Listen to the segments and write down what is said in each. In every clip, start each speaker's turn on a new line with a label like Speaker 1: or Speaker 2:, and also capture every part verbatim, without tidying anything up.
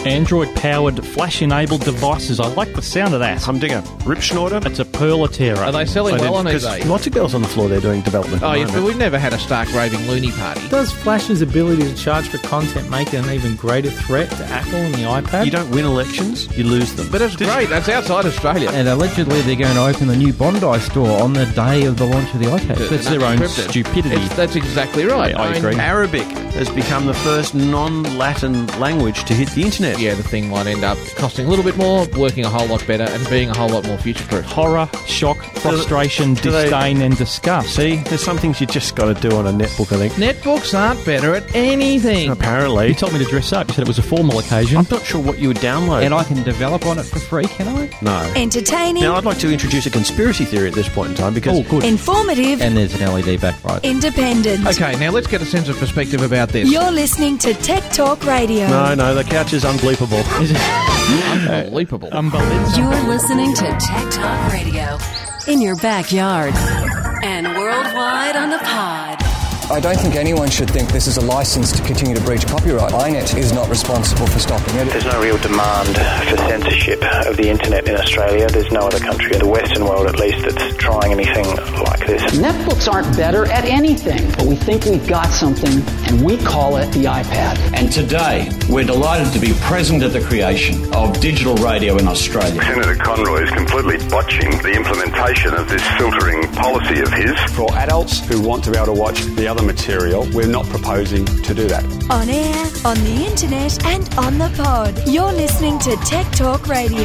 Speaker 1: Android-powered, flash-enabled devices. I like the sound of that.
Speaker 2: Humdinger. Ripschnorder.
Speaker 1: It's a pearl of terror.
Speaker 3: Are they selling well on eBay?
Speaker 2: Lots of girls on the floor there doing development.
Speaker 3: Oh, yeah, but we've never had a stark raving loony party.
Speaker 4: Does Flash's ability to charge for content make it an even greater threat to Apple and the iPad?
Speaker 2: You don't win elections, you lose them.
Speaker 3: But it's
Speaker 2: Did
Speaker 3: great.
Speaker 2: You?
Speaker 3: That's outside Australia.
Speaker 5: And allegedly they're going to open the new Bondi store on the day of the launch of the iPad.
Speaker 1: That's their own stupidity.
Speaker 3: It's, that's exactly right.
Speaker 1: I, I agree.
Speaker 2: Arabic has become the first non-Latin language to hit the internet.
Speaker 3: Yeah, the thing might end up costing a little bit more, working a whole lot better, and being a whole lot more future-proof.
Speaker 1: Horror, shock, frustration,
Speaker 2: do they,
Speaker 1: disdain and disgust.
Speaker 2: See, there's some things you just got to do on a netbook, I think.
Speaker 3: Netbooks aren't better at anything.
Speaker 2: Apparently.
Speaker 1: You told me to dress up. You said it was a formal occasion.
Speaker 2: I'm not sure what you would download.
Speaker 5: And I can develop on it for free, can I?
Speaker 2: No.
Speaker 6: Entertaining.
Speaker 2: Now, I'd like to introduce a conspiracy theory at this point in time because...
Speaker 1: Oh, good.
Speaker 6: Informative.
Speaker 5: And there's an L E D backlight.
Speaker 6: Independent.
Speaker 3: Okay, now let's get a sense of perspective about this.
Speaker 6: You're listening to Tech Talk Radio.
Speaker 2: No, no, the couch is unbleepable.
Speaker 3: Unbelievable.
Speaker 1: Unbelievable.
Speaker 7: You're listening to Tech Talk Radio in your backyard and worldwide on the pod.
Speaker 8: I don't think anyone should think this is a license to continue to breach copyright. I net is not responsible for stopping it.
Speaker 9: There's no real demand for censorship of the internet in Australia. There's no other country in the Western world, at least, that's trying anything like this.
Speaker 10: Netbooks aren't better at anything, but we think we've got something, and we call it the iPad.
Speaker 11: And today, we're delighted to be present at the creation of digital radio in Australia.
Speaker 12: Senator Conroy is completely botching the implementation of this filtering policy of his.
Speaker 13: For adults who want to be able to watch the other material, we're not proposing to do that.
Speaker 6: On air, on the internet, and on the pod. You're listening to Tech Talk Radio.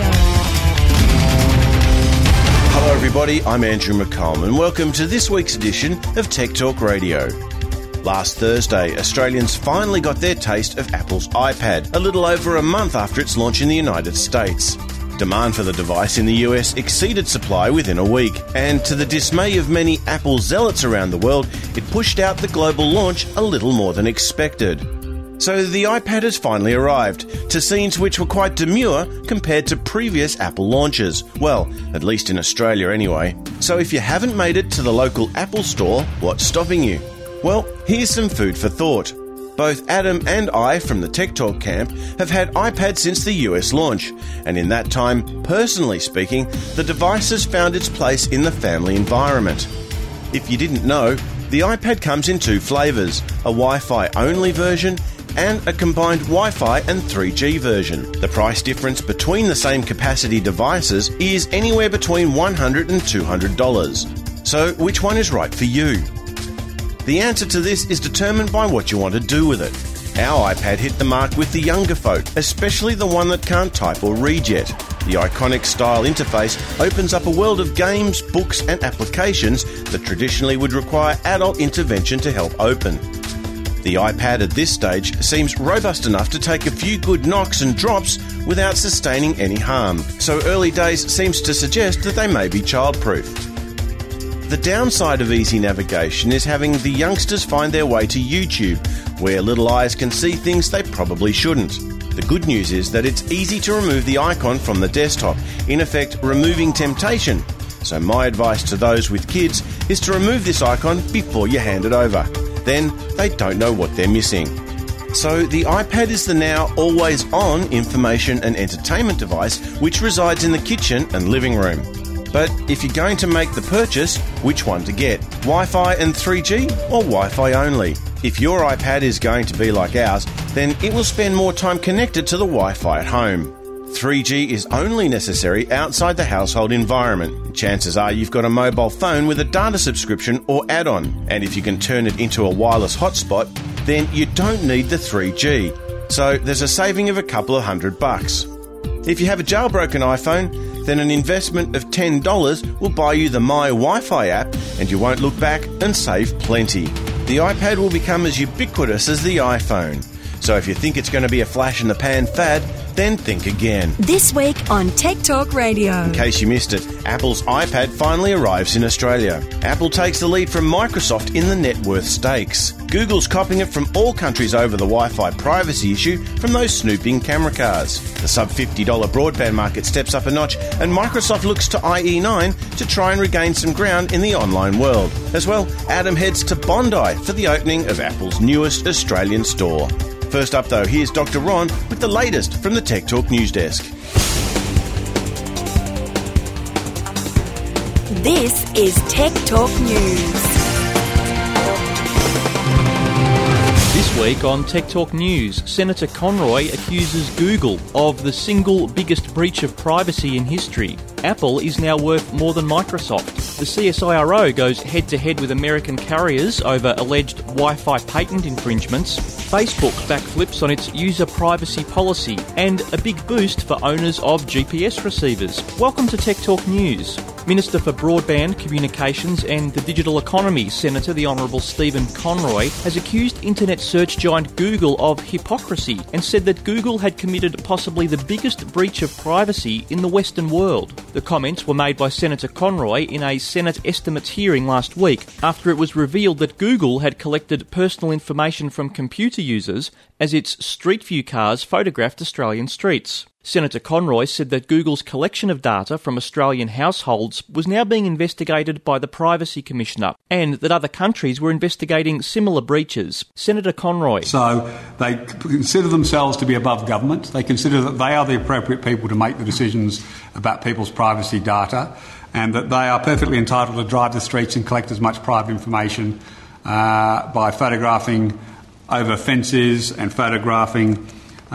Speaker 14: Hello everybody, I'm Andrew McCallum and welcome to this week's edition of Tech Talk Radio. Last Thursday, Australians finally got their taste of Apple's iPad, a little over a month after its launch in the United States. Demand for the device in the U S exceeded supply within a week, and to the dismay of many Apple zealots around the world, it pushed out the global launch a little more than expected. So the iPad has finally arrived, to scenes which were quite demure compared to previous Apple launches. Well, at least in Australia anyway. So if you haven't made it to the local Apple store, what's stopping you? Well, here's some food for thought. Both Adam and I from the Tech Talk camp have had iPads since the U S launch, and in that time, personally speaking, the device has found its place in the family environment. If you didn't know, the iPad comes in two flavours, a Wi-Fi only version and a combined Wi-Fi and three G version. The price difference between the same capacity devices is anywhere between one hundred dollars and two hundred dollars. So which one is right for you? The answer to this is determined by what you want to do with it. Our iPad hit the mark with the younger folk, especially the one that can't type or read yet. The iconic style interface opens up a world of games, books and applications that traditionally would require adult intervention to help open. The iPad at this stage seems robust enough to take a few good knocks and drops without sustaining any harm, so early days seems to suggest that they may be childproof. The downside of easy navigation is having the youngsters find their way to YouTube, where little eyes can see things they probably shouldn't. The good news is that it's easy to remove the icon from the desktop, in effect removing temptation. So my advice to those with kids is to remove this icon before you hand it over. Then they don't know what they're missing. So the iPad is the now always-on information and entertainment device which resides in the kitchen and living room. But if you're going to make the purchase, which one to get? Wi-Fi and three G or Wi-Fi only? If your iPad is going to be like ours, then it will spend more time connected to the Wi-Fi at home. three G is only necessary outside the household environment. Chances are you've got a mobile phone with a data subscription or add-on, and if you can turn it into a wireless hotspot, then you don't need the three G. So there's a saving of a couple of hundred bucks. If you have a jailbroken iPhone, then an investment of ten dollars will buy you the My Wi-Fi app and you won't look back and save plenty. The iPad will become as ubiquitous as the iPhone. So if you think it's going to be a flash-in-the-pan fad, then think again.
Speaker 6: This week on Tech Talk Radio.
Speaker 14: In case you missed it, Apple's iPad finally arrives in Australia. Apple takes the lead from Microsoft in the net worth stakes. Google's copying it from all countries over the Wi-Fi privacy issue from those snooping camera cars. The sub fifty dollars broadband market steps up a notch, and Microsoft looks to I E nine to try and regain some ground in the online world. As well, Adam heads to Bondi for the opening of Apple's newest Australian store. First up though, here's Doctor Ron with the latest from the Tech Talk News Desk.
Speaker 6: This is Tech Talk News.
Speaker 1: This week on Tech Talk News, Senator Conroy accuses Google of the single biggest breach of privacy in history. Apple is now worth more than Microsoft. The C S I R O goes head-to-head with American carriers over alleged Wi-Fi patent infringements. Facebook backflips on its user privacy policy, and a big boost for owners of G P S receivers. Welcome to Tech Talk News. Minister for Broadband, Communications and the Digital Economy, Senator the Honourable Stephen Conroy, has accused internet search giant Google of hypocrisy and said that Google had committed possibly the biggest breach of privacy in the Western world. The comments were made by Senator Conroy in a Senate estimates hearing last week after it was revealed that Google had collected personal information from computer users as its Street View cars photographed Australian streets. Senator Conroy said that Google's collection of data from Australian households was now being investigated by the Privacy Commissioner and that other countries were investigating similar breaches. Senator Conroy.
Speaker 13: So they consider themselves to be above government. They consider that they are the appropriate people to make the decisions about people's privacy data and that they are perfectly entitled to drive the streets and collect as much private information uh, by photographing over fences and photographing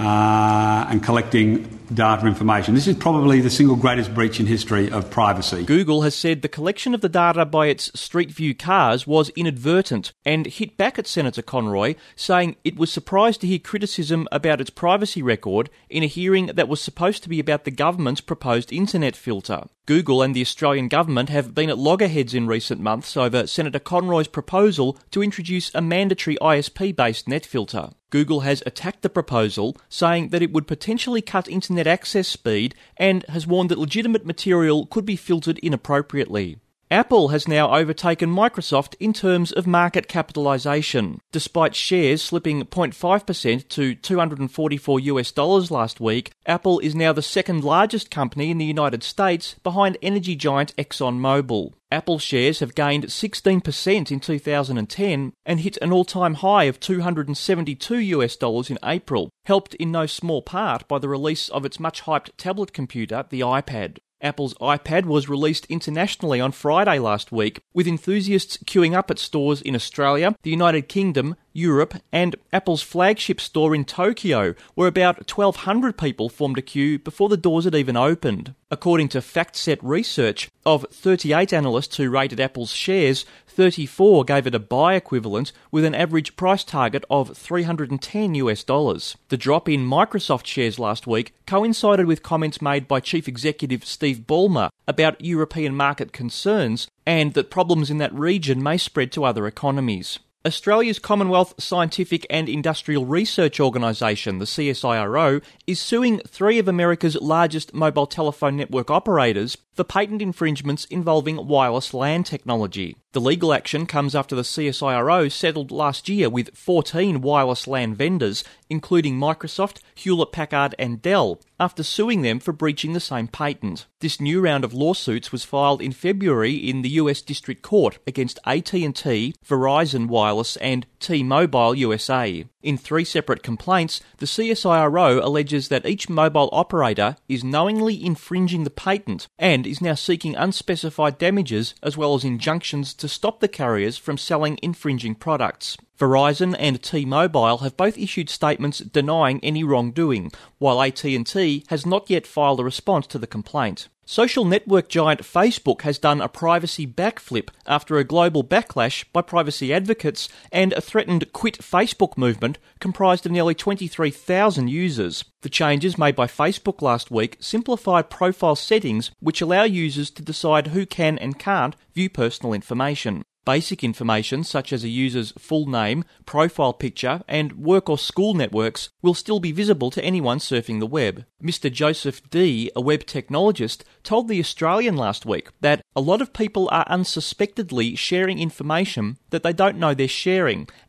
Speaker 13: uh, and collecting data information. This is probably the single greatest breach in history of privacy.
Speaker 1: Google has said the collection of the data by its Street View cars was inadvertent and hit back at Senator Conroy, saying it was surprised to hear criticism about its privacy record in a hearing that was supposed to be about the government's proposed internet filter. Google and the Australian government have been at loggerheads in recent months over Senator Conroy's proposal to introduce a mandatory I S P-based net filter. Google has attacked the proposal, saying that it would potentially cut internet access speed and has warned that legitimate material could be filtered inappropriately. Apple has now overtaken Microsoft in terms of market capitalisation. Despite shares slipping zero point five percent to two hundred forty-four US dollars last week, Apple is now the second largest company in the United States behind energy giant ExxonMobil. Apple shares have gained sixteen percent in two thousand ten and hit an all-time high of two hundred seventy-two US dollars in April, helped in no small part by the release of its much-hyped tablet computer, the iPad. Apple's iPad was released internationally on Friday last week, with enthusiasts queuing up at stores in Australia, the United Kingdom, Europe, and Apple's flagship store in Tokyo, where about twelve hundred people formed a queue before the doors had even opened. According to FactSet Research, of thirty-eight analysts who rated Apple's shares, thirty-four gave it a buy equivalent with an average price target of three hundred ten US dollars. The drop in Microsoft shares last week coincided with comments made by Chief Executive Steve Ballmer about European market concerns and that problems in that region may spread to other economies. Australia's Commonwealth Scientific and Industrial Research Organisation, the C S I R O, is suing three of America's largest mobile telephone network operators for patent infringements involving wireless LAN technology. The legal action comes after the C S I R O settled last year with fourteen wireless LAN vendors, including Microsoft, Hewlett-Packard and Dell, after suing them for breaching the same patent. This new round of lawsuits was filed in February in the U S District Court against A T and T, Verizon Wireless and T-Mobile U S A. In three separate complaints, the C S I R O alleges that each mobile operator is knowingly infringing the patent and is now seeking unspecified damages as well as injunctions to stop the carriers from selling infringing products. Verizon and T-Mobile have both issued statements denying any wrongdoing, while A T and T has not yet filed a response to the complaint. Social network giant Facebook has done a privacy backflip after a global backlash by privacy advocates and a threatened Quit Facebook movement comprised of nearly twenty-three thousand users. The changes made by Facebook last week simplify profile settings which allow users to decide who can and can't view personal information. Basic information such as a user's full name, profile picture and work or school networks will still be visible to anyone surfing the web. Mister Joseph D, a web technologist, told The Australian last week that a lot of people are unsuspectedly sharing information that they don't know they're sharing,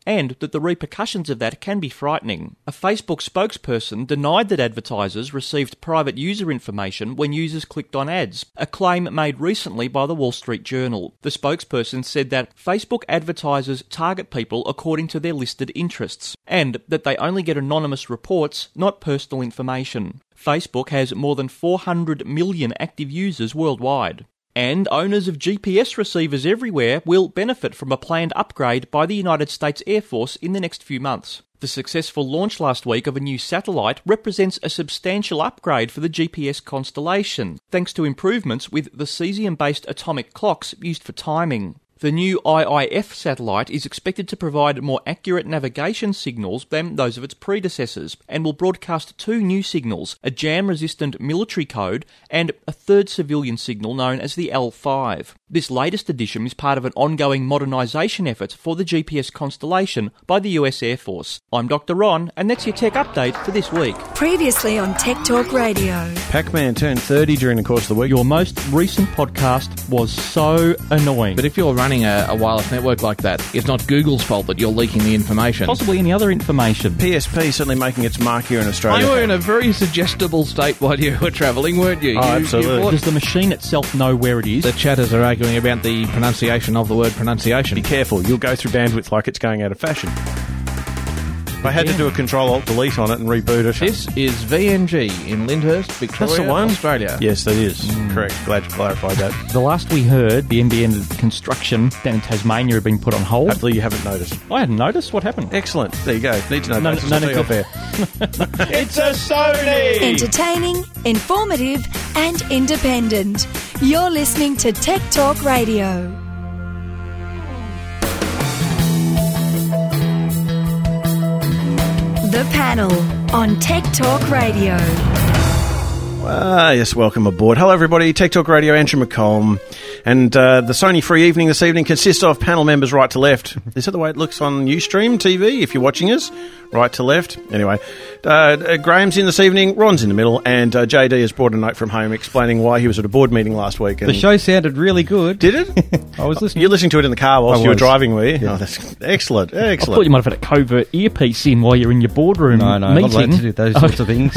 Speaker 1: and that the repercussions of that can be frightening. A Facebook spokesperson denied that advertisers received private user information when users clicked on ads, a claim made recently by the Wall Street Journal. The spokesperson said that Facebook advertisers target people according to their listed interests, and that they only get anonymous reports, not personal information. Facebook has more than four hundred million active users worldwide. And owners of G P S receivers everywhere will benefit from a planned upgrade by the United States Air Force in the next few months. The successful launch last week of a new satellite represents a substantial upgrade for the G P S constellation, thanks to improvements with the cesium-based atomic clocks used for timing. The new I I F satellite is expected to provide more accurate navigation signals than those of its predecessors, and will broadcast two new signals, a jam-resistant military code and a third civilian signal known as the L five. This latest addition is part of an ongoing modernisation effort for the G P S constellation by the U S Air Force. I'm Doctor Ron, and that's your tech update for this week.
Speaker 6: Previously on Tech Talk Radio.
Speaker 2: Pac-Man turned thirty during the course of the week.
Speaker 1: Your most recent podcast was so annoying.
Speaker 3: But if you're running a, a wireless network like that, it's not Google's fault that you're leaking the information.
Speaker 1: Possibly any other information.
Speaker 2: P S P certainly making its mark here in Australia.
Speaker 3: You were in a very suggestible state while you were travelling, weren't you?
Speaker 2: Oh,
Speaker 3: you
Speaker 2: absolutely.
Speaker 3: You
Speaker 1: Does the machine itself know where it is?
Speaker 3: The chatters are arguing about the pronunciation of the word pronunciation.
Speaker 2: Be careful, you'll go through bandwidth like it's going out of fashion. I had
Speaker 3: Yeah.
Speaker 2: to do a Control-Alt-Delete on it and reboot it.
Speaker 3: This is V N G in Lyndhurst, Victoria,
Speaker 2: That's the one?
Speaker 3: Australia.
Speaker 2: Yes, that is. Correct. Glad you clarified that.
Speaker 1: The last we heard, the N B N construction down in Tasmania had been put on hold.
Speaker 2: Hopefully you haven't noticed.
Speaker 1: I hadn't noticed. What happened?
Speaker 2: Excellent. There you go. Need to know
Speaker 1: No,
Speaker 2: basis.
Speaker 1: no,
Speaker 2: I'll
Speaker 1: no,
Speaker 2: see you off air.
Speaker 1: It's a Sony!
Speaker 6: Entertaining, informative, and independent. You're listening to Tech Talk Radio. The panel on Tech Talk Radio.
Speaker 2: Ah, yes, welcome aboard. Hello, everybody. Tech Talk Radio, Andrew McComb. And uh, the Sony Free Evening this evening consists of panel members right to left. Is that the way it looks on Ustream T V, if you're watching us? Right to left. Anyway, uh, uh, Graham's in this evening, Ron's in the middle, and uh, J D has brought a note from home explaining why he was at a board meeting last week. And
Speaker 5: The show sounded really good.
Speaker 2: Did it?
Speaker 5: I was listening.
Speaker 2: You're listening to it in the car whilst
Speaker 5: I
Speaker 2: you were
Speaker 5: was.
Speaker 2: driving, were you?
Speaker 5: Yeah.
Speaker 2: Oh, that's excellent. Excellent.
Speaker 1: I thought you might have had a covert earpiece in while you're in your boardroom
Speaker 5: No, no, I'm
Speaker 1: meeting.
Speaker 5: not allowed to do those sorts of things.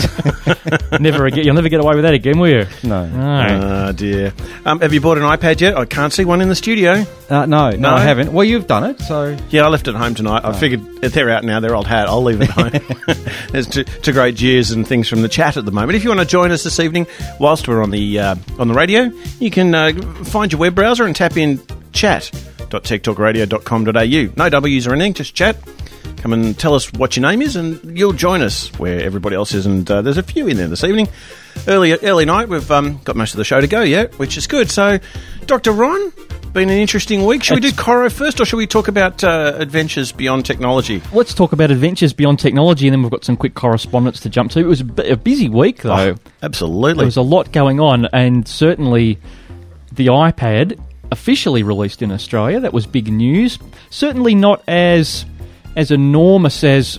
Speaker 1: never again. You'll never get away with that again, will you?
Speaker 5: No.
Speaker 1: No.
Speaker 2: Oh, dear. Um, have you bought an iPad yet? I can't see one in the studio.
Speaker 5: Uh, no, no,
Speaker 2: No?
Speaker 5: I haven't. Well, you've done it, so...
Speaker 2: Yeah, I left it at home tonight. I figured if they're out now, they're old hat. I'll leave it at home. There's two, two great jeers and things from the chat at the moment. If you want to join us this evening, whilst we're on the uh, on the radio, you can uh, find your web browser and tap in chat dot tech talk radio dot com dot a u. No W's or anything, just chat. Come and tell us what your name is, and you'll join us where everybody else is. And uh, there's a few in there this evening. Early early night, we've um, got most of the show to go yet, which is good. So, Doctor Ron, been an interesting week. Should we do Coro first, or should we talk about uh, adventures beyond technology?
Speaker 1: Let's talk about adventures beyond technology, and then we've got some quick correspondence to jump to. It was a, b- a busy week, though.
Speaker 2: Oh, absolutely.
Speaker 1: There was a lot going on, and certainly the iPad officially released in Australia. That was big news. Certainly not as as enormous as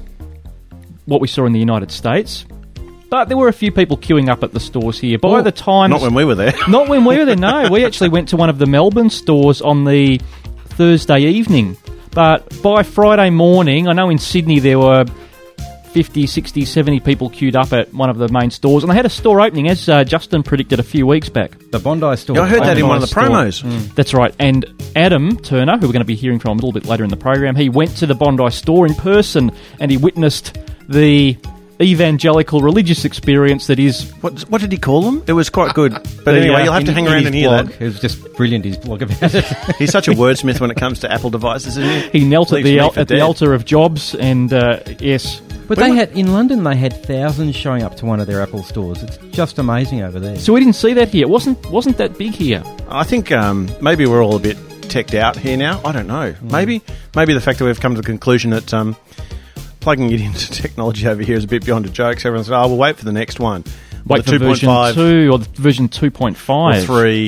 Speaker 1: what we saw in the United States. But there were a few people queuing up at the stores here. By
Speaker 2: Oh,
Speaker 1: the time...
Speaker 2: not when we were there.
Speaker 1: Not when we were there, no. We actually went to one of the Melbourne stores on the Thursday evening. But by Friday morning, I know in Sydney there were fifty, sixty, seventy people queued up at one of the main stores. And they had a store opening, as uh, Justin predicted a few weeks back.
Speaker 5: The Bondi store.
Speaker 2: Yeah, I heard that in one of the
Speaker 1: Store.
Speaker 2: promos.
Speaker 1: Mm. That's right. And Adam Turner, who we're going to be hearing from a little bit later in the program, he went to the Bondi store in person and he witnessed the evangelical religious experience that is...
Speaker 2: What, what did he call them? It was quite good. But
Speaker 5: The,
Speaker 2: anyway,
Speaker 5: uh,
Speaker 2: you'll have
Speaker 5: in-
Speaker 2: to hang
Speaker 5: in
Speaker 2: around
Speaker 5: his
Speaker 2: and hear
Speaker 5: blog.
Speaker 2: that.
Speaker 5: It was just brilliant, his blog about it.
Speaker 2: He's such a wordsmith when it comes to Apple devices, isn't he?
Speaker 1: He knelt at
Speaker 2: Leaves
Speaker 1: the
Speaker 2: me
Speaker 1: al-
Speaker 2: for
Speaker 1: at the
Speaker 2: dead.
Speaker 1: altar of Jobs, and uh, yes...
Speaker 5: But they had in London, they had thousands showing up to one of their Apple stores. It's just amazing over there.
Speaker 1: So we didn't see that here. It wasn't wasn't that big here.
Speaker 2: I think um, maybe we're all a bit teched out here now. I don't know.
Speaker 1: Mm.
Speaker 2: Maybe maybe the fact that we've come to the conclusion that um, plugging it into technology over here is a bit beyond a joke. So everyone's like, oh, we'll wait for the next one.
Speaker 1: Wait
Speaker 2: the
Speaker 1: for version two or the version two point five.
Speaker 2: Or three.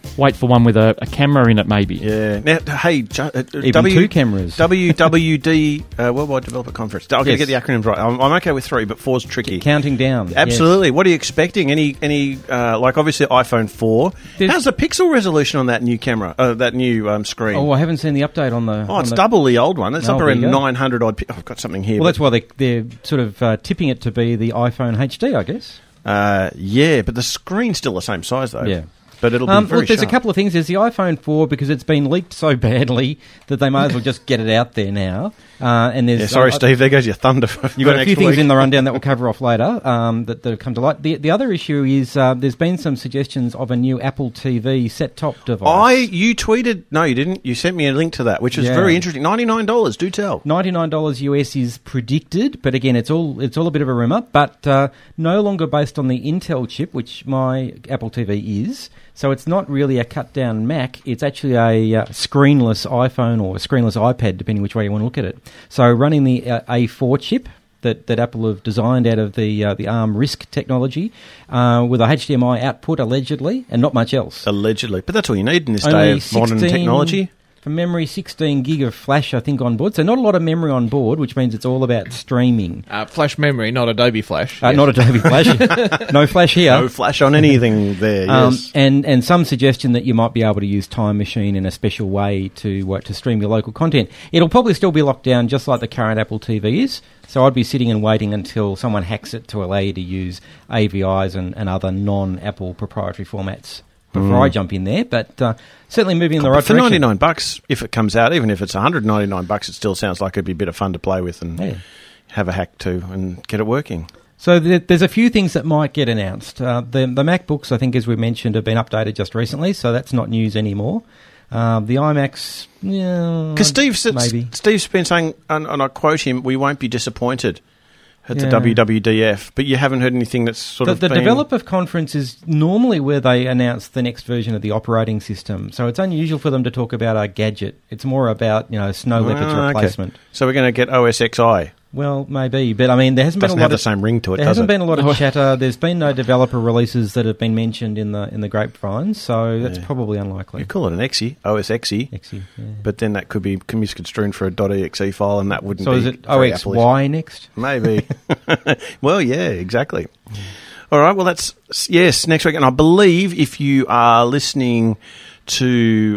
Speaker 1: Wait for one with a, a camera in it, maybe.
Speaker 2: Yeah. Now, hey, ju- uh,
Speaker 5: Even
Speaker 2: w-
Speaker 5: two cameras.
Speaker 2: W W D, uh, Worldwide Developer Conference. I'll
Speaker 5: Yes.
Speaker 2: get the acronyms right. I'm, I'm okay with three, but four's tricky.
Speaker 5: Counting down.
Speaker 2: Absolutely. What are you expecting? Any, any uh, like obviously iPhone four.
Speaker 5: There's-
Speaker 2: How's the pixel resolution on that new camera, uh, that new um, screen?
Speaker 5: Oh, I haven't seen the update on the...
Speaker 2: Oh,
Speaker 5: on
Speaker 2: it's
Speaker 5: the-
Speaker 2: double the old one. It's
Speaker 5: Oh,
Speaker 2: up
Speaker 5: there
Speaker 2: around
Speaker 5: you go.
Speaker 2: nine hundred odd. Pi- oh, I've got something here.
Speaker 5: Well,
Speaker 2: but-
Speaker 5: that's why they, they're sort of uh, tipping it to be the iPhone H D, I guess.
Speaker 2: Uh, yeah, but the screen's still the same size, though.
Speaker 5: Yeah.
Speaker 2: But it'll be
Speaker 5: Um,
Speaker 2: very
Speaker 5: look, there's
Speaker 2: sharp.
Speaker 5: a couple of things. There's the iPhone four, because it's been leaked so badly that they might as well just get it out there now. Uh, and there's
Speaker 2: Yeah, sorry,
Speaker 5: uh,
Speaker 2: Steve. There goes your thunder.
Speaker 5: You've got a few things in the rundown that we'll cover off later um, that, that have come to light. The, the other issue is uh, there's been some suggestions of a new Apple T V set-top device.
Speaker 2: I you tweeted no, you didn't. You sent me a link to that, which is
Speaker 5: Yeah.
Speaker 2: very interesting. Ninety nine dollars. Do tell.
Speaker 5: ninety-nine dollars U S is predicted, but again, it's all it's all a bit of a rumour. But uh, no longer based on the Intel chip, which my Apple T V is. So it's not really a cut-down Mac. It's actually a uh, screenless iPhone or a screenless iPad, depending which way you want to look at it. So running the uh, A four chip that, that Apple have designed out of the uh, the ARM RISC technology uh, with a H D M I output, allegedly, and not much else.
Speaker 2: Allegedly, but that's all you need in this
Speaker 5: Only
Speaker 2: day of modern
Speaker 5: sixteen
Speaker 2: technology.
Speaker 5: From memory, sixteen gig of flash, I think, on board. So not a lot of memory on board, which means it's all about streaming.
Speaker 3: Uh, flash memory, not Adobe Flash.
Speaker 5: Uh,
Speaker 3: Yes.
Speaker 5: Not Adobe Flash. No flash here.
Speaker 2: No flash on anything there.
Speaker 5: Um,
Speaker 2: Yes.
Speaker 5: and, and some suggestion that you might be able to use Time Machine in a special way to uh, to stream your local content. It'll probably still be locked down just like the current Apple T V is. So I'd be sitting and waiting until someone hacks it to allow you to use A V Is and, and other non-Apple proprietary formats before
Speaker 2: Mm.
Speaker 5: I jump in there. But uh, certainly moving in the
Speaker 2: But
Speaker 5: right
Speaker 2: for
Speaker 5: direction.
Speaker 2: ninety nine bucks, if it comes out, even if it's one hundred ninety nine bucks, it still sounds like it'd be a bit of fun to play with and
Speaker 5: Yeah.
Speaker 2: have a hack to and get it working.
Speaker 5: So there, there's a few things that might get announced. Uh, the, the MacBooks, I think, as we mentioned, have been updated just recently, so that's not news anymore. Uh, the iMacs, yeah,
Speaker 2: Because Steve,
Speaker 5: maybe.
Speaker 2: Steve's been saying, and, and I quote him, "We won't be disappointed at the
Speaker 5: Yeah.
Speaker 2: W W D F," but you haven't heard anything that's sort
Speaker 5: the,
Speaker 2: of
Speaker 5: the
Speaker 2: been...
Speaker 5: developer conference is normally where they announce the next version of the operating system. So it's unusual for them to talk about a gadget. It's more about, you know, Snow Leopard's
Speaker 2: Ah, okay.
Speaker 5: replacement.
Speaker 2: So we're going to get O S X I.
Speaker 5: Well, maybe, but I mean, there hasn't
Speaker 2: Doesn't
Speaker 5: been a lot
Speaker 2: have the
Speaker 5: of
Speaker 2: same ring to it,
Speaker 5: There
Speaker 2: does
Speaker 5: hasn't
Speaker 2: it?
Speaker 5: been a lot of chatter. There's been no developer releases that have been mentioned in the in the grapevine, so that's
Speaker 2: Yeah.
Speaker 5: probably unlikely.
Speaker 2: You call it an X E, O S X E.
Speaker 5: X E, yeah.
Speaker 2: But then that could be misconstrued for a .exe file, and that wouldn't
Speaker 5: So
Speaker 2: be
Speaker 5: is it
Speaker 2: very
Speaker 5: O X Y
Speaker 2: Apple-ish.
Speaker 5: next?
Speaker 2: Maybe. Well, yeah, exactly. All right, well, that's, yes, next week. And I believe if you are listening to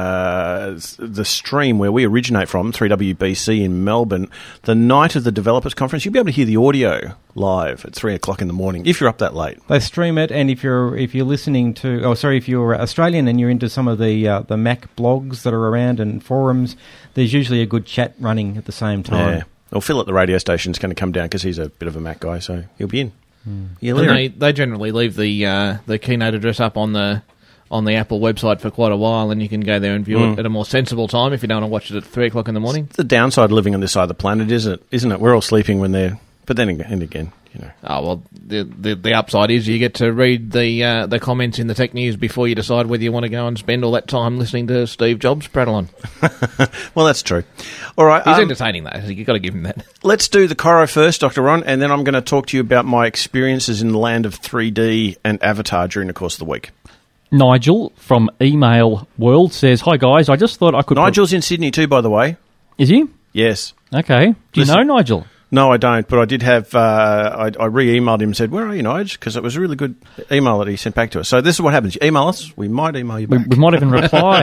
Speaker 2: uh, the stream where we originate from, three W B C in Melbourne, the night of the Developers Conference, you'll be able to hear the audio live at three o'clock in the morning, if you're up that late.
Speaker 5: They stream it, and if you're if you're listening to, oh sorry, if you're Australian and you're into some of the uh, the Mac blogs that are around and forums, there's usually a good chat running at the same time.
Speaker 2: Yeah. Well, Phil at the radio station is going to come down because he's a bit of a Mac guy, so he'll be in.
Speaker 5: Hmm.
Speaker 2: You'll
Speaker 3: And
Speaker 2: hear
Speaker 3: they,
Speaker 2: it.
Speaker 3: they generally leave the uh, the keynote address up on the on the Apple website for quite a while, and you can go there and view
Speaker 2: Mm.
Speaker 3: it at a more sensible time if you don't want to watch it at three o'clock in the morning.
Speaker 2: It's the downside of living on this side of the planet, isn't it? Isn't it? We're all sleeping when they're... But then again, and again, you know.
Speaker 3: Oh well, the the, the upside is you get to read the uh, the comments in the tech news before you decide whether you want to go and spend all that time listening to Steve Jobs prattle on.
Speaker 2: Well, that's true. All right.
Speaker 3: He's
Speaker 2: um,
Speaker 3: entertaining, though. You've got to give him that.
Speaker 2: Let's do the Coro first, Doctor Ron, and then I'm going to talk to you about my experiences in the land of three D and Avatar during the course of the week.
Speaker 1: Nigel from Email World says, "Hi guys, I just thought I could."
Speaker 2: Nigel's in Sydney too, by the way.
Speaker 1: Is he?
Speaker 2: Yes.
Speaker 1: Okay. Do you
Speaker 2: Listen-
Speaker 1: know Nigel?
Speaker 2: No, I don't, but I did have, uh, I, I re-emailed him and said, "Where are you, Nige?" Because it was a really good email that he sent back to us. So this is what happens. You email us, we might email you
Speaker 1: We,
Speaker 2: back.
Speaker 1: we might even reply.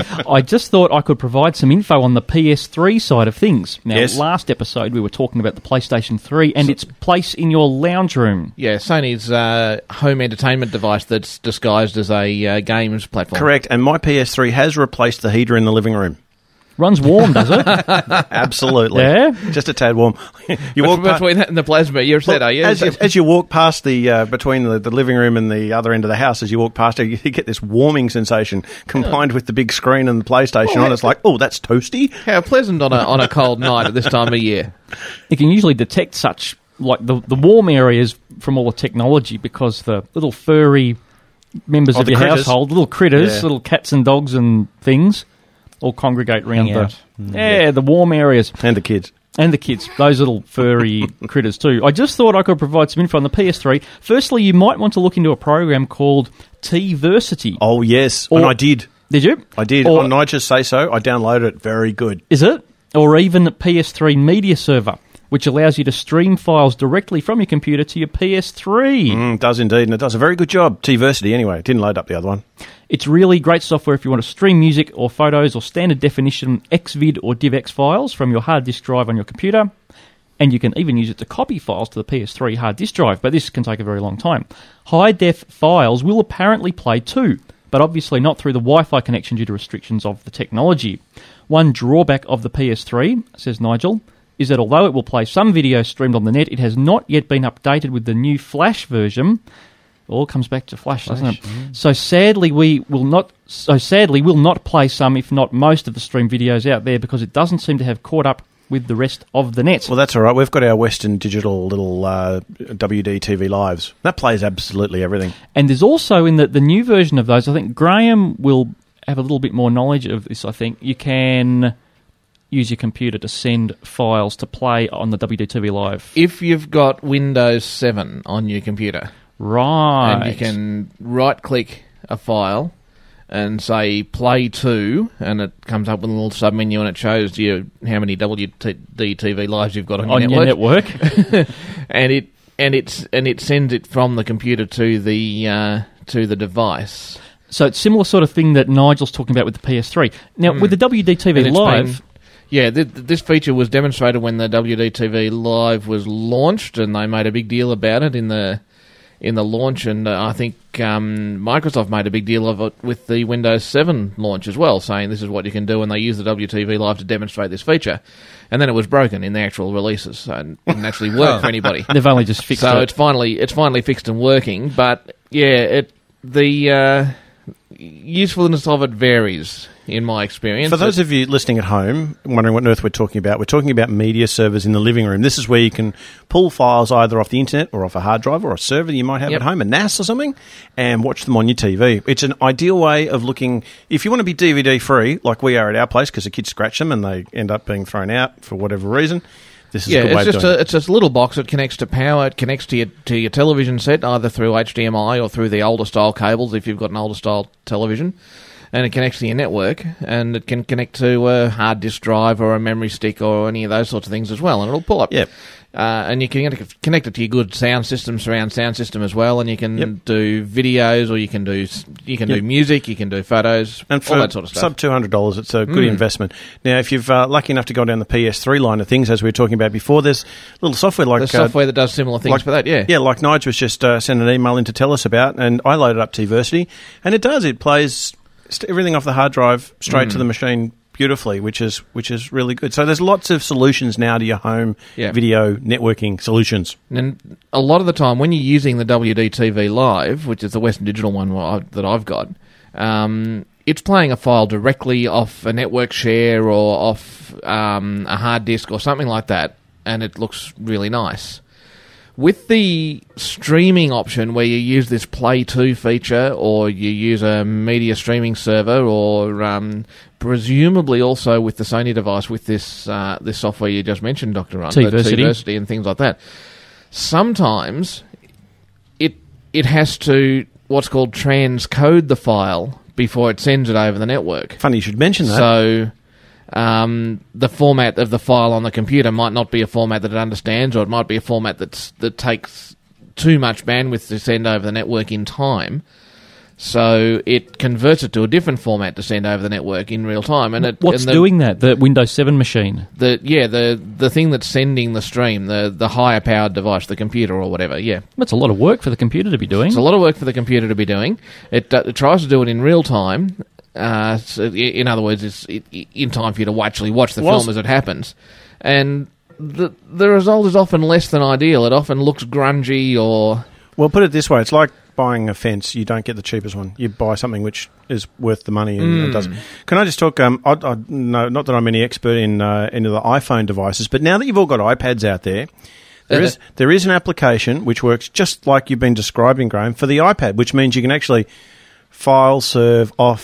Speaker 1: I just thought I could provide some info on the P S three side of things. Now,
Speaker 2: Yes.
Speaker 1: last episode we were talking about the PlayStation three and its place in your lounge room.
Speaker 3: Yeah, Sony's uh, home entertainment device that's disguised as a uh, games platform.
Speaker 2: Correct, and my P S three has replaced the heater in the living room.
Speaker 1: Runs warm, does it?
Speaker 2: Absolutely.
Speaker 1: Yeah?
Speaker 2: Just a tad warm. You walk pa-
Speaker 3: Between that and the plasma, you're upset, are you?
Speaker 2: As you, as you walk past the uh, between the, the living room and the other end of the house, as you walk past it, you get this warming sensation combined with the big screen and the PlayStation
Speaker 3: Oh,
Speaker 2: on. It's like, oh, that's toasty.
Speaker 3: How pleasant on a on a cold night at this time of year.
Speaker 1: You can usually detect such, like the, the warm areas from all the technology because the little furry members
Speaker 2: Oh,
Speaker 1: of
Speaker 2: the
Speaker 1: your
Speaker 2: critters.
Speaker 1: household, little critters,
Speaker 2: Yeah.
Speaker 1: little cats and dogs and things, all congregate around
Speaker 5: Hang
Speaker 1: the
Speaker 5: out.
Speaker 1: yeah, the warm areas.
Speaker 2: And the kids.
Speaker 1: And the kids, those little furry critters too. I just thought I could provide some info on the P S three. Firstly, you might want to look into a program called T-versity.
Speaker 2: Oh, yes,
Speaker 1: or,
Speaker 2: and I did.
Speaker 1: Did you?
Speaker 2: I did.
Speaker 1: Or,
Speaker 2: On Nigel's Say So, I downloaded it. Very good.
Speaker 1: Is it? Or even P S three Media Server, which allows you to stream files directly from your computer to your P S three.
Speaker 2: Mm, it does indeed, and it does a very good job. T-versity, anyway. It didn't load up the other one.
Speaker 1: It's really great software if you want to stream music or photos or standard definition X V I D or DivX files from your hard disk drive on your computer. And you can even use it to copy files to the P S three hard disk drive, but this can take a very long time. High-def files will apparently play too, but obviously not through the Wi-Fi connection due to restrictions of the technology. One drawback of the P S three, says Nigel, is that although it will play some video streamed on the net, it has not yet been updated with the new Flash version. It all comes back to Flash, Flash doesn't it? Mm. So sadly, we will not. So sadly, we'll not play some, if not most, of the stream videos out there because it doesn't seem to have caught up with the rest of the net.
Speaker 2: Well, that's all right. We've got our Western Digital little uh, W D T V Lives. That plays absolutely everything.
Speaker 1: And there's also in the the new version of those. I think Graham will have a little bit more knowledge of this. I think you can use your computer to send files to play on the W D T V Live.
Speaker 3: If you've got Windows seven on your computer.
Speaker 1: Right.
Speaker 3: And you can right-click a file and say play to, and it comes up with a little sub-menu and it shows you how many W D T V Lives you've got on,
Speaker 1: on
Speaker 3: your
Speaker 1: network.
Speaker 3: Your network. and it and it's and it sends it from the computer to the uh, to the device.
Speaker 1: So it's similar sort of thing that Nigel's talking about with the P S three. Now, mm. with the W D T V Live...
Speaker 3: Been, yeah, th- this feature was demonstrated when the W D T V Live was launched, and they made a big deal about it in the in the launch, and uh, I think um, Microsoft made a big deal of it with the Windows seven launch as well, saying this is what you can do, and they used the W T V Live to demonstrate this feature. And then it was broken in the actual releases, so it didn't actually work for anybody.
Speaker 1: They've only just fixed
Speaker 3: so
Speaker 1: it. So
Speaker 3: it's finally, it's finally fixed and working, but yeah, it the... Uh, usefulness of it varies, in my experience.
Speaker 2: For those of you listening at home, wondering what on earth we're talking about, we're talking about media servers in the living room. This is where you can pull files either off the internet or off a hard drive or a server that you might have yep. at home, a N A S or something, and watch them on your T V. It's an ideal way of looking... If you want to be D V D-free, like we are at our place, because the kids scratch them and they end up being thrown out for whatever reason... This is
Speaker 3: yeah,
Speaker 2: a good
Speaker 3: it's
Speaker 2: way
Speaker 3: just
Speaker 2: of doing
Speaker 3: a,
Speaker 2: it.
Speaker 3: it's just a little box. It connects to power. It connects to your to your television set, either through H D M I or through the older style cables if you've got an older style television. And it connects to your network, and it can connect to a hard disk drive or a memory stick or any of those sorts of things as well, and it'll pull up.
Speaker 2: Yep.
Speaker 3: Uh, and you can connect it to your good sound system, surround sound system as well, and you can
Speaker 2: yep.
Speaker 3: do videos, or you can do you can
Speaker 2: yep.
Speaker 3: do music, you can do photos,
Speaker 2: and for
Speaker 3: all that sort of stuff.
Speaker 2: Sub two hundred dollars, it's a good
Speaker 3: mm.
Speaker 2: investment. Now, if you've uh, lucky enough to go down the P S three line of things, as we were talking about before, there's little software like
Speaker 3: there's software uh, that does similar things
Speaker 2: like,
Speaker 3: for that. Yeah,
Speaker 2: yeah, like Nigel was just uh, sent an email in to tell us about, and I loaded up T-versity, and it does. It plays everything off the hard drive straight mm. to the machine beautifully, which is which is really good. So there's lots of solutions now to your home yeah. video networking solutions.
Speaker 3: And a lot of the time, when you're using the W D T V Live, which is the Western Digital one that I've got, um, it's playing a file directly off a network share or off um, a hard disk or something like that, and it looks really nice. With the streaming option where you use this Play to feature or you use a media streaming server or um, presumably also with the Sony device with this uh, this software you just mentioned, Doctor Ron,
Speaker 1: T-versity.
Speaker 3: T-versity and things like that, sometimes it it has to what's called transcode the file before it sends it over the network.
Speaker 2: Funny you should mention that.
Speaker 3: So... Um, the format of the file on the computer might not be a format that it understands, or it might be a format that's, that takes too much bandwidth to send over the network in time. So it converts it to a different format to send over the network in real time. And it,
Speaker 1: what's
Speaker 3: and the,
Speaker 1: doing that? The Windows seven machine?
Speaker 3: The yeah, the the thing that's sending the stream, the the higher powered device, the computer or whatever. Yeah,
Speaker 1: that's a lot of work for the computer to be doing.
Speaker 3: It's a lot of work for the computer to be doing. It, uh, it tries to do it in real time. Uh, so in other words, it's in time for you to actually watch the
Speaker 2: well,
Speaker 3: film as it happens. And the the result is often less than ideal. It often looks grungy or...
Speaker 2: Well, put it this way. It's like buying a fence. You don't get the cheapest one. You buy something which is worth the money and
Speaker 3: mm.
Speaker 2: it doesn't. Can I just talk... Um, I, I, no, not that I'm any expert in uh, into the iPhone devices, but now that you've all got iPads out there, there is there is an application which works just like you've been describing, Graham, for the iPad, which means you can actually file serve off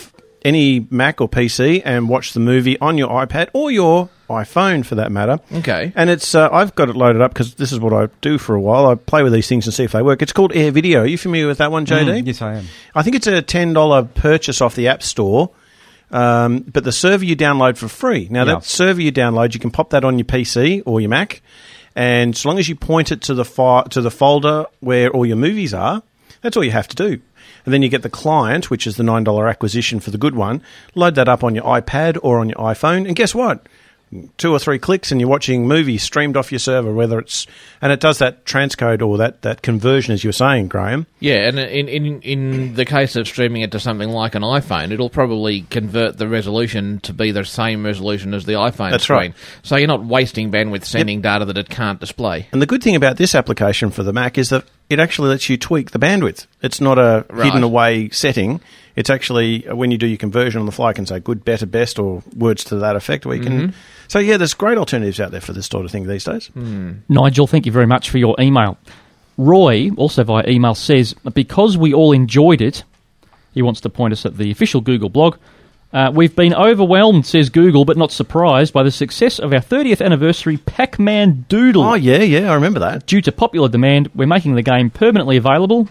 Speaker 2: any Mac or P C and watch the movie on your iPad or your iPhone, for that matter.
Speaker 3: Okay.
Speaker 2: And it's uh, I've got it loaded up because this is what I do for a while. I play with these things and see if they work. It's called Air Video. Are you familiar with that one, J D?
Speaker 5: Mm, yes, I am.
Speaker 2: I think it's a ten dollars purchase off the App Store, um, but the server you download for free. Now,
Speaker 5: Yeah.
Speaker 2: that server you download, you can pop that on your P C or your Mac, and so long as you point it to the fi- to the folder where all your movies are, that's all you have to do. And then you get the client, which is the nine dollars acquisition for the good one, load that up on your iPad or on your iPhone, and guess what? Two or three clicks and you're watching movies streamed off your server, whether it's... And it does that transcode or that, that conversion, as you were saying, Graham.
Speaker 3: Yeah, and in, in in the case of streaming it to something like an iPhone, it'll probably convert the resolution to be the same resolution as the iPhone
Speaker 2: That's
Speaker 3: screen.
Speaker 2: right.
Speaker 3: So you're not wasting bandwidth sending data that it can't display.
Speaker 2: And the good thing about this application for the Mac is that it actually lets you tweak the bandwidth. It's not a
Speaker 3: Right.
Speaker 2: hidden away setting. It's actually, when you do your conversion on the fly, you can say good, better, best, or words to that effect. Where you can.
Speaker 3: Mhm.
Speaker 2: So, yeah, there's great alternatives out there for this sort of thing these days.
Speaker 1: Nigel, thank you very much for your email. Roy, also via email, says, because we all enjoyed it, he wants to point us at the official Google blog. Uh, we've been overwhelmed, says Google, but not surprised by the success of our thirtieth anniversary Pac-Man Doodle.
Speaker 2: Oh, yeah, yeah, I remember that.
Speaker 1: Due to popular demand, we're making the game permanently available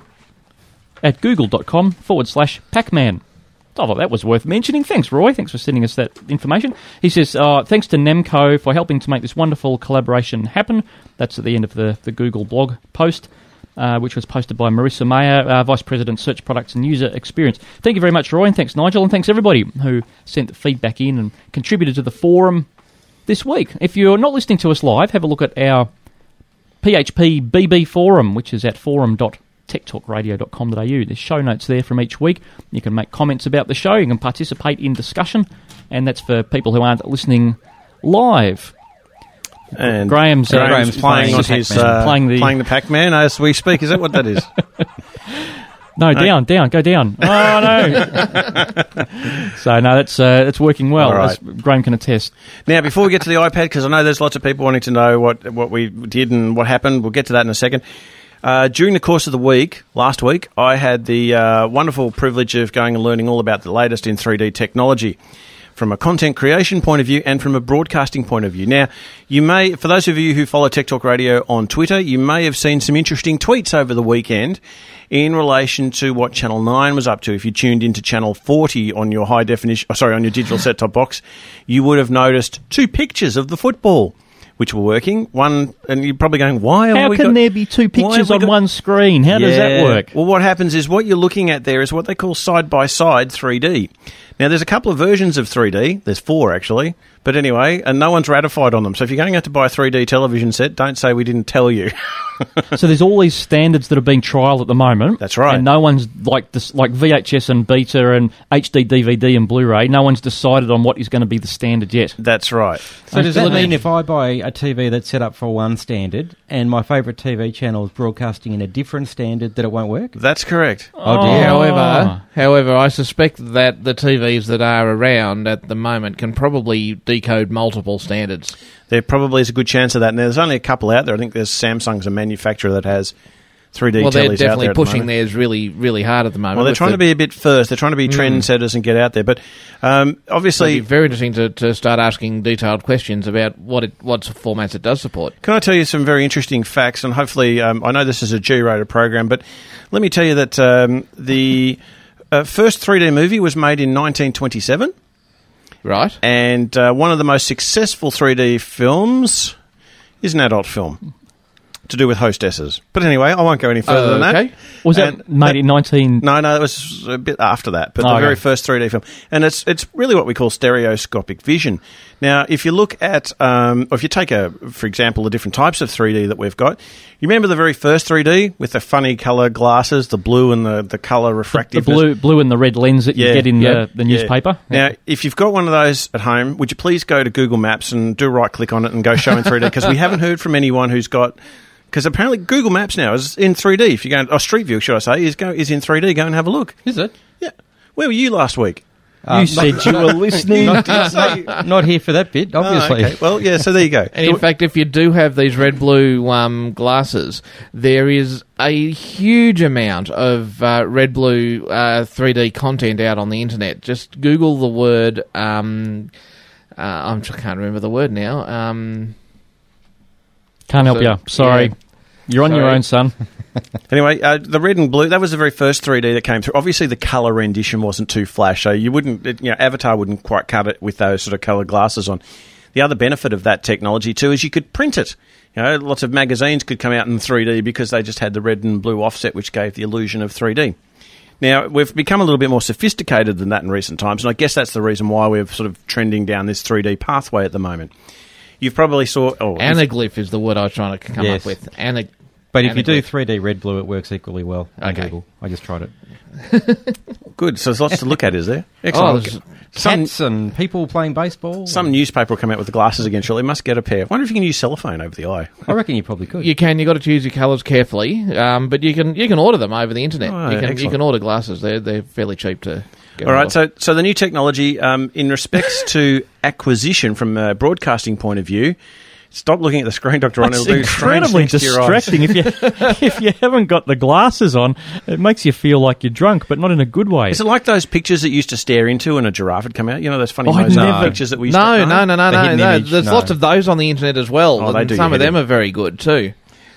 Speaker 1: at google.com forward slash Pac-Man. I thought that was worth mentioning. Thanks, Roy. Thanks for sending us that information. He says, uh, thanks to Nemco for helping to make this wonderful collaboration happen. That's at the end of the, the Google blog post, uh, which was posted by Marissa Mayer, uh, Vice President, Search Products and User Experience. Thank you very much, Roy, and thanks, Nigel, and thanks everybody who sent the feedback in and contributed to the forum this week. If you're not listening to us live, have a look at our P H P B B forum, which is at forum dot tech talk radio dot com dot a u. There's show notes there from each week. You can make comments about the show. You can participate in discussion, and that's for people who aren't listening live.
Speaker 2: And
Speaker 1: Graham's, uh,
Speaker 2: Graham's playing, on his, uh,
Speaker 1: playing the
Speaker 2: playing the Pac-Man as we speak. Is that what that is?
Speaker 1: No, down, down, go down. Oh, no. So, no, that's uh, that's working well,
Speaker 2: All right.
Speaker 1: as Graham can attest.
Speaker 2: Now, before we get to the iPad, because I know there's lots of people wanting to know what, what we did and what happened, we'll get to that in a second. Uh, during the course of the week, last week, I had the uh, wonderful privilege of going and learning all about the latest in three D technology from a content creation point of view and from a broadcasting point of view. Now, you may, for those of you who follow Tech Talk Radio on Twitter, you may have seen some interesting tweets over the weekend in relation to what Channel nine was up to. If you tuned into Channel forty on your high definition, oh, sorry, on your digital set-top box, you would have noticed two pictures of the football, which were working. One, and you're probably going, why have
Speaker 1: How
Speaker 2: we
Speaker 1: can
Speaker 2: got,
Speaker 1: there be two pictures
Speaker 2: we
Speaker 1: on
Speaker 2: got-
Speaker 1: one screen? How does that
Speaker 2: Yeah.
Speaker 1: work?
Speaker 2: Well, what happens is what you're looking at there is what they call side-by-side three D. Now, there's a couple of versions of three D. There's four, actually. But anyway, and no one's ratified on them. So if you're going out to buy a three D television set, don't say we didn't tell you.
Speaker 1: So there's all these standards that are being trialled at the moment.
Speaker 2: That's right.
Speaker 1: And no one's, like this, like V H S and Beta and H D D V D and Blu-ray, no one's decided on what is going to be the standard yet.
Speaker 2: That's right.
Speaker 5: So does that mean if I buy a T V that's set up for one standard and my favourite T V channel is broadcasting in a different standard, that it won't work?
Speaker 2: That's correct.
Speaker 5: Oh, dear.
Speaker 3: However, however, I suspect that the T Vs that are around at the moment can probably decode multiple standards.
Speaker 2: There probably is a good chance of that. Now, there's only a couple out there. I think there's Samsung's a manufacturer that has three D
Speaker 3: Well, they're
Speaker 2: tellies out
Speaker 3: definitely
Speaker 2: there at the
Speaker 3: pushing
Speaker 2: moment.
Speaker 3: theirs really, really hard at the moment.
Speaker 2: Well, they're
Speaker 3: with
Speaker 2: trying
Speaker 3: the-
Speaker 2: to be a bit first. They're trying to be
Speaker 3: Mm.
Speaker 2: trendsetters and get out there. But um, obviously...
Speaker 3: It'd be very interesting to, to start asking detailed questions about what it, what formats it does support.
Speaker 2: Can I tell you some very interesting facts? And hopefully, um, I know this is a G-rated program, but let me tell you that um, the uh, first three D movie was made in nineteen twenty-seven.
Speaker 3: Right.
Speaker 2: And uh, one of the most successful three D films is an adult film to do with hostesses. But anyway, I won't go any further
Speaker 1: Oh,
Speaker 2: than that.
Speaker 1: okay. Was that
Speaker 2: And
Speaker 1: made in nineteen...
Speaker 2: No, no, it was a bit after that, but
Speaker 1: Oh,
Speaker 2: the
Speaker 1: okay.
Speaker 2: very first three D film. And it's it's really what we call stereoscopic vision. Now, if you look at, um, or if you take, a, for example, the different types of three D that we've got, you remember the very first three D with the funny colour glasses, the blue and the, the colour
Speaker 1: The
Speaker 2: refractive?
Speaker 1: blue, blue and the red lens that you get in the, the
Speaker 2: yeah.
Speaker 1: newspaper.
Speaker 2: Now, if you've got one of those at home, would you please go to Google Maps and do a right click on it and go show in three D? Because we haven't heard from anyone who's got... Because apparently Google Maps now is in three D. If you go... Oh, Street View, should I say, is, go, is in three D. Go and have a look.
Speaker 5: Is it?
Speaker 2: Yeah. Where were you last week?
Speaker 5: Um,
Speaker 1: you said you were listening.
Speaker 5: Not, not, not here for that bit, obviously.
Speaker 2: Oh, okay. Well, yeah, so there you go.
Speaker 3: And in fact, if you do have these red-blue um, glasses, there is a huge amount of uh, red-blue uh, three D content out on the internet. Just Google the word... Um, uh, I'm, I can't remember the word now. Um,
Speaker 1: Can't help
Speaker 3: so,
Speaker 1: you. Sorry.
Speaker 3: Yeah.
Speaker 1: You're on
Speaker 3: Sorry.
Speaker 1: your own, son.
Speaker 2: Anyway, uh, the red and blue, that was the very first three D that came through. Obviously, the colour rendition wasn't too flash, so you wouldn't, it, you know, Avatar wouldn't quite cut it with those sort of coloured glasses on. The other benefit of that technology, too, is you could print it. You know, lots of magazines could come out in three D because they just had the red and blue offset, which gave the illusion of three D. Now, we've become a little bit more sophisticated than that in recent times, and I guess that's the reason why we're sort of trending down this three D pathway at the moment. You've probably saw... Oh,
Speaker 3: Anaglyph is the word I was trying to come
Speaker 5: Yes.
Speaker 3: up with. Anag-
Speaker 5: But if
Speaker 3: Anaglyph.
Speaker 5: you do three D red blue, it works equally well on
Speaker 3: Okay.
Speaker 5: Google. I just tried it.
Speaker 2: Good, so there's lots to look at, is there?
Speaker 3: Oh,
Speaker 2: Excellent.
Speaker 3: there's
Speaker 2: some,
Speaker 5: Cats and people playing baseball.
Speaker 2: some newspaper will come out with the glasses again, surely. Must get a pair. I wonder if you can use cellophane over the eye.
Speaker 5: I reckon you probably could.
Speaker 3: You can. You got to choose your colours carefully, um, but you can you can order them over the internet.
Speaker 2: Oh,
Speaker 3: you can
Speaker 2: excellent.
Speaker 3: you can order glasses. They're they're fairly cheap to. Go
Speaker 2: All right,
Speaker 3: off.
Speaker 2: so so the new technology, um, in respects to acquisition from a broadcasting point of view, stop looking at the screen, Doctor Ron.
Speaker 1: It's
Speaker 2: It'll do strange
Speaker 1: incredibly
Speaker 2: things to your eyes.
Speaker 1: distracting. if you if you haven't got the glasses on, it makes you feel like you're drunk, but not in a good way.
Speaker 2: Is it like those pictures that you used to stare into when a giraffe had come out? You know those funny
Speaker 1: Oh, I
Speaker 2: mosaic
Speaker 1: never-
Speaker 2: pictures that we used
Speaker 3: no,
Speaker 2: to...
Speaker 3: no, no, no,
Speaker 5: The
Speaker 3: no,
Speaker 5: hidden
Speaker 3: no.
Speaker 5: image,
Speaker 3: There's
Speaker 5: no.
Speaker 3: lots of those on the internet as well.
Speaker 2: Oh, they
Speaker 3: and
Speaker 2: do
Speaker 3: some
Speaker 2: your
Speaker 3: of them
Speaker 2: head
Speaker 3: are very good too.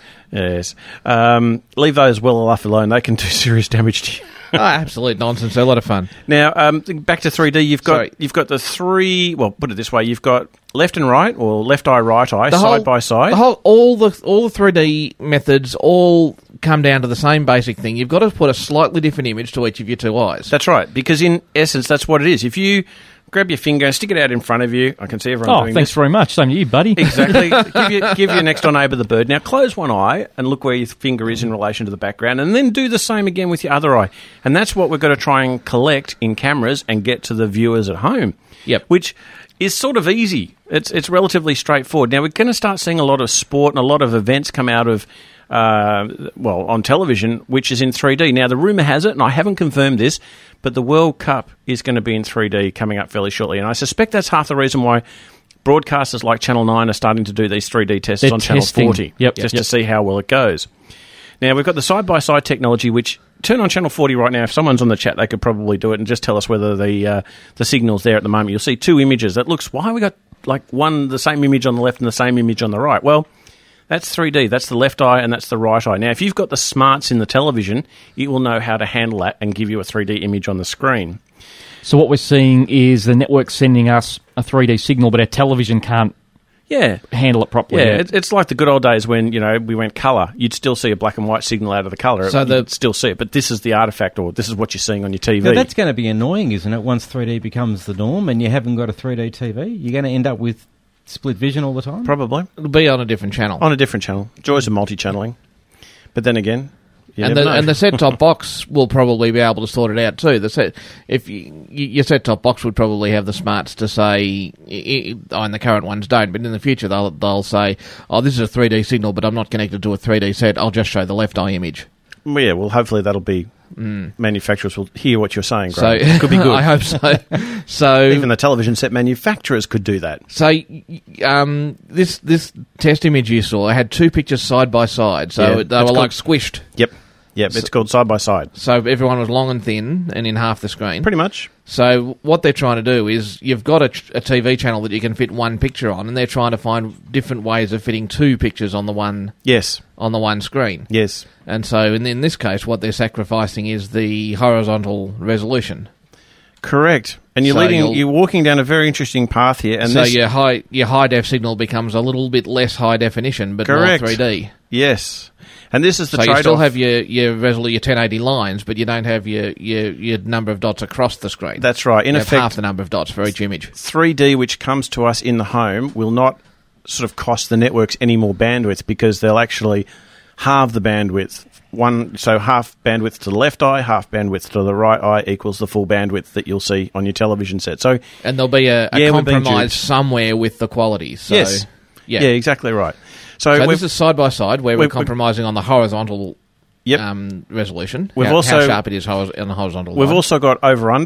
Speaker 2: Yes. Um, leave those well enough alone. They can do serious damage to you.
Speaker 3: Oh, absolute nonsense. They're a lot of fun.
Speaker 2: Now, um, back to three D, you've got
Speaker 3: Sorry.
Speaker 2: you've got the three... Well, put it this way. You've got left and right, or left eye, right eye,
Speaker 3: The
Speaker 2: side
Speaker 3: whole-
Speaker 2: by side.
Speaker 3: The whole, all the all the three D methods all come down to the same basic thing. You've got to put a slightly different image to each of your two eyes.
Speaker 2: That's right, because in essence, that's what it is. If you grab your finger, stick it out in front of you, I can see everyone
Speaker 1: Oh,
Speaker 2: doing
Speaker 1: thanks
Speaker 2: this.
Speaker 1: very much. Same to you, buddy.
Speaker 2: Exactly. give, your, give your next door neighbour the bird. Now, close one eye and look where your finger is in relation to the background, and then do the same again with your other eye. And that's what we've got to try and collect in cameras and get to the viewers at home.
Speaker 3: Yep.
Speaker 2: Which is sort of easy. It's it's relatively straightforward. Now, we're going to start seeing a lot of sport and a lot of events come out of, uh, well, on television, which is in three D. Now, the rumour has it, and I haven't confirmed this, but the World Cup is going to be in three D coming up fairly shortly. And I suspect that's half the reason why broadcasters like Channel nine are starting to do these three D tests
Speaker 1: They're
Speaker 2: on Channel
Speaker 1: testing.
Speaker 2: forty,
Speaker 1: Yep,
Speaker 2: just
Speaker 1: yep.
Speaker 2: to see how well it goes. Now, we've got the side-by-side technology, which, turn on Channel forty right now. If someone's on the chat, they could probably do it and just tell us whether the uh, the signal's there at the moment. You'll see two images. That looks, why have we got like one, the same image on the left and the same image on the right? Well, that's three D. That's the left eye and that's the right eye. Now, if you've got the smarts in the television, it will know how to handle that and give you a three D image on the screen.
Speaker 1: So what we're seeing is the network sending us a three D signal, but our television can't
Speaker 2: Yeah.
Speaker 1: handle it properly.
Speaker 2: Yeah, it, it's like the good old days when, you know, we went colour. You'd still see a black and white signal out of the colour.
Speaker 3: So the-
Speaker 2: You'd still see it, but this is the artefact, or this is what you're seeing on your T V.
Speaker 5: Now, that's going to be annoying, isn't it? Once three D becomes the norm and you haven't got a three D T V, you're going to end up with split vision all the time?
Speaker 2: Probably.
Speaker 3: It'll be on a different channel.
Speaker 2: On a different channel. Joys of multi-channeling. But then again, you
Speaker 3: and
Speaker 2: never
Speaker 3: the
Speaker 2: know.
Speaker 3: and the set top box will probably be able to sort it out too. The set if you, y- your set top box would probably have the smarts to say, I, I, and the current ones don't, but in the future they'll they'll say, oh, this is a three D signal, but I'm not connected to a three D set. I'll just show the left eye image.
Speaker 2: Well, yeah, well, hopefully that'll be...
Speaker 3: Mm.
Speaker 2: Manufacturers will hear what you're saying,
Speaker 3: So
Speaker 2: Graham. Could be good.
Speaker 3: I hope so. So
Speaker 2: even the television set manufacturers could do that.
Speaker 3: So, y- um, this this test image you saw had two pictures side by side, so
Speaker 2: Yeah,
Speaker 3: they
Speaker 2: it's
Speaker 3: were
Speaker 2: called-
Speaker 3: like squished.
Speaker 2: Yep. Yep,
Speaker 3: So-
Speaker 2: it's called side by side.
Speaker 3: So everyone was long and thin and in half the screen.
Speaker 2: Pretty much.
Speaker 3: So what they're trying to do is you've got a, a T V channel that you can fit one picture on, and they're trying to find different ways of fitting two pictures on the one
Speaker 2: Yes.
Speaker 3: on the one screen.
Speaker 2: Yes.
Speaker 3: And so in, in this case, what they're sacrificing is the horizontal resolution.
Speaker 2: Correct. And you're
Speaker 3: So
Speaker 2: leading,
Speaker 3: you'll-
Speaker 2: you're walking down a very interesting path here. And
Speaker 3: so
Speaker 2: this,
Speaker 3: your high your high def signal becomes a little bit less high definition, but
Speaker 2: Correct.
Speaker 3: more three D.
Speaker 2: Yes. And this is the
Speaker 3: So
Speaker 2: trade-off.
Speaker 3: you still have your your resolu- your ten eighty lines, but you don't have your, your, your number of dots across the screen.
Speaker 2: That's right. In
Speaker 3: you have
Speaker 2: effect,
Speaker 3: half the number of dots for each image.
Speaker 2: three D, which comes to us in the home, will not sort of cost the networks any more bandwidth because they'll actually halve the bandwidth. One, so half bandwidth to the left eye, half bandwidth to the right eye equals the full bandwidth that you'll see on your television set. So,
Speaker 3: And there'll be a, a
Speaker 2: Yeah, we're being
Speaker 3: compromise
Speaker 2: duped.
Speaker 3: somewhere with the quality. So,
Speaker 2: yes.
Speaker 3: Yeah.
Speaker 2: Yeah, exactly right. So,
Speaker 3: So
Speaker 2: we've,
Speaker 3: this is side by side where we're
Speaker 2: we've-
Speaker 3: compromising on the horizontal
Speaker 2: Yep.
Speaker 3: um, resolution.
Speaker 2: We've
Speaker 3: how,
Speaker 2: also-
Speaker 3: how sharp it is hor- on the horizontal
Speaker 2: we've
Speaker 3: line.
Speaker 2: also got over-under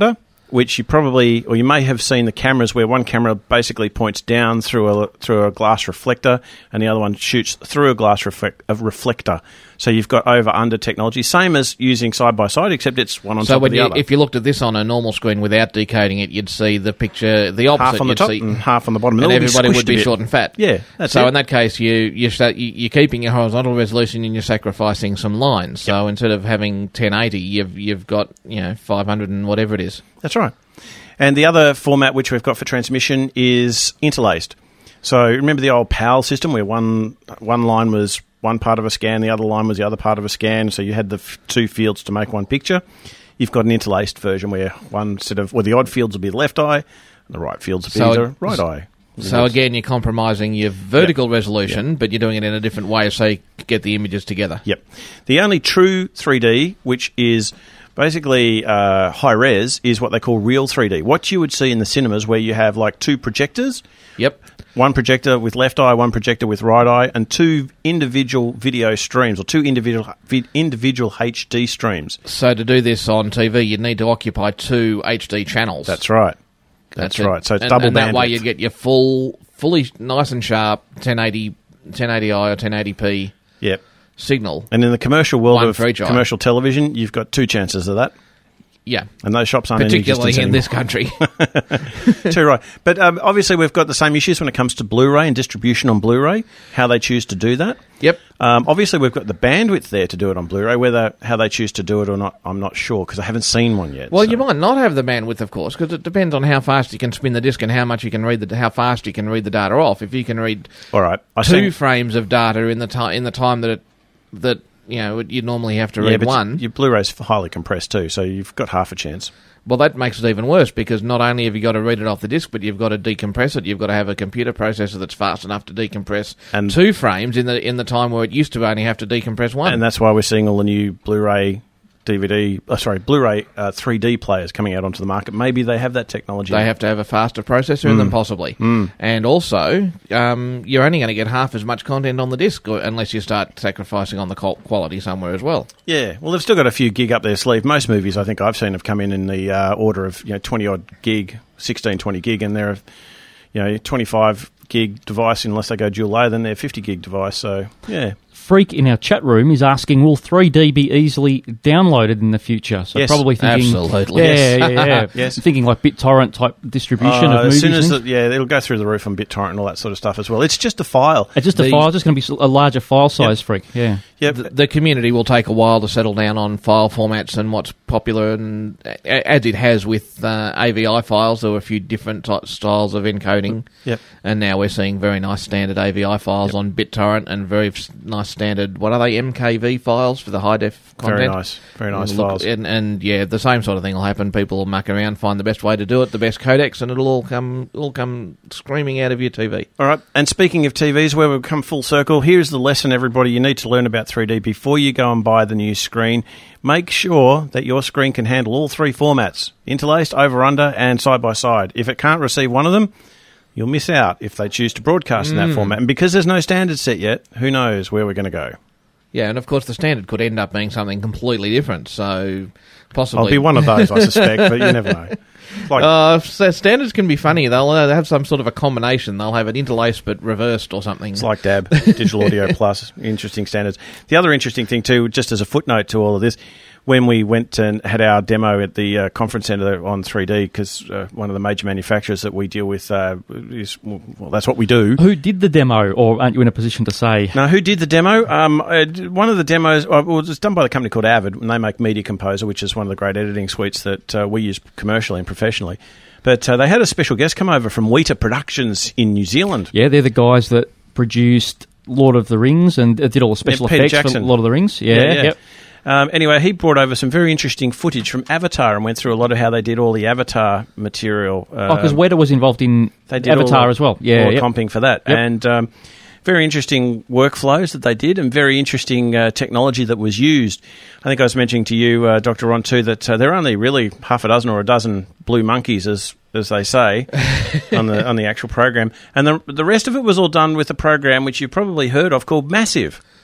Speaker 2: which you probably, or you may have seen the cameras where one camera basically points down through a through a glass reflector, and the other one shoots through a glass reflect, a reflector. So you've got over-under technology, same as using side-by-side, except it's one on
Speaker 3: so
Speaker 2: top
Speaker 3: when
Speaker 2: of the
Speaker 3: you,
Speaker 2: other.
Speaker 3: if you looked at this on a normal screen without decoding it, you'd see the picture, the opposite.
Speaker 2: Half on the
Speaker 3: you'd
Speaker 2: top
Speaker 3: see,
Speaker 2: and half on the bottom.
Speaker 3: And
Speaker 2: It'll be
Speaker 3: everybody would
Speaker 2: squished a
Speaker 3: be
Speaker 2: bit.
Speaker 3: short and fat.
Speaker 2: Yeah, that's
Speaker 3: so
Speaker 2: it.
Speaker 3: in that case, you, you start, you, you're keeping your horizontal resolution and you're sacrificing some lines. So instead of having ten eighty, you've you've got you know five hundred and whatever it is.
Speaker 2: That's right. And the other format which we've got for transmission is interlaced. So remember the old PAL system where one one line was one part of a scan, the other line was the other part of a scan, so you had the f- two fields to make one picture. You've got an interlaced version where one set of, well, the odd fields will be the left eye, and the right fields will be
Speaker 3: So
Speaker 2: the
Speaker 3: it-
Speaker 2: right eye.
Speaker 3: So again, you're compromising your vertical resolution, but you're doing it in a different way so you get the images together.
Speaker 2: Yep. The only true three D, which is basically uh, high res, is what they call real three D. What you would see in the cinemas where you have like two projectors.
Speaker 3: Yep.
Speaker 2: One projector with left eye, one projector with right eye, and two individual video streams, or two individual vid- individual H D streams.
Speaker 3: So to do this on T V, you'd need to occupy two H D channels.
Speaker 2: That's right. That's,
Speaker 3: That's
Speaker 2: right. So it's
Speaker 3: and,
Speaker 2: double
Speaker 3: and that
Speaker 2: bandwidth.
Speaker 3: way you get your full, fully nice and sharp ten eighty, ten eighty i or ten eighty p
Speaker 2: Yep.
Speaker 3: signal.
Speaker 2: And in the commercial world
Speaker 3: One
Speaker 2: of
Speaker 3: for each eye.
Speaker 2: commercial television, you've got two chances of that.
Speaker 3: Yeah.
Speaker 2: And those shops aren't
Speaker 3: particularly
Speaker 2: in
Speaker 3: in
Speaker 2: existence
Speaker 3: this country.
Speaker 2: Too right. But um, obviously we've got the same issues when it comes to Blu-ray and distribution on Blu-ray, how they choose to do that.
Speaker 3: Yep.
Speaker 2: Um, obviously we've got the bandwidth there to do it on Blu-ray. Whether how they choose to do it or not, I'm not sure because I haven't seen one yet.
Speaker 3: Well,
Speaker 2: so.
Speaker 3: you might not have the bandwidth, of course, because it depends on how fast you can spin the disc and how much you can read the how fast you can read the data off. If you can read
Speaker 2: All right. I
Speaker 3: two
Speaker 2: seen-
Speaker 3: frames of data in the time in the time that it, that you know you normally have to
Speaker 2: yeah,
Speaker 3: read
Speaker 2: but
Speaker 3: one.
Speaker 2: Your Blu-ray's highly compressed too, so you've got half a chance.
Speaker 3: Well, that makes it even worse because not only have you got to read it off the disc, but you've got to decompress it. You've got to have a computer processor that's fast enough to decompress
Speaker 2: And-
Speaker 3: two frames in the in the time where it used to only have to decompress one.
Speaker 2: And that's why we're seeing all the new Blu-ray, D V D, oh, sorry, Blu-ray uh, three D players coming out onto the market. Maybe they have that technology.
Speaker 3: They have to have a faster processor in
Speaker 2: Mm.
Speaker 3: them, possibly.
Speaker 2: Mm.
Speaker 3: And also, um, you're only going to get half as much content on the disc or, unless you start sacrificing on the qual- quality somewhere as well.
Speaker 2: Yeah, well, they've still got a few gig up their sleeve. Most movies I think I've seen have come in in the uh, order of you know twenty odd gig, sixteen, twenty gig, and they're you know twenty-five gig device unless they go dual layer, then they're fifty gig device. So yeah.
Speaker 15: Freak in our chat room is asking, will three D be easily downloaded in the future? So
Speaker 2: Yes,
Speaker 15: probably thinking,
Speaker 3: absolutely.
Speaker 15: yeah,
Speaker 2: Yes.
Speaker 15: yeah, yeah.
Speaker 2: Yes.
Speaker 15: Thinking like BitTorrent type distribution
Speaker 2: Uh,
Speaker 15: of movies.
Speaker 2: as soon as
Speaker 15: and
Speaker 2: the, yeah, it'll go through the roof on BitTorrent and all that sort of stuff as well. It's just a file.
Speaker 15: it's just a
Speaker 3: the-
Speaker 15: file, just going to be a larger file size.
Speaker 2: Yep.
Speaker 15: Freak, yeah.
Speaker 2: Yep.
Speaker 3: The, the community will take a while to settle down on file formats and what's popular, and a- as it has with uh, A V I files, there were a few different ty- styles of encoding.
Speaker 2: Yep.
Speaker 3: And now we're seeing very nice standard A V I files
Speaker 2: Yep.
Speaker 3: on BitTorrent and very f- nice standard, what are they, M K V files for the high def content.
Speaker 2: Very nice. Very nice
Speaker 3: And look-
Speaker 2: files.
Speaker 3: And, and yeah, the same sort of thing will happen. People will muck around, find the best way to do it, the best codecs, and it'll all come all come screaming out of your T V.
Speaker 2: All right. And speaking of T Vs, where we've come full circle, here's the lesson, everybody. You need to learn about three D before you go and buy the new screen. Make sure that your screen can handle all three formats, interlaced, over, under, and side by side. If it can't receive one of them, you'll miss out if they choose to broadcast in that
Speaker 3: Mm.
Speaker 2: format. And because there's no standard set yet, who knows where we're going to go.
Speaker 3: Yeah, and of course the standard could end up being something completely different. So possibly
Speaker 2: I'll be one of those, I suspect, but you never know. Like,
Speaker 3: uh, so standards can be funny. They'll uh, have some sort of a combination. They'll have it interlaced but reversed or something.
Speaker 2: It's like D A B, Digital Audio Plus, interesting standards. The other interesting thing too, just as a footnote to all of this, when we went and had our demo at the uh, conference centre on three D, because uh, one of the major manufacturers that we deal with uh, is, well, that's what we do.
Speaker 15: Who did the demo, or aren't you in a position to say?
Speaker 2: Now, who did the demo? Um, uh, one of the demos, uh, well, it was done by the company called Avid, and they make Media Composer, which is one of the great editing suites that uh, we use commercially and professionally. But uh, they had a special guest come over from Weta Productions in New Zealand.
Speaker 15: Yeah, they're the guys that produced Lord of the Rings and uh, did all the special
Speaker 2: Yeah, Peter
Speaker 15: effects
Speaker 2: Jackson.
Speaker 15: for Lord of the Rings. Yeah,
Speaker 2: Yeah, yeah.
Speaker 15: yep.
Speaker 2: Um, anyway, he brought over some very interesting footage from Avatar and went through a lot of how they did all the Avatar material. Uh,
Speaker 15: Oh, because Weta was involved in
Speaker 2: they did
Speaker 15: Avatar
Speaker 2: all the,
Speaker 15: as well. Yeah,
Speaker 2: all the
Speaker 15: yep.
Speaker 2: comping for that.
Speaker 15: Yep.
Speaker 2: And um, very interesting workflows that they did and very interesting uh, technology that was used. I think I was mentioning to you, uh, Doctor Ron, too, that uh, there are only really half a dozen or a dozen blue monkeys, as as they say, on the on the actual program. And the the rest of it was all done with a program which you've probably heard of called Massive.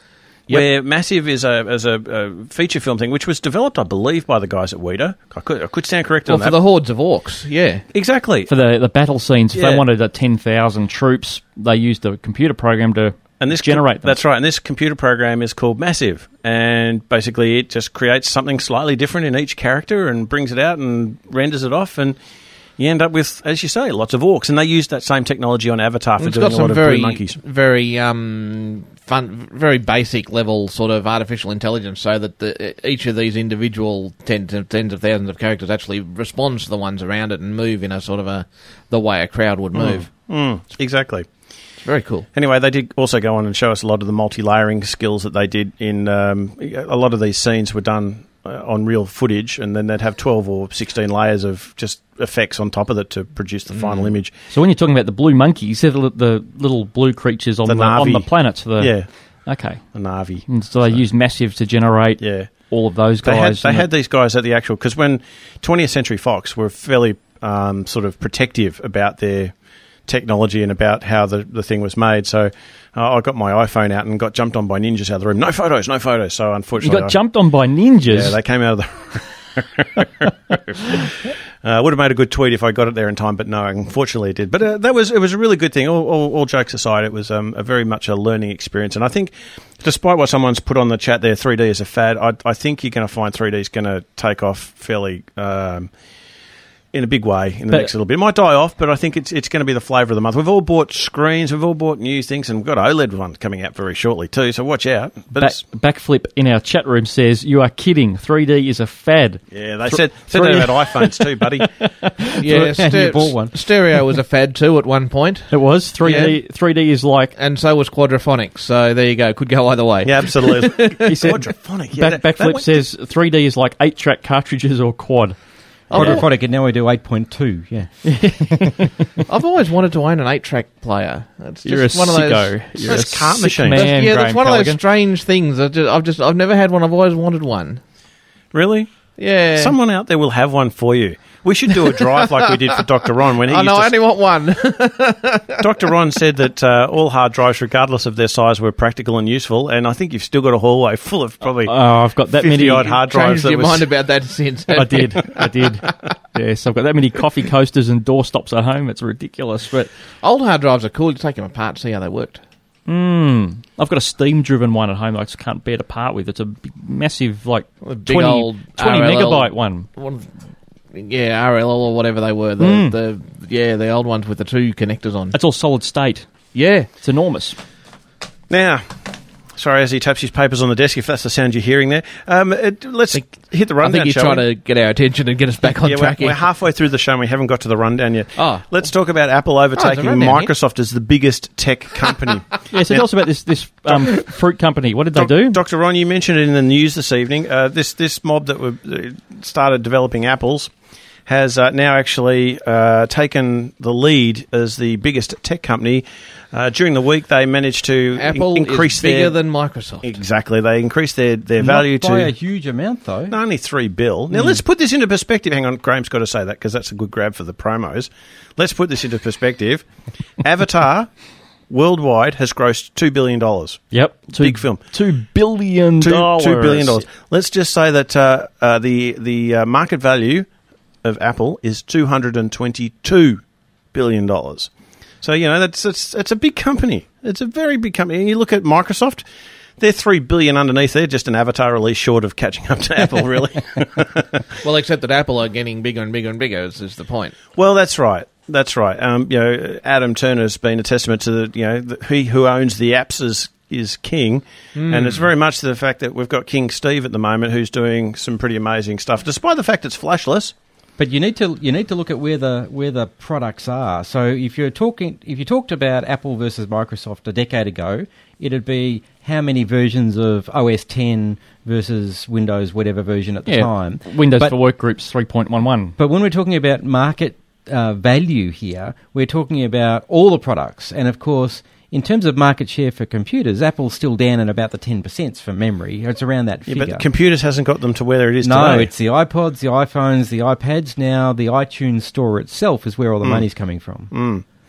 Speaker 3: Yep.
Speaker 2: where Massive is a as a, a feature film thing, which was developed, I believe, by the guys at Weta. I could I could stand corrected
Speaker 3: Well,
Speaker 2: on
Speaker 3: for
Speaker 2: that.
Speaker 3: the hordes of orcs, yeah.
Speaker 2: Exactly.
Speaker 15: For the, the battle scenes, if
Speaker 2: Yeah.
Speaker 15: they wanted a ten thousand troops, they used a computer program to
Speaker 2: and this
Speaker 15: generate them.
Speaker 2: That's right. And this computer program is called Massive, and basically it just creates something slightly different in each character and brings it out and renders it off, and you end up with, as you say, lots of orcs. And they used that same technology on Avatar for
Speaker 3: It's
Speaker 2: doing
Speaker 3: got
Speaker 2: a
Speaker 3: some
Speaker 2: lot of
Speaker 3: very,
Speaker 2: blue monkeys.
Speaker 3: very um, fun, very basic level sort of artificial intelligence, so that the, each of these individual tens of, tens of thousands of characters actually responds to the ones around it and move in a sort of a the way a crowd would move.
Speaker 2: Mm, mm, exactly.
Speaker 3: It's very cool.
Speaker 2: Anyway, they did also go on and show us a lot of the multi-layering skills that they did in um, a lot of these scenes were done uh, on real footage, and then they'd have twelve or sixteen layers of just effects on top of it to produce the final
Speaker 3: Mm.
Speaker 2: image.
Speaker 15: So when you're talking about the blue monkeys, they're the, the little blue creatures on
Speaker 2: The
Speaker 15: the, on
Speaker 2: Na'vi.
Speaker 15: the planet. The,
Speaker 2: Yeah.
Speaker 15: Okay.
Speaker 2: The Na'vi.
Speaker 15: And so they use Massive to generate
Speaker 2: Yeah.
Speaker 15: all of those
Speaker 2: They had,
Speaker 15: guys.
Speaker 2: they
Speaker 15: and
Speaker 2: had
Speaker 15: the-
Speaker 2: these guys at the actual... Because when twentieth Century Fox were fairly um, sort of protective about their technology and about how the, the thing was made, so uh, I got my iPhone out and got jumped on by ninjas out of the room. No photos, no photos. So
Speaker 15: You
Speaker 2: unfortunately...
Speaker 15: got
Speaker 2: I-
Speaker 15: jumped on by ninjas?
Speaker 2: Yeah, they came out of the... uh, would have made a good tweet if I got it there in time, but no, unfortunately it did. But uh, that was it was a really good thing. All, all, all jokes aside, it was um, a very much a learning experience. And I think, despite what someone's put on the chat there, three D is a fad, I, I think you're going to find three D is going to take off fairly... Um, in a big way in the
Speaker 15: But-
Speaker 2: next little bit. It might die off, but I think it's it's going to be the flavour of the month. We've all bought screens, we've all bought new things, and we've got an OLED one coming out very shortly too, so watch out. But
Speaker 15: Back,
Speaker 2: it's,
Speaker 15: Backflip in our chat room says, you are kidding. three D is a fad.
Speaker 2: yeah, they
Speaker 15: Thr-
Speaker 2: said, said
Speaker 15: three-
Speaker 2: that about iPhones too, buddy.
Speaker 3: Yeah,
Speaker 5: And you bought one.
Speaker 3: stereo was a fad too at one point.
Speaker 15: It was. three D three D is like...
Speaker 3: And so was quadraphonics, so there you go. Could go either way.
Speaker 2: Yeah, absolutely.
Speaker 15: He said,
Speaker 2: Quadraphonic. Yeah,
Speaker 15: Back,
Speaker 2: that- that
Speaker 15: Backflip
Speaker 2: went-
Speaker 15: says three D is like eight-track cartridges or quad.
Speaker 5: Quadraphonic, and now we do eight point two, yeah.
Speaker 3: I've always wanted to own an eight-track player. It's just
Speaker 15: You're a
Speaker 3: one of those.
Speaker 15: sicko. You're
Speaker 2: That's
Speaker 15: a
Speaker 2: cart
Speaker 15: sick
Speaker 2: machine.
Speaker 15: man,
Speaker 3: That's- yeah, that's
Speaker 15: Graham
Speaker 3: one of those
Speaker 15: Callaghan.
Speaker 3: strange things. I've just, I've just, I've never had one. I've always wanted one.
Speaker 2: Really?
Speaker 3: Yeah.
Speaker 2: Someone out there will have one for you. We should do a drive like we did for Doctor Ron when he
Speaker 3: I
Speaker 2: used
Speaker 3: know.
Speaker 2: to
Speaker 3: I only want one.
Speaker 2: Doctor Ron said that uh, all hard drives, regardless of their size, were practical and useful, and I think you've still got a hallway full of probably
Speaker 15: Oh, I've got that many...
Speaker 2: fifty-odd hard drives.
Speaker 3: Changed
Speaker 2: That
Speaker 3: your
Speaker 2: was,
Speaker 3: mind about that since.
Speaker 15: I did. I did. Yes, I've got that many coffee coasters and doorstops at home. It's ridiculous. But
Speaker 3: Old hard drives are cool. You take them apart, see how they worked.
Speaker 15: mm, I've got a steam-driven one at home that I just can't bear to part with. It's a big, massive, like,
Speaker 3: A big
Speaker 15: twenty,
Speaker 3: old
Speaker 15: twenty
Speaker 3: R L L
Speaker 15: megabyte one.
Speaker 3: One of- yeah, R L L or whatever they were. The,
Speaker 15: Mm.
Speaker 3: the yeah, the old ones with the two connectors on.
Speaker 15: That's all solid state.
Speaker 3: Yeah,
Speaker 15: It's enormous.
Speaker 2: now, sorry, as he taps his papers on the desk, if that's the sound you're hearing there, um, it, let's hit the
Speaker 3: I
Speaker 2: rundown.
Speaker 3: think he's
Speaker 2: shall
Speaker 3: trying
Speaker 2: we?
Speaker 3: to get our attention and get us back on
Speaker 2: yeah,
Speaker 3: track.
Speaker 2: we're, we're
Speaker 3: here.
Speaker 2: halfway through the show and we haven't got to the rundown yet.
Speaker 3: Oh.
Speaker 2: Let's talk about Apple overtaking
Speaker 3: rundown here.
Speaker 2: Microsoft as the biggest tech company.
Speaker 15: Yeah, so
Speaker 2: Now-
Speaker 15: tell us about this this um, fruit company. What did they do?
Speaker 2: Doctor Ron, you mentioned it in the news this evening. Uh, this this mob that were, uh, started developing apples has uh, now actually uh, taken the lead as the biggest tech company. Uh, during the week, they managed to
Speaker 3: Apple
Speaker 2: in- increase
Speaker 3: is bigger
Speaker 2: their
Speaker 3: than Microsoft.
Speaker 2: exactly. They increased their, their
Speaker 5: Not
Speaker 2: value
Speaker 5: by
Speaker 2: to
Speaker 5: a huge amount, though.
Speaker 2: only three bill. Now let's put this into perspective. Hang on, Graham's got to say that because that's a good grab for the promos. Let's put this into perspective. Avatar worldwide has grossed two billion dollars.
Speaker 15: Yep. Two,
Speaker 2: Big film.
Speaker 15: Two billion
Speaker 2: Two,
Speaker 15: dollars.
Speaker 2: two billion dollars. Let's just say that uh, uh, the the uh, market value of Apple is two hundred and twenty-two billion dollars. So you know that's it's it's a big company. It's a very big company. And you look at Microsoft. They're three billion dollars underneath. They're just an Avatar release short of catching up to Apple, really.
Speaker 3: Well, except that Apple are getting bigger and bigger and bigger. Is, is the point?
Speaker 2: Well, that's right. That's right. Um, you know, Adam Turner's been a testament to the, you know, the, he who owns the apps is, is king.
Speaker 3: Mm.
Speaker 2: And it's very much the fact that we've got King Steve at the moment who's doing some pretty amazing stuff, despite the fact it's flashless.
Speaker 5: But you need to you need to look at where the where the products are. So if you're talking if you talked about Apple versus Microsoft a decade ago, it'd be how many versions of O S ten versus Windows whatever version at the
Speaker 15: Yeah,
Speaker 5: time.
Speaker 15: Windows
Speaker 5: But-
Speaker 15: for Workgroups three point eleven.
Speaker 5: But when we're talking about market uh, value here, we're talking about all the products, and of course, in terms of market share for computers, Apple's still down at about the ten percent for memory. It's around that
Speaker 2: Yeah,
Speaker 5: figure.
Speaker 2: but computers hasn't got them to where it is
Speaker 5: No,
Speaker 2: today.
Speaker 5: it's the iPods, the iPhones, the iPads. Now the iTunes store itself is where all the
Speaker 2: Mm.
Speaker 5: money's coming from.
Speaker 2: Mm.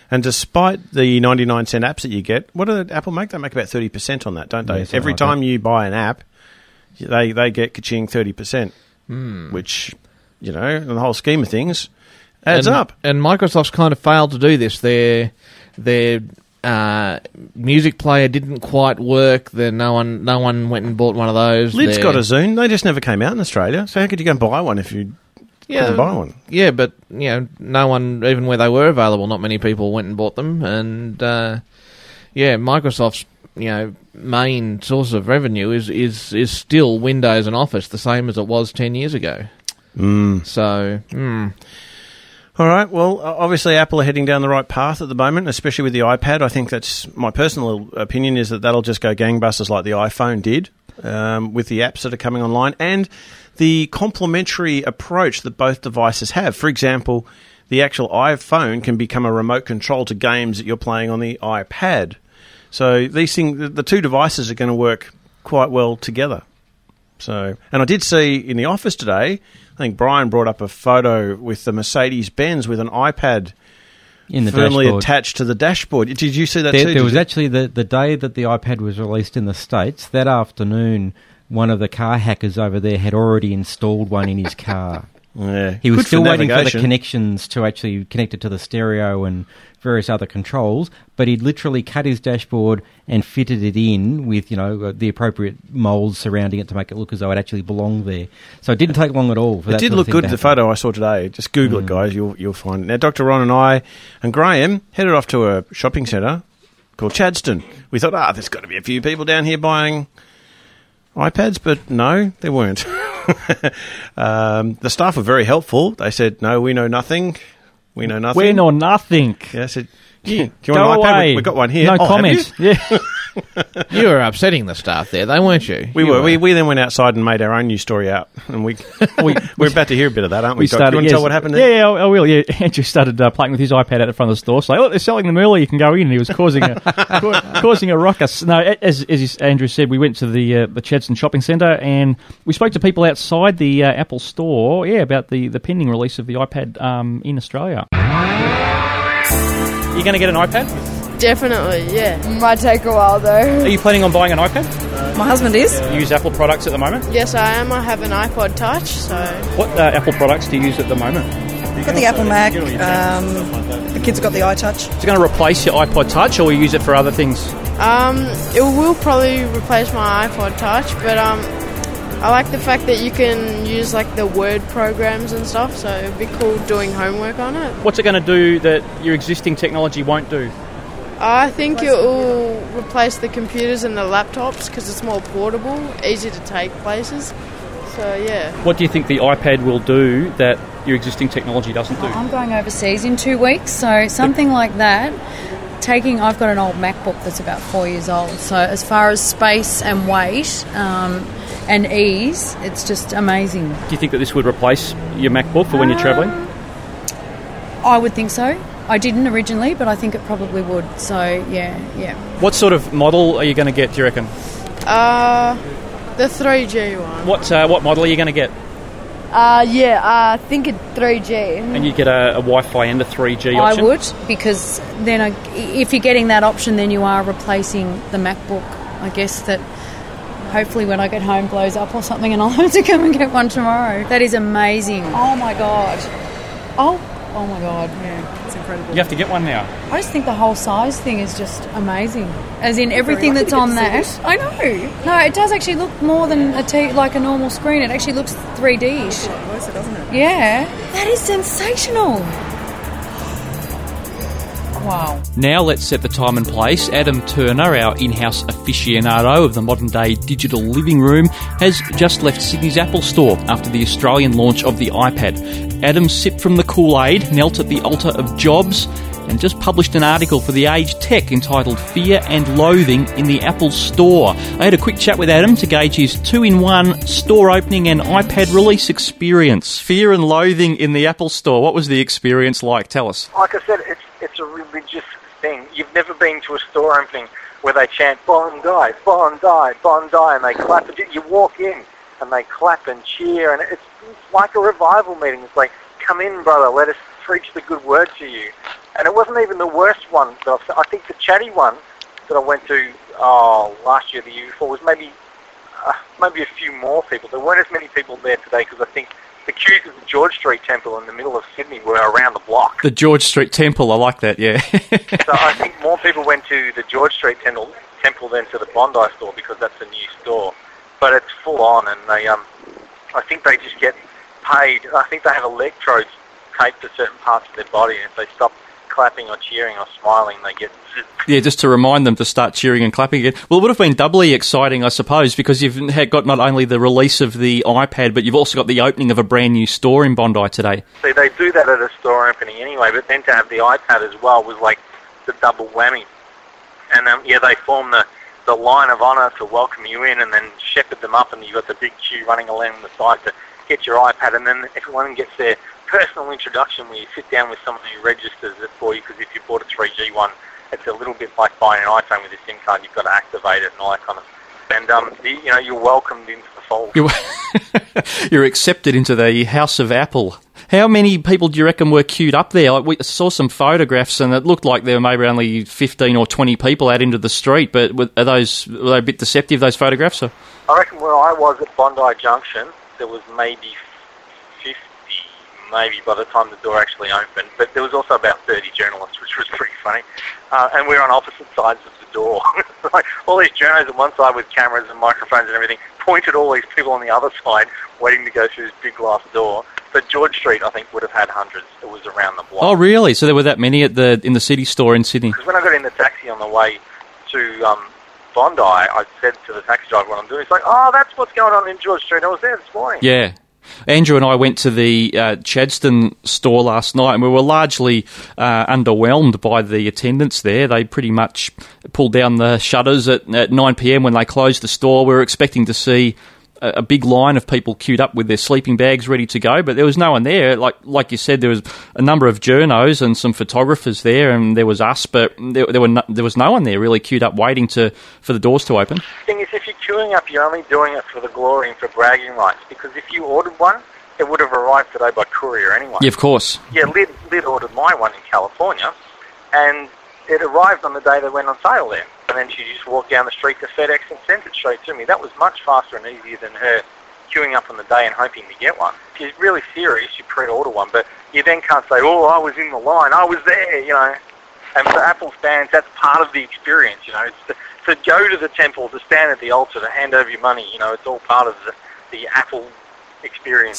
Speaker 2: And despite the ninety-nine cent apps that you get, what do Apple make? They make about thirty percent on that, don't they?
Speaker 5: Yeah,
Speaker 2: Every
Speaker 5: like
Speaker 2: time
Speaker 5: that.
Speaker 2: you buy an app, they, they get ka-ching thirty percent,
Speaker 3: Hmm.
Speaker 2: which, you know, in the whole scheme of things, adds
Speaker 3: and,
Speaker 2: up.
Speaker 3: And Microsoft's kind of failed to do this. Their their uh, music player didn't quite work. There, no one no one went and bought one of those.
Speaker 2: Lid's
Speaker 3: Their-
Speaker 2: got a Zune. They just never came out in Australia. So how could you go and buy one if you couldn't buy one?
Speaker 3: Yeah, but you know, no one, even where they were available, not many people went and bought them. And uh, yeah, Microsoft's you know main source of revenue is is is still Windows and Office, the same as it was ten years ago.
Speaker 2: Mm.
Speaker 3: So. Mm.
Speaker 2: All right. Well, o- obviously, Apple are heading down the right path at the moment, especially with the iPad. I think that's my personal opinion is that that'll just go gangbusters like the iPhone did um, with the apps that are coming online and the complementary approach that both devices have. For example, the actual iPhone can become a remote control to games that you're playing on the iPad. So these things, the- the two devices are going to work quite well together. So, and I did see in the office today, I think Brian brought up a photo with the Mercedes-Benz with an iPad
Speaker 5: In the
Speaker 2: firmly
Speaker 5: dashboard.
Speaker 2: attached to the dashboard. Did you see that
Speaker 5: There,
Speaker 2: too?
Speaker 5: there
Speaker 2: Did
Speaker 5: was
Speaker 2: you?
Speaker 5: actually the, the day that the iPad was released in the States, that afternoon, one of the car hackers over there had already installed one in his car.
Speaker 2: Yeah.
Speaker 5: He was
Speaker 2: Good
Speaker 5: still
Speaker 2: for
Speaker 5: waiting for the
Speaker 2: navigation.
Speaker 5: connections to actually connect it to the stereo and various other controls, but he'd literally cut his dashboard and fitted it in with, you know, uh, the appropriate moulds surrounding it to make it look as though it actually belonged there. So it didn't take long at all for
Speaker 2: It
Speaker 5: that
Speaker 2: did
Speaker 5: sort of
Speaker 2: look
Speaker 5: thing
Speaker 2: good,
Speaker 5: to
Speaker 2: the
Speaker 5: happen.
Speaker 2: photo I saw today. Just Google it, guys. You'll you'll find it. Now, Doctor Ron and I and Graham headed off to a shopping centre called Chadston. We thought, ah, there's got to be a few people down here buying iPads, but no, there weren't. um, the staff were very helpful. They said, no, we know nothing. We know nothing.
Speaker 15: We know nothing.
Speaker 2: Yeah, I said, yeah, do you
Speaker 15: Go
Speaker 2: want an iPad?
Speaker 15: away.
Speaker 2: We, we got one here.
Speaker 15: No
Speaker 2: Oh, have
Speaker 15: comments.
Speaker 2: you?
Speaker 15: Yeah.
Speaker 3: You were upsetting the staff there, though, weren't you?
Speaker 2: We
Speaker 3: You
Speaker 2: were. We, we then went outside and made our own news story out, and we, we we're about to hear a bit of that, aren't we?
Speaker 15: We
Speaker 2: Doc?
Speaker 15: started.
Speaker 2: Do you want to
Speaker 15: yes.
Speaker 2: tell what happened there?
Speaker 15: Yeah, yeah, I I will. Yeah, Andrew started uh, playing with his iPad out the front of the store, saying, "Look, they're selling them early. You can go in." And he was causing a ca- causing a ruckus. No, as as Andrew said, we went to the uh, the Chadston Shopping Centre and we spoke to people outside the uh, Apple store. Yeah, about the, the pending release of the iPad um, in Australia. You going to get an iPad?
Speaker 16: Definitely, yeah. Might take a while though.
Speaker 15: Are you planning on buying an iPad?
Speaker 16: My husband is.
Speaker 15: You use Apple products at the moment?
Speaker 16: Yes, I am. I have an iPod Touch, so.
Speaker 15: What uh, Apple products do you use at the moment?
Speaker 17: Got the Apple Mac. Um, the kids have got the iTouch.
Speaker 15: Is it going to replace your iPod Touch, or will you use it for other things?
Speaker 16: Um, it will probably replace my iPod Touch, but um, I like the fact that you can use like the Word programs and stuff, so it'd be cool doing homework on it.
Speaker 15: What's it going to do that your existing technology won't do?
Speaker 16: I think it will replace the computers and the laptops because it's more portable, easy to take places. So yeah.
Speaker 15: What do you think the iPad will do that your existing technology doesn't do?
Speaker 18: I'm going overseas in two weeks, so something like that. Taking, I've got an old MacBook that's about four years old, so as far as space and weight um, and ease, it's just amazing.
Speaker 15: Do you think that this would replace your MacBook for when you're travelling?
Speaker 18: I would think so. I didn't originally, but I think it probably would. So yeah, yeah.
Speaker 15: What sort of model are you going to get, do you reckon?
Speaker 16: Uh, the three G one.
Speaker 15: What uh, what model are you going to get?
Speaker 19: Uh, yeah, I think it's three G.
Speaker 15: And you get a, a Wi-Fi and a three G
Speaker 18: I
Speaker 15: option?
Speaker 18: would, because then I, if you're getting that option, then you are replacing the MacBook. I guess that hopefully when I get home blows up or something and I'll have to come and get one tomorrow. That is amazing. Oh my God. Oh, oh my God. Yeah, it's incredible.
Speaker 15: You have to get one now.
Speaker 18: I just think the whole size thing is just amazing. As in everything that's on that. I know. No, it does actually look more than a t- like a normal screen. It actually looks three D-ish.
Speaker 17: Doesn't it?
Speaker 18: Yeah. That is sensational. Wow.
Speaker 1: Now let's set the time and place. Adam Turner, our in-house aficionado of the modern-day digital living room, has just left Sydney's Apple Store after the Australian launch of the iPad. Adam sipped from the Kool-Aid, knelt at the altar of jobs, and just published an article for The Age Tech entitled Fear and Loathing in the Apple Store. I had a quick chat with Adam to gauge his two-in-one store opening and iPad release experience. Fear and loathing in the Apple Store. What was the experience like? Tell us.
Speaker 20: Like I said, it's it's a religious thing. You've never been to a store opening where they chant Bondi, Bondi, Bondi, and they clap. You walk in and they clap and cheer, and it's, it's like a revival meeting. It's like, come in, brother, let us preach the good word to you. And it wasn't even the worst one. That I've, I think the chatty one that I went to oh, last year, the year before, was maybe uh, maybe a few more people. There weren't as many people there today because I think the queues at the George Street Temple in the middle of Sydney were around the block.
Speaker 1: The George Street Temple, I like that, yeah.
Speaker 20: So I think more people went to the George Street Temple, temple than to the Bondi store because that's a new store. But it's full on, and they, um, I think they just get paid. I think they have electrodes taped to certain parts of their body, and if they stop clapping or cheering or smiling, they get zipped.
Speaker 1: Yeah, just to remind them to start cheering and clapping again. Well, it would have been doubly exciting, I suppose, because you've had got not only the release of the iPad, but you've also got the opening of a brand new store in Bondi today.
Speaker 20: See, they do that at a store opening anyway, but then to have the iPad as well was like the double whammy. And um, yeah, they form the, the line of honour to welcome you in and then shepherd them up, and you've got the big queue running along the side to get your iPad, and then everyone gets their personal introduction where you sit down with someone who registers it for you, because if you bought a three G one, it's a little bit like buying an iPhone with a SIM card. You've got to activate it and all that kind of stuff. And um, the, you know, you're welcomed into the fold.
Speaker 1: You're, you're accepted into the House of Apple. How many people do you reckon were queued up there? Like, we saw some photographs, and it looked like there were maybe only fifteen or twenty people out into the street. But were, are those were they a bit deceptive, those photographs? Or?
Speaker 20: I reckon where I was at Bondi Junction, there was maybe fifty, maybe by the time the door actually opened. But there was also about thirty journalists, which was pretty funny. Uh, and we were on opposite sides of the door. Like, all these journalists on one side with cameras and microphones and everything pointed all these people on the other side waiting to go through this big glass door. But George Street, I think, would have had hundreds. It was around the block.
Speaker 1: Oh, really? So there were that many at the in the city store in Sydney?
Speaker 20: Because when I got in the taxi on the way to um, Bondi, I said to the taxi driver what I'm doing. He's like, oh, that's what's going on in George Street. I was there this morning.
Speaker 1: Yeah. Andrew and I went to the uh, Chadstone store last night, and we were largely uh, underwhelmed by the attendance there. They pretty much pulled down the shutters at, at nine p.m. when they closed the store. We were expecting to see a, a big line of people queued up with their sleeping bags ready to go, but there was no one there. Like like you said, there was a number of journos and some photographers there, and there was us, but there, there, were no, there was no one there really queued up waiting to for the doors to open.
Speaker 20: The thing is, if you're queuing up, you're only doing it for the glory and for bragging rights, because if you ordered one, it would have arrived today by courier anyway.
Speaker 1: Yeah, of course.
Speaker 20: Yeah, Lyd, Lyd ordered my one in California, and it arrived on the day they went on sale there. And then she just walked down the street to FedEx and sent it straight to me. That was much faster and easier than her queuing up on the day and hoping to get one. If you're really serious, you pre-order one, but you then can't say, oh, I was in the line, I was there, you know. And for Apple fans, that's part of the experience, you know. It's the, to go to the temple, to stand at the altar, to hand over your money, you know, it's all part of the, the Apple experience.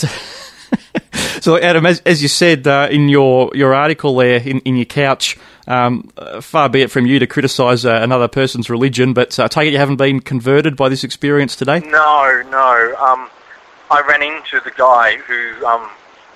Speaker 1: So, Adam, as, as you said uh, in your, your article there, in, in your couch, um, uh, far be it from you to criticise uh, another person's religion, but uh, I take it you haven't been converted by this experience today?
Speaker 20: No, no. Um, I ran into the guy who, um,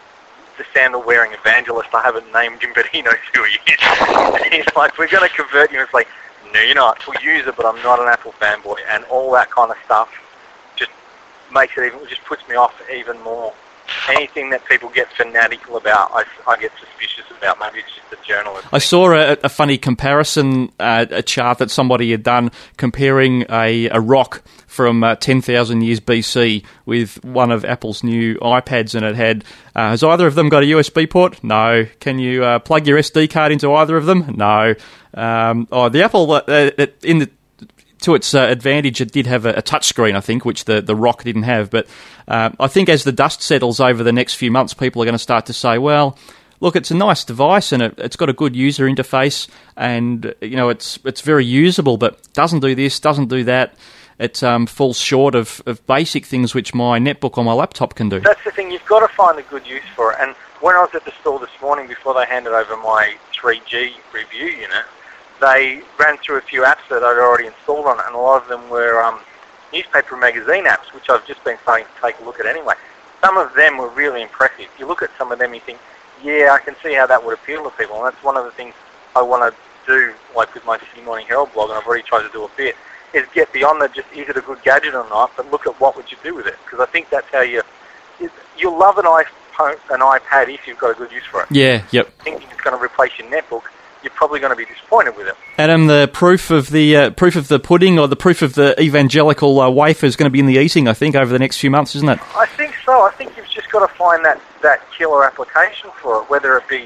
Speaker 20: the sandal-wearing evangelist, I haven't named him, but he knows who he is. And he's like, we're going to convert you. It's like, no, you're not. We'll use it, but I'm not an Apple fanboy. And all that kind of stuff just makes it even, it just puts me off even more. Anything that people get fanatical about, I, I get suspicious about. Maybe it's just a journalist.
Speaker 1: I saw a, a funny comparison, uh, a chart that somebody had done comparing a, a rock from uh, ten thousand years B C with one of Apple's new iPads, and it had, uh, has either of them got a U S B port? No. Can you uh, plug your S D card into either of them? No. Um, oh, the Apple, uh, it, in the to its uh, advantage, it did have a, a touchscreen, I think, which the, the Rock didn't have. But uh, I think as the dust settles over the next few months, people are going to start to say, well, look, it's a nice device and it, it's got a good user interface and, you know, it's it's very usable, but doesn't do this, doesn't do that. It um, falls short of, of basic things which my netbook or my laptop can do.
Speaker 20: That's the thing. You've got to find a good use for it. And when I was at the store this morning, before they handed over my three G review unit, they ran through a few apps that I'd already installed on it, and a lot of them were um, newspaper and magazine apps, which I've just been starting to take a look at anyway. Some of them were really impressive. You look at some of them, you think, yeah, I can see how that would appeal to people, and that's one of the things I want to do, like with my Sydney Morning Herald blog, and I've already tried to do a bit, is get beyond the just, is it a good gadget or not, but look at what would you do with it, because I think that's how you, you'll love an iPhone, an iPad if you've got a good use for it.
Speaker 1: Yeah, yep.
Speaker 20: Thinking it's going to replace your netbook, you're probably going to be disappointed with it.
Speaker 1: Adam, the proof of the uh, proof of the pudding, or the proof of the evangelical uh, wafer, is going to be in the eating, I think, over the next few months, isn't it?
Speaker 20: I think so. I think you've just got to find that, that killer application for it, whether it be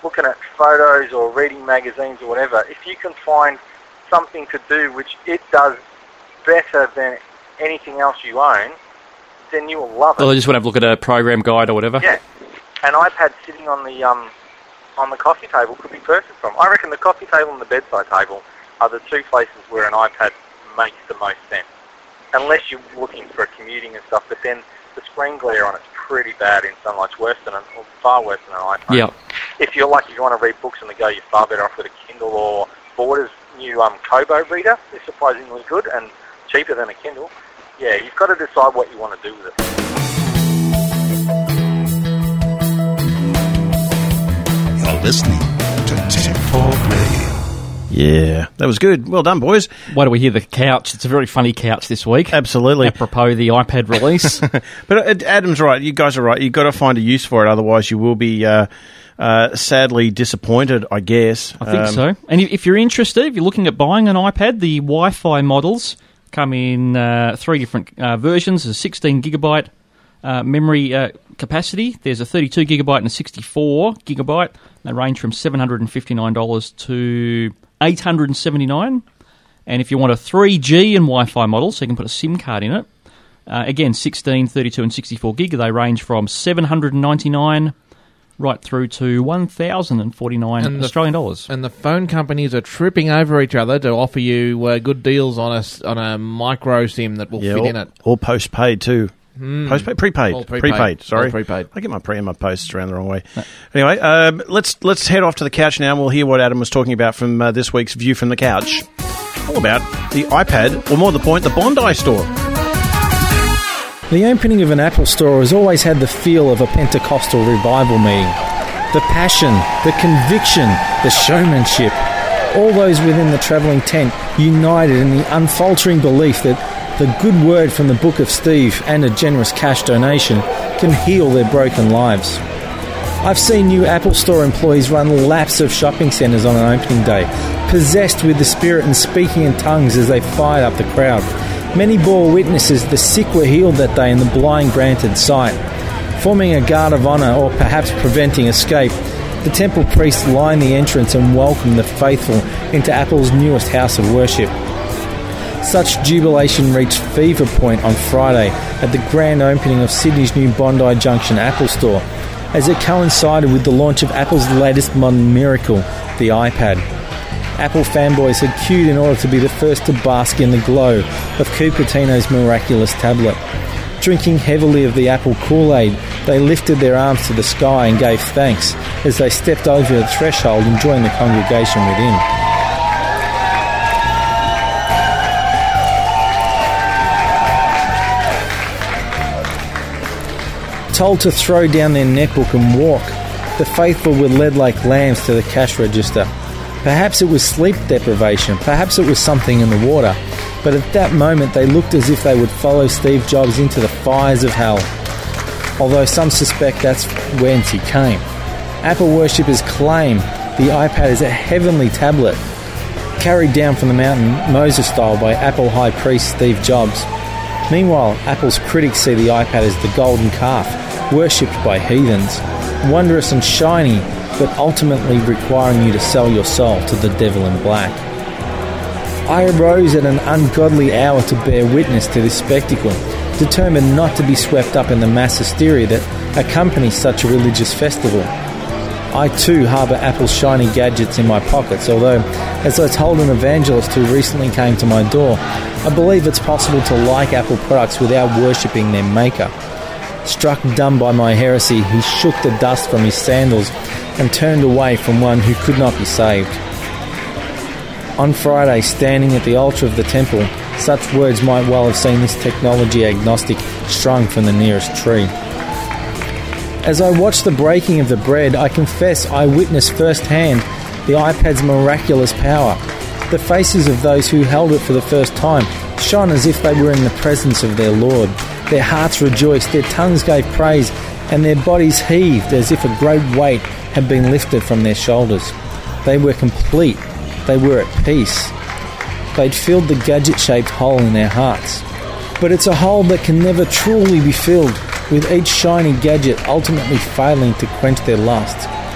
Speaker 20: looking at photos or reading magazines or whatever, if you can find something to do which it does better than anything else you own, then you will love it.
Speaker 1: Well, I just want to have a look at a program guide or whatever.
Speaker 20: Yeah. An iPad sitting on the um, on the coffee table could be perfect for them. I reckon the coffee table and the bedside table are the two places where an iPad makes the most sense. Unless you're looking for commuting and stuff, but then the screen glare on it's pretty bad in some much worse than an, or far worse than an iPhone.
Speaker 1: Yeah.
Speaker 20: If you're lucky, you want to read books on the go, you're far better off with a Kindle or Borders' new um, Kobo reader. They're surprisingly good and cheaper than a Kindle. Yeah, you've got to decide what you want to do with it.
Speaker 21: You're listening to Tech Talk Radio.
Speaker 2: Yeah, that was good. Well done, boys.
Speaker 15: Why do we hear the couch? It's a very funny couch this week.
Speaker 2: Absolutely.
Speaker 15: Apropos the iPad release.
Speaker 2: But uh, Adam's right. You guys are right. You've got to find a use for it. Otherwise, you will be uh, uh, sadly disappointed, I guess.
Speaker 15: I think
Speaker 2: um,
Speaker 15: so. And if you're interested, if you're looking at buying an iPad, the Wi-Fi models come in uh, three different uh, versions. There's a sixteen gigabyte uh, memory uh, capacity. There's a thirty-two gigabyte and a sixty-four gigabyte. They range from seven hundred fifty-nine dollars to eight hundred seventy-nine dollars. And if you want a three G and Wi-Fi model, so you can put a SIM card in it, uh, again, sixteen, thirty-two and sixty-four gig, they range from seven hundred ninety-nine dollars right through to one thousand forty-nine
Speaker 3: And the-
Speaker 15: Australian dollars.
Speaker 3: And the phone companies are tripping over each other to offer you uh, good deals on a, s- on a micro SIM that will
Speaker 2: Yeah,
Speaker 3: fit
Speaker 2: or,
Speaker 3: in it.
Speaker 2: or postpaid too.
Speaker 3: Hmm.
Speaker 2: Postpaid, prepaid,
Speaker 3: All prepaid.
Speaker 2: Sorry,
Speaker 3: All prepaid.
Speaker 2: I get my pre and my posts around the wrong way. Anyway, um, let's let's head off to the couch now, and we'll hear what Adam was talking about from uh, this week's View from the Couch. All about the iPad, or more to the point, the Bondi store.
Speaker 4: The opening of an Apple store has always had the feel of a Pentecostal revival meeting. The passion, the conviction, the showmanship, all those within the travelling tent united in the unfaltering belief that the good word from the Book of Steve and a generous cash donation can heal their broken lives. I've seen new Apple Store employees run laps of shopping centres on an opening day, possessed with the spirit and speaking in tongues as they fired up the crowd. Many bore witness as the sick were healed that day and the blind granted sight. Forming a guard of honour or perhaps preventing escape, the temple priests lined the entrance and welcomed the faithful into Apple's newest house of worship. Such jubilation reached fever point on Friday at the grand opening of Sydney's new Bondi Junction Apple Store, as it coincided with the launch of Apple's latest modern miracle, the iPad. Apple fanboys had queued in order to be the first to bask in the glow of Cupertino's miraculous tablet. Drinking heavily of the Apple Kool-Aid, they lifted their arms to the sky and gave thanks as they stepped over the threshold and joined the congregation within. Told to throw down their netbook and walk, the faithful were led like lambs to the cash register. Perhaps it was sleep deprivation, perhaps it was something in the water, but at that moment they looked as if they would follow Steve Jobs into the fires of hell. Although some suspect that's whence he came. Apple worshippers claim the iPad is a heavenly tablet, carried down from the mountain Moses style by Apple high priest Steve Jobs. Meanwhile, Apple's critics see the iPad as the golden calf, worshipped by heathens, wondrous and shiny, but ultimately requiring you to sell your soul to the devil in black. I arose at an ungodly hour to bear witness to this spectacle, determined not to be swept up in the mass hysteria that accompanies such a religious festival. I too harbour Apple's shiny gadgets in my pockets, although, as I told an evangelist who recently came to my door, I believe it's possible to like Apple products without worshipping their maker. Struck dumb by my heresy, he shook the dust from his sandals and turned away from one who could not be saved. On Friday, standing at the altar of the temple, such words might well have seen this technology agnostic strung from the nearest tree. As I watched the breaking of the bread, I confess I witnessed firsthand the iPad's miraculous power. The faces of those who held it for the first time shone as if they were in the presence of their Lord. Their hearts rejoiced, their tongues gave praise, and their bodies heaved as if a great weight had been lifted from their shoulders. They were complete. They were at peace. They'd filled the gadget-shaped hole in their hearts. But it's a hole that can never truly be filled, with each shiny gadget ultimately failing to quench their lust.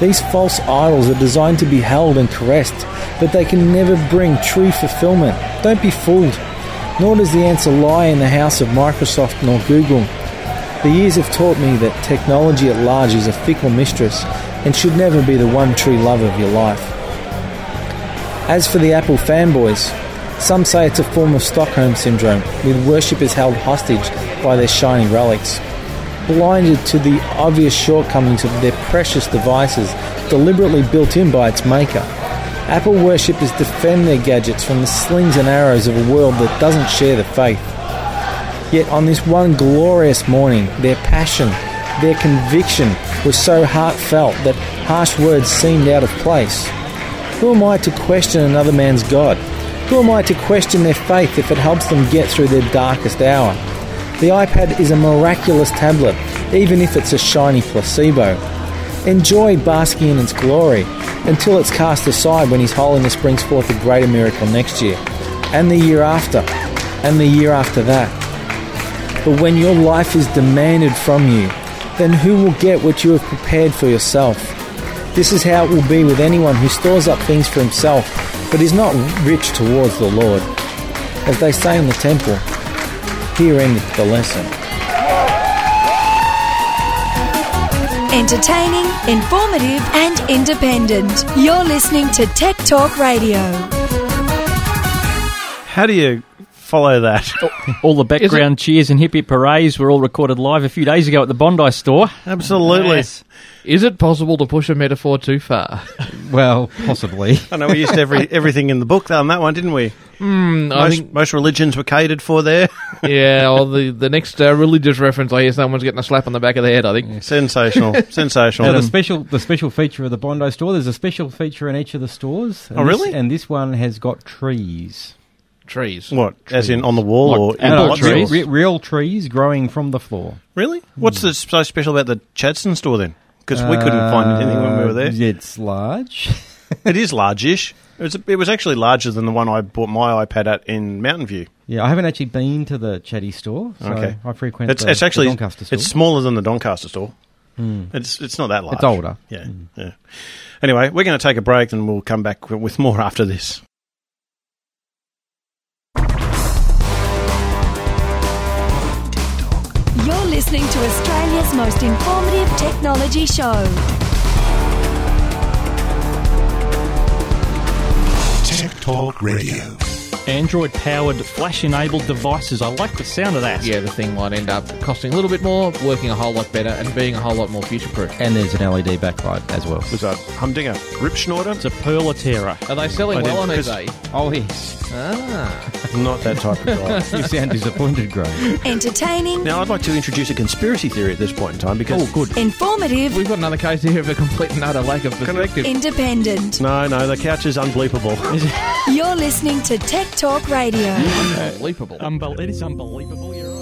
Speaker 4: These false idols are designed to be held and caressed, but they can never bring true fulfillment. Don't be fooled. Nor does the answer lie in the house of Microsoft nor Google. The years have taught me that technology at large is a fickle mistress and should never be the one true love of your life. As for the Apple fanboys, some say it's a form of Stockholm Syndrome, with worshippers held hostage by their shiny relics, blinded to the obvious shortcomings of their precious devices deliberately built in by its maker. Apple worshippers defend their gadgets from the slings and arrows of a world that doesn't share the faith. Yet on this one glorious morning, their passion, their conviction was so heartfelt that harsh words seemed out of place. Who am I to question another man's God? Who am I to question their faith if it helps them get through their darkest hour? The iPad is a miraculous tablet, even if it's a shiny placebo. Enjoy basking in its glory until it's cast aside when His Holiness brings forth a greater miracle next year, and the year after, and the year after that. But when your life is demanded from you, then who will get what you have prepared for yourself? This is how it will be with anyone who stores up things for himself, but is not rich towards the Lord. As they say in the temple, here endeth the lesson.
Speaker 6: Entertaining, informative and independent. You're listening to Tech Talk Radio.
Speaker 2: How do you follow that?
Speaker 15: All the background cheers and hip hip hoorays were all recorded live a few days ago at the Bondi store.
Speaker 2: Absolutely.
Speaker 3: Yes. Is it possible to push a metaphor too far?
Speaker 5: Well, possibly.
Speaker 2: I know we used every everything in the book on that one, didn't we?
Speaker 3: Mm, I
Speaker 2: most,
Speaker 3: think,
Speaker 2: most religions were catered for there.
Speaker 3: Yeah, or the, the next uh, religious reference I hear someone's getting a slap on the back of the head, I think.
Speaker 2: Yeah, sensational. Sensational.
Speaker 5: Now, the special the special feature of the Bondi store, there's a special feature in each of the stores.
Speaker 2: Oh, really?
Speaker 5: This, and this one has got trees.
Speaker 3: Trees?
Speaker 2: What?
Speaker 5: Trees.
Speaker 2: As in on the wall?
Speaker 5: Like
Speaker 2: or
Speaker 5: no,
Speaker 2: in
Speaker 5: trees? Real, real trees growing from the floor.
Speaker 2: Really? What's the, so special about the Chadstone store then? Because we couldn't find anything when we were there.
Speaker 5: Uh, It's large.
Speaker 2: It is large-ish. It was, it was actually larger than the one I bought my iPad at in Mountain View.
Speaker 5: Yeah, I haven't actually been to the Chatty store, so
Speaker 2: Okay.
Speaker 5: I frequent
Speaker 2: It's,
Speaker 5: the,
Speaker 2: it's actually
Speaker 5: the Doncaster store.
Speaker 2: it's smaller than the Doncaster store.
Speaker 5: Mm.
Speaker 2: It's it's not that large.
Speaker 5: It's older.
Speaker 2: Yeah,
Speaker 5: Mm.
Speaker 2: yeah. Anyway, we're going to take a break and we'll come back with more after this.
Speaker 6: You're listening to Australia's most informative technology show.
Speaker 21: Tech Talk Radio.
Speaker 15: Android-powered, flash-enabled devices. I like the sound of that.
Speaker 3: Yeah, the thing might end up costing a little bit more, working a whole lot better, and being a whole lot more future-proof.
Speaker 5: And there's an L E D backlight as well.
Speaker 2: Was that Humdinger Rip Schnorter?
Speaker 15: It's a Perla-Terra.
Speaker 3: Are they selling
Speaker 2: I
Speaker 3: well on
Speaker 2: did,
Speaker 3: eBay?
Speaker 5: Oh, yes.
Speaker 3: Ah.
Speaker 2: Not that type of guy.
Speaker 5: You sound disappointed, Graham.
Speaker 6: Entertaining,
Speaker 2: Now, I'd like to introduce a conspiracy theory at this point in time because...
Speaker 3: Oh, good.
Speaker 6: informative,
Speaker 3: We've got another case here of a complete and utter lack of perspective.
Speaker 6: independent.
Speaker 2: No, no, the couch is unbleepable.
Speaker 6: You're listening to Tech Talk Radio.
Speaker 3: Unbelievable.
Speaker 15: Unbel- it is unbelievable, you're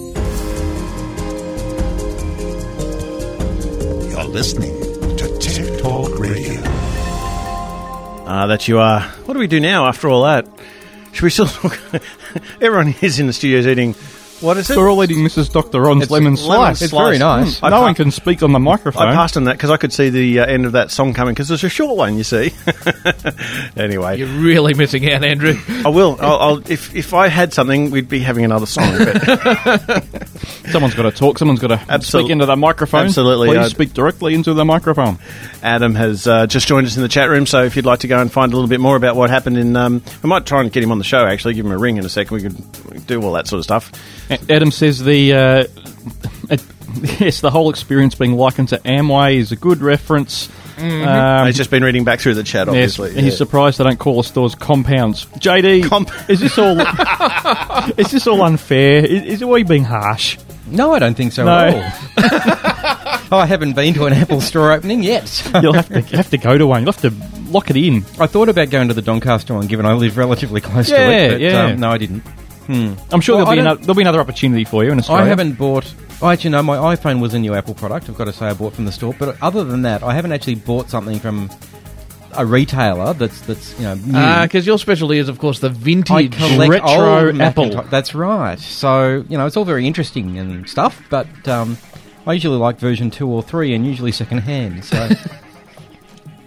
Speaker 15: right.
Speaker 21: You're listening to Tech Talk Radio.
Speaker 2: Ah, that you are. What do we do now after all that? Should we still talk? Everyone is in the studios eating... What is it?
Speaker 15: We're all eating Missus Doctor Ron's
Speaker 2: It's
Speaker 15: lemon
Speaker 2: lemon
Speaker 15: slice.
Speaker 2: It's very
Speaker 5: nice.
Speaker 15: Mm, no one can speak on the microphone.
Speaker 2: I passed on that because I could see the uh, end of that song coming because it's a short one, you see. Anyway.
Speaker 3: You're really missing out, Andrew.
Speaker 2: I will. I'll, I'll, if, if I had something, we'd be having another song. But
Speaker 15: Someone's got to talk. Someone's got to
Speaker 2: Absol-
Speaker 15: speak into the microphone.
Speaker 2: Absolutely.
Speaker 15: Please
Speaker 2: Uh,
Speaker 15: speak directly into the microphone.
Speaker 2: Adam has uh, just joined us in the chat room, so if you'd like to go and find a little bit more about what happened in... Um, we might try and get him on the show, actually, give him a ring in a second. We could, we could do all that sort of stuff.
Speaker 15: A- Adam says the... Uh, it, yes, the whole experience being likened to Amway is a good reference.
Speaker 3: Mm-hmm.
Speaker 15: Um,
Speaker 2: He's just been reading back through the chat, obviously.
Speaker 15: Yes, he's
Speaker 2: yeah.
Speaker 15: surprised they don't call the stores compounds. J D,
Speaker 2: Comp-
Speaker 15: is this all? Is this all unfair? Is, is it we being harsh?
Speaker 5: No, I don't think so
Speaker 15: No.
Speaker 5: at all. I haven't been to an Apple store opening yet.
Speaker 15: You'll have to have to go to one. You'll have to lock it in.
Speaker 5: I thought about going to the Doncaster one, given I live relatively close to
Speaker 15: Yeah,
Speaker 5: it, but
Speaker 15: yeah.
Speaker 5: um, no, I didn't. Hmm.
Speaker 15: I'm sure
Speaker 5: Well,
Speaker 15: there'll be
Speaker 5: I don't-
Speaker 15: another, there'll be another opportunity for you in Australia.
Speaker 5: I haven't bought... Oh, actually, no, my iPhone was a new Apple product. I've got to say I bought from the store. But other than that, I haven't actually bought something from a retailer that's, that's you know, new.
Speaker 3: Because your specialty is, of course, the
Speaker 5: I
Speaker 3: vintage
Speaker 5: collect
Speaker 15: retro
Speaker 5: old
Speaker 15: Apple.
Speaker 5: Macintosh. That's right. So, you know, it's all very interesting and stuff, but um, I usually like version two or three and usually second hand. So,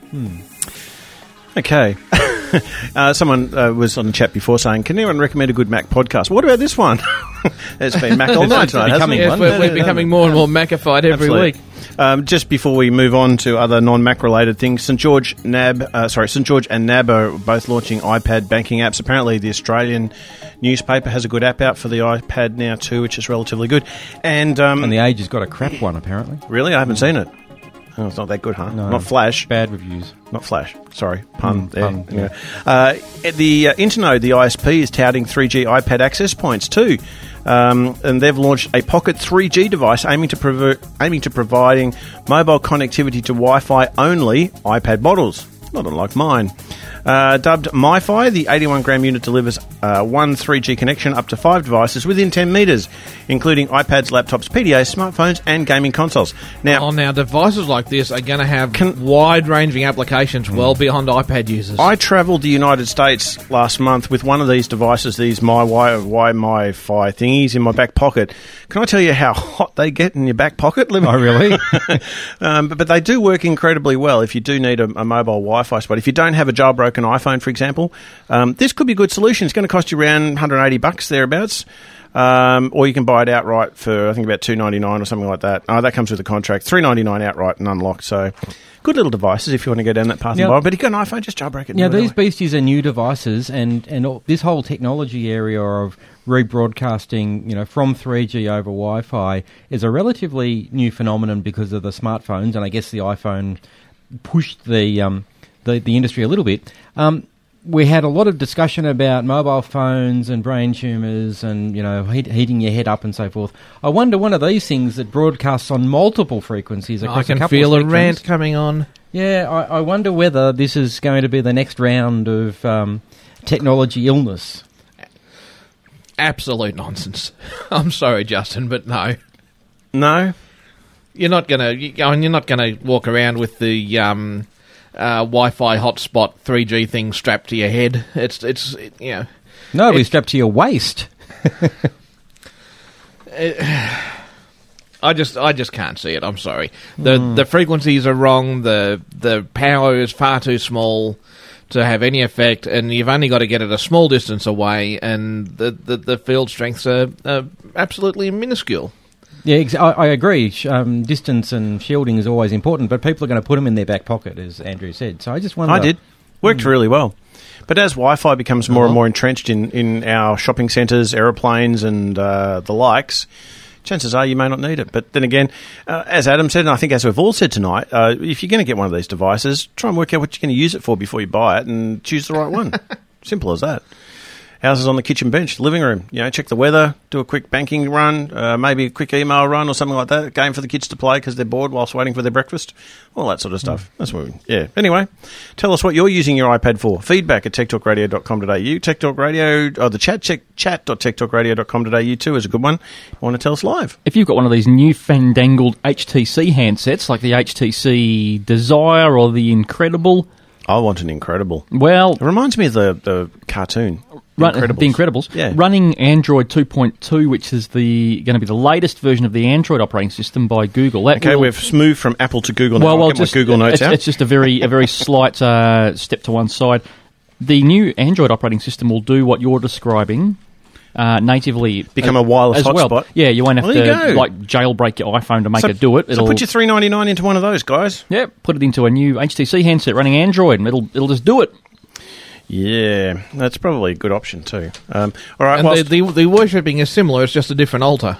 Speaker 5: Hmm.
Speaker 2: Okay. uh, someone uh, was on the chat before saying, can anyone recommend a good Mac podcast? What about this one? It's been Mac all night tonight, hasn't it?
Speaker 3: Yes, we're, we're becoming more and more Macified every
Speaker 2: Absolutely.
Speaker 3: week.
Speaker 2: Um, just before we move on to other non-Mac related things, St George N A B, uh, sorry, St George and N A B are both launching iPad banking apps. Apparently, the Australian newspaper has a good app out for the iPad now too, which is relatively good. And um,
Speaker 5: and the Age has got a crap one apparently.
Speaker 2: Really, I haven't seen it. Oh, it's not that good, huh?
Speaker 5: No.
Speaker 2: Not Flash.
Speaker 5: Bad reviews.
Speaker 2: Not Flash. Sorry, pun
Speaker 5: Mm,
Speaker 2: there.
Speaker 5: pun,
Speaker 2: Yeah. Uh, the uh, Internode, the I S P, is touting three G iPad access points too. Um, and they've launched a Pocket three G device aiming to prover- aiming to providing mobile connectivity to Wi-Fi only iPad models. Not unlike mine. Uh, dubbed MiFi, the eighty-one gram unit delivers uh, one three G connection up to five devices within ten metres, including iPads, laptops, P D As, smartphones and gaming consoles. Now,
Speaker 3: oh, now devices like this are going to have wide-ranging applications well beyond iPad users.
Speaker 2: I travelled the United States last month with one of these devices, these My Wi Wi MiFi thingies in my back pocket. Can I tell you how hot they get in your back pocket?
Speaker 5: Oh, really?
Speaker 2: um, but, but they do work incredibly well if you do need a, a mobile Wi-Fi spot. If you don't have a jailbroken iPhone, for example, um, this could be a good solution. It's going to cost you around one hundred eighty bucks thereabouts. Um, or you can buy it outright for, I think, about two ninety-nine or something like that. Oh, that comes with the contract. three ninety-nine outright and unlocked. So, good little devices if you want to go down that path
Speaker 5: Now-
Speaker 2: and buy it. But if you've got an iPhone, just jailbreak it. and
Speaker 5: Now,
Speaker 2: do it
Speaker 5: these
Speaker 2: that way.
Speaker 5: beasties are new devices, and, and all, this whole technology area of rebroadcasting, you know, from three G over Wi-Fi is a relatively new phenomenon because of the smartphones, and I guess the iPhone pushed the um, the, the industry a little bit. Um, we had a lot of discussion about mobile phones and brain tumours and, you know, heat, heating your head up and so forth. I wonder one of these things that broadcasts on multiple frequencies across
Speaker 3: I
Speaker 5: a
Speaker 3: can
Speaker 5: couple
Speaker 3: feel
Speaker 5: of
Speaker 3: a
Speaker 5: spectrums.
Speaker 3: rant coming on.
Speaker 5: Yeah, I, I wonder whether this is going to be the next round of um, technology illness.
Speaker 3: Absolute nonsense. I'm sorry, Justin, but no.
Speaker 2: No?
Speaker 3: You're not going to... You, I mean, you're not going to walk around with the um, uh, Wi-Fi hotspot three G thing strapped to your head. It's, it's it, you know...
Speaker 5: No, it'll be strapped to your waist.
Speaker 3: it, I just I just can't see it. I'm sorry. The
Speaker 5: Mm.
Speaker 3: the frequencies are wrong. The the power is far too small to have any effect, and you've only got to get it a small distance away, and the the, the field strengths are, are absolutely minuscule.
Speaker 5: Yeah, ex- I, I agree. Sh- Um, distance and shielding is always important, but people are going to put them in their back pocket, as Andrew said. So I just wonder...
Speaker 2: I did. Worked
Speaker 5: Hmm.
Speaker 2: really well. But as Wi-Fi becomes more
Speaker 5: Uh-huh.
Speaker 2: and more entrenched in, in our shopping centres, aeroplanes and uh, the likes, chances are you may not need it. But then again, uh, as Adam said, and I think as we've all said tonight, uh, if you're going to get one of these devices, try and work out what you're going to use it for before you buy it and choose the right one. Simple as that. Ours is on the kitchen bench, living room. You know, check the weather, do a quick banking run, uh, maybe a quick email run or something like that. A game for the kids to play because they're bored whilst waiting for their breakfast. All that sort of stuff. That's what we, yeah. Anyway, tell us what you're using your iPad for. Feedback at tech talk radio dot com dot a u. Tech Talk Radio, or the chat, check chat dot tech talk radio dot com dot a u too is a good one. You want to tell us live?
Speaker 15: If you've got one of these new fandangled H T C handsets, like the H T C Desire or the Incredible...
Speaker 2: I want an Incredible.
Speaker 15: Well...
Speaker 2: It reminds me of the, the cartoon.
Speaker 15: Run,
Speaker 2: Incredibles.
Speaker 15: The Incredibles.
Speaker 2: Yeah.
Speaker 15: Running Android two point two, which is the going to be the latest version of the Android operating system by Google. That
Speaker 2: Okay,
Speaker 15: will,
Speaker 2: we've moved from Apple to Google now.
Speaker 15: well,
Speaker 2: I'll
Speaker 15: well,
Speaker 2: get
Speaker 15: just,
Speaker 2: my Google Notes
Speaker 15: it's,
Speaker 2: out.
Speaker 15: it's just a very a very slight uh, step to one side. The new Android operating system will do what you're describing uh, natively.
Speaker 2: Become
Speaker 15: uh,
Speaker 2: a wireless
Speaker 15: as well.
Speaker 2: hotspot?
Speaker 15: Yeah, you won't have
Speaker 2: Well, there you
Speaker 15: to
Speaker 2: go.
Speaker 15: like jailbreak your iPhone to make
Speaker 2: So-
Speaker 15: it do it.
Speaker 2: So
Speaker 15: It'll
Speaker 2: put your three ninety-nine into one of those, guys.
Speaker 15: yeah, put it into a new H T C handset running Android, and it'll it'll just do it.
Speaker 2: Yeah, that's probably a good option too. Um, all right,
Speaker 3: And the,
Speaker 2: whilst-
Speaker 3: the, the worshipping is similar, it's just a different altar.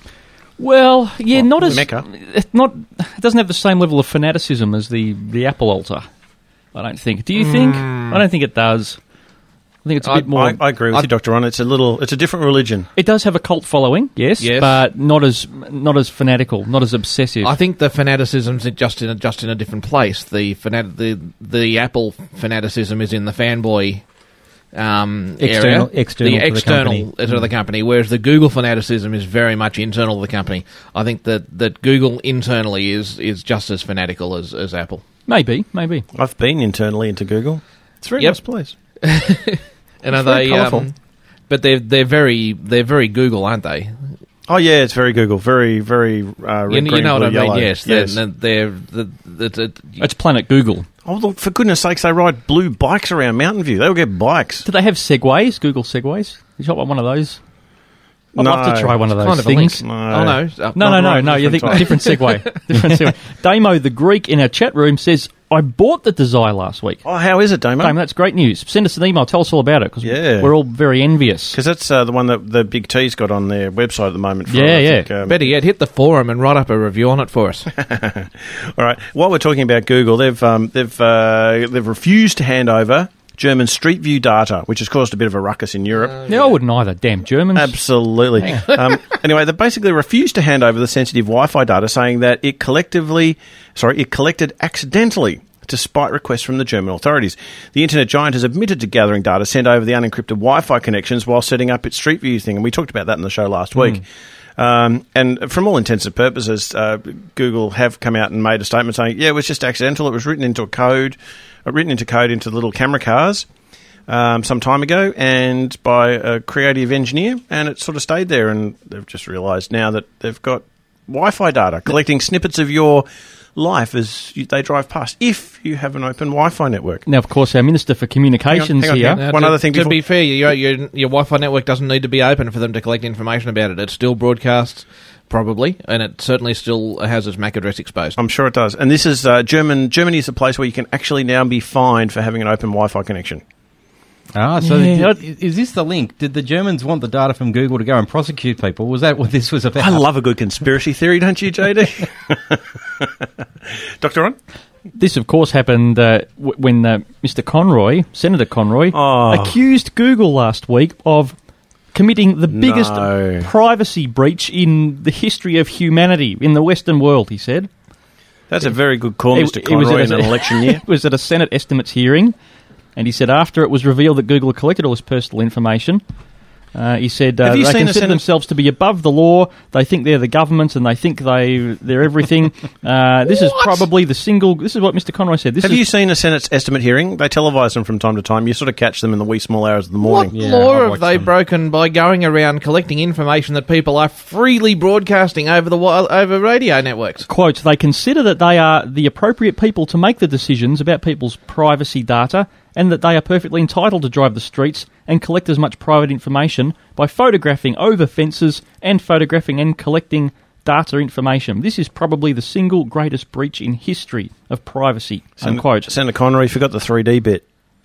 Speaker 15: Well, yeah, not as
Speaker 2: Mecca.
Speaker 15: It not it doesn't have the same level of fanaticism as the, the Apple altar. I don't think. Do you think? I don't think it does. I think it's a
Speaker 2: I,
Speaker 15: bit more.
Speaker 2: I, I agree with
Speaker 15: I-
Speaker 2: you, Doctor Ron. It's a little, it's a different religion.
Speaker 15: It does have a cult following, yes,
Speaker 3: Yes.
Speaker 15: but not as not as fanatical, not as obsessive.
Speaker 3: I think the fanaticism's just in a, just in a different place. The fanat- the the Apple fanaticism is in the fanboy um,
Speaker 5: External-
Speaker 3: area,
Speaker 5: external
Speaker 3: the
Speaker 5: to the
Speaker 3: external
Speaker 5: company.
Speaker 3: to the company, whereas the Google fanaticism is very much internal to the company. I think that, that Google internally is, is just as fanatical as, as Apple.
Speaker 15: maybe, maybe.
Speaker 2: I've been internally into Google. It's a very
Speaker 3: Yep.
Speaker 2: nice place.
Speaker 3: And are
Speaker 2: It's very
Speaker 3: they?
Speaker 2: colourful.
Speaker 3: Um, but they're they're very they're very Google, aren't they?
Speaker 2: Oh yeah, it's very Google, very very uh, red,
Speaker 3: You,
Speaker 2: green,
Speaker 3: you know what
Speaker 2: blue,
Speaker 3: I mean?
Speaker 2: yellow.
Speaker 3: Yes,
Speaker 2: yes.
Speaker 3: They're, they're, the the the
Speaker 15: It's Planet Google.
Speaker 2: Oh, look, for goodness sakes, they ride blue bikes around Mountain View. They'll get bikes.
Speaker 15: Do they have Segways? Google Segways? You shot one of those? I'd
Speaker 2: No.
Speaker 15: love to try one of
Speaker 3: It's
Speaker 15: those
Speaker 3: kind of a
Speaker 15: things.
Speaker 3: link.
Speaker 2: No.
Speaker 3: Oh, no. Uh,
Speaker 15: No, no,
Speaker 3: not
Speaker 15: no,
Speaker 3: right,
Speaker 15: no. You think
Speaker 3: different type.
Speaker 15: different segue. Different segue. Damo the Greek in our chat room says, I bought the Desire last week.
Speaker 2: Oh, how is it, Damo?
Speaker 15: Damo, that's great news. Send us an email. Tell us all about it because
Speaker 2: Yeah.
Speaker 15: we're all very envious.
Speaker 2: Because that's uh, the one that the Big T's got on their website at the moment. For,
Speaker 15: Yeah,
Speaker 2: I
Speaker 15: yeah.
Speaker 2: think, um,
Speaker 3: Better yet, hit the forum and write up a review on it for us.
Speaker 2: All right. While we're talking about Google, they've um, they've uh, they've refused to hand over German Street View data, which has caused a bit of a ruckus in Europe.
Speaker 15: Yeah, I wouldn't either. Damn Germans.
Speaker 2: Absolutely. um, anyway, they basically refused to hand over the sensitive Wi-Fi data, saying that it collectively, sorry, it collected accidentally, despite requests from the German authorities. The internet giant has admitted to gathering data sent over the unencrypted Wi-Fi connections while setting up its Street View thing, and we talked about that in the show last week. Um, and from all intents and purposes, uh, Google have come out and made a statement saying, yeah, it was just accidental. It was written into a code, uh, written into code into little camera cars um, some time ago, and by a creative engineer, and it sort of stayed there. And they've just realised now that they've got Wi-Fi data collecting snippets of your life as you, they drive past, if you have an open Wi-Fi network.
Speaker 15: Now, of course, our Minister for Communications
Speaker 2: Hang on, hang on,
Speaker 15: here.
Speaker 2: hang on. One
Speaker 3: to,
Speaker 2: other thing
Speaker 3: To
Speaker 2: before-
Speaker 3: be fair, your, your, your Wi-Fi network doesn't need to be open for them to collect information about it. It still broadcasts, probably, and it certainly still has its M A C address exposed.
Speaker 2: I'm sure it does. And this is uh, German. Germany is a place where you can actually now be fined for having an open Wi-Fi connection.
Speaker 5: Ah, so
Speaker 15: Yeah.
Speaker 5: the, is this the link? Did the Germans want the data from Google to go and prosecute people? Was that what this was about?
Speaker 2: I love a good conspiracy theory, don't you, J D? Doctor Ron?
Speaker 15: This, of course, happened uh, w- when uh, Mister Conroy, Senator Conroy,
Speaker 2: Oh.
Speaker 15: accused Google last week of committing the biggest
Speaker 2: No.
Speaker 15: privacy breach in the history of humanity in the Western world, he said.
Speaker 2: That's a very good call,
Speaker 15: It-
Speaker 2: Mister
Speaker 15: it was
Speaker 2: Conroy,
Speaker 15: at
Speaker 2: in
Speaker 15: a-
Speaker 2: an election year.
Speaker 15: It was at a Senate estimates hearing, and he said after it was revealed that Google had collected all his personal information, uh, he said uh,
Speaker 2: Have you
Speaker 15: they
Speaker 2: seen a
Speaker 15: consider
Speaker 2: Senate-
Speaker 15: themselves to be above the law. They think they're the government, and they think they they're everything. uh, this is probably the single. This is what Mister Conroy said. This
Speaker 2: Have
Speaker 15: is,
Speaker 2: you seen a Senate's estimate hearing? They televise them from time to time. You sort of catch them in the wee small hours of the morning.
Speaker 3: What law have they broken by going around collecting information that people are freely broadcasting over the wi- over radio networks?
Speaker 15: Quote, they consider that they are the appropriate people to make the decisions about people's privacy data and that they are perfectly entitled to drive the streets and collect as much private information by photographing over fences and photographing and collecting data information. This is probably the single greatest breach in history of privacy, unquote.
Speaker 2: Senator Conroy forgot the three D bit.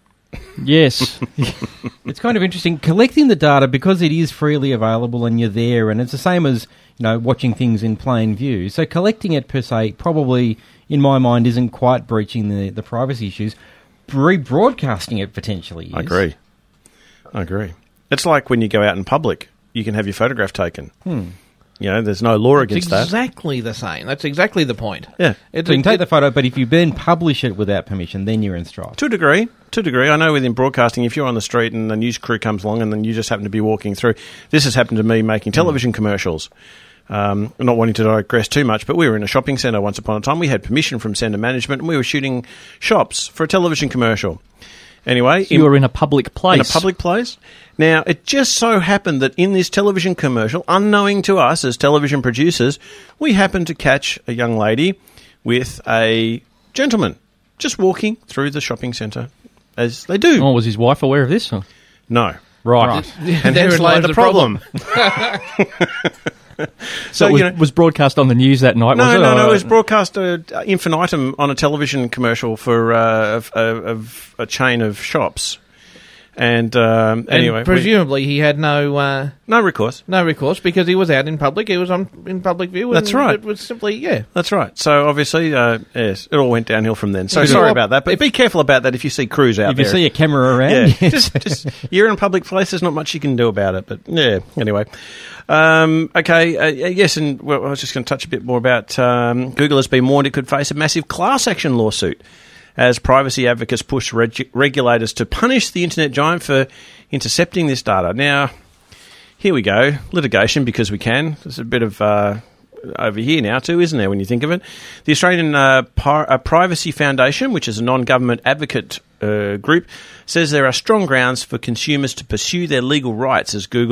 Speaker 15: Yes.
Speaker 5: It's kind of interesting collecting the data because it is freely available and you're there, and it's the same as, you know, watching things in plain view. So collecting it per se probably, in my mind, isn't quite breaching the, the privacy issues. Rebroadcasting it potentially is.
Speaker 2: I agree. I agree. It's like when you go out in public, you can have your photograph taken.
Speaker 5: Hmm.
Speaker 2: You know, there's no law
Speaker 3: It's
Speaker 2: against that.
Speaker 3: exactly the same. That's exactly the point.
Speaker 2: Yeah.
Speaker 3: It,
Speaker 5: So you can
Speaker 3: it-
Speaker 5: take the photo, but if you then publish it without permission, then you're in strife.
Speaker 2: To a degree, to a degree. I know within broadcasting, if you're on the street and the news crew comes along and then you just happen to be walking through, this has happened to me making television commercials. Um, not wanting to digress too much, but we were in a shopping centre once upon a time. We had permission from centre management and we were shooting shops for a television commercial. Anyway,
Speaker 15: So you were in a public place.
Speaker 2: In a public place. Now, it just so happened that in this television commercial, unknowing to us as television producers, we happened to catch a young lady with a gentleman just walking through the shopping centre, as they do.
Speaker 15: Oh, was his wife aware of this? Or?
Speaker 2: No.
Speaker 15: Right.
Speaker 2: And
Speaker 3: Therein
Speaker 2: hence
Speaker 3: lies
Speaker 2: lay the
Speaker 3: the
Speaker 2: problem.
Speaker 15: So,
Speaker 2: So,
Speaker 15: it was,
Speaker 2: you know-
Speaker 15: was broadcast on the news that night,
Speaker 2: No,
Speaker 15: was it?
Speaker 2: no, no.
Speaker 15: Or-
Speaker 2: It was broadcast uh, infinitum on a television commercial for uh, of, of a chain of shops. And um,
Speaker 3: and
Speaker 2: anyway, we-
Speaker 3: presumably he had no uh,
Speaker 2: no recourse.
Speaker 3: no recourse because he was out in public. He was on in public view. And
Speaker 2: That's right.
Speaker 3: It was simply yeah.
Speaker 2: That's right. So obviously, uh, yes, it all went downhill from then. So
Speaker 3: If you-
Speaker 2: sorry about that, but be careful about that if you see crews out
Speaker 5: If
Speaker 2: there.
Speaker 5: you see a camera around,
Speaker 2: yeah,
Speaker 5: yes.
Speaker 2: just, just you're in a public place. There's not much you can do about it. But yeah, anyway. Um, okay, uh, yes, and well, I was just going to touch a bit more about um, Google has been warned it could face a massive class action lawsuit as privacy advocates push reg- regulators to punish the internet giant for intercepting this data. Now, here we go, litigation because we can. There's a bit of uh, over here now too, isn't there, when you think of it? The Australian uh, Par- uh, Privacy Foundation, which is a non-government advocate uh, group, says there are strong grounds for consumers to pursue their legal rights as Google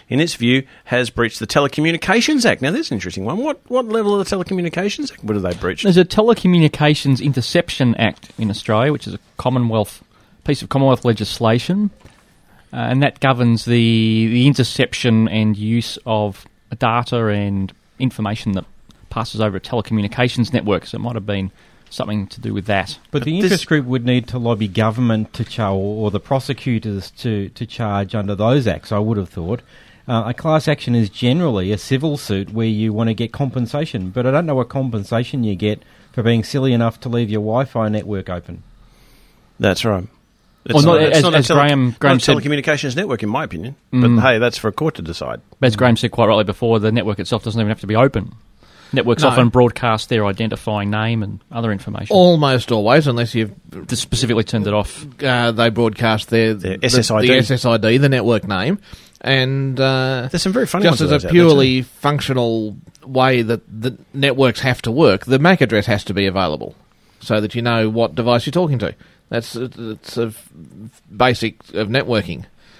Speaker 2: in its view, has breached the Telecommunications Act. Now, there's an interesting one. What what level of the Telecommunications Act would have they breached?
Speaker 15: There's a Telecommunications Interception Act in Australia, which is a Commonwealth piece of Commonwealth legislation, uh, and that governs the, the interception and use of data and information that passes over a telecommunications network. So it might have been something to do with that.
Speaker 5: But, but the interest group would need to lobby government to charge, or the prosecutors to, to charge under those acts, I would have thought. Uh, a class action is generally a civil suit where you want to get compensation, but I don't know what compensation you get for being silly enough to leave your Wi-Fi network open.
Speaker 2: That's right. It's
Speaker 15: well,
Speaker 2: not,
Speaker 15: not,
Speaker 2: it's
Speaker 15: as,
Speaker 2: not
Speaker 15: as
Speaker 2: a tele-
Speaker 15: Graham, Graham
Speaker 2: not a
Speaker 15: said,
Speaker 2: telecommunications network, in my opinion.
Speaker 15: Mm.
Speaker 2: But hey, that's for a court to decide.
Speaker 15: As Graham said quite rightly before, the network itself doesn't even have to be open. Networks
Speaker 3: No.
Speaker 15: often broadcast their identifying name and other information.
Speaker 3: Almost always, unless you've
Speaker 15: Just specifically turned it off.
Speaker 3: Uh, they broadcast their
Speaker 2: The
Speaker 3: the,
Speaker 2: S S I D.
Speaker 3: the S S I D, the network name, and uh,
Speaker 2: There's some very funny
Speaker 3: just
Speaker 2: ones of
Speaker 3: as
Speaker 2: those
Speaker 3: a
Speaker 2: out there
Speaker 3: purely functional way that the networks have to work, the M A C address has to be available so that you know what device you're talking to. That's it's a f- basic of networking,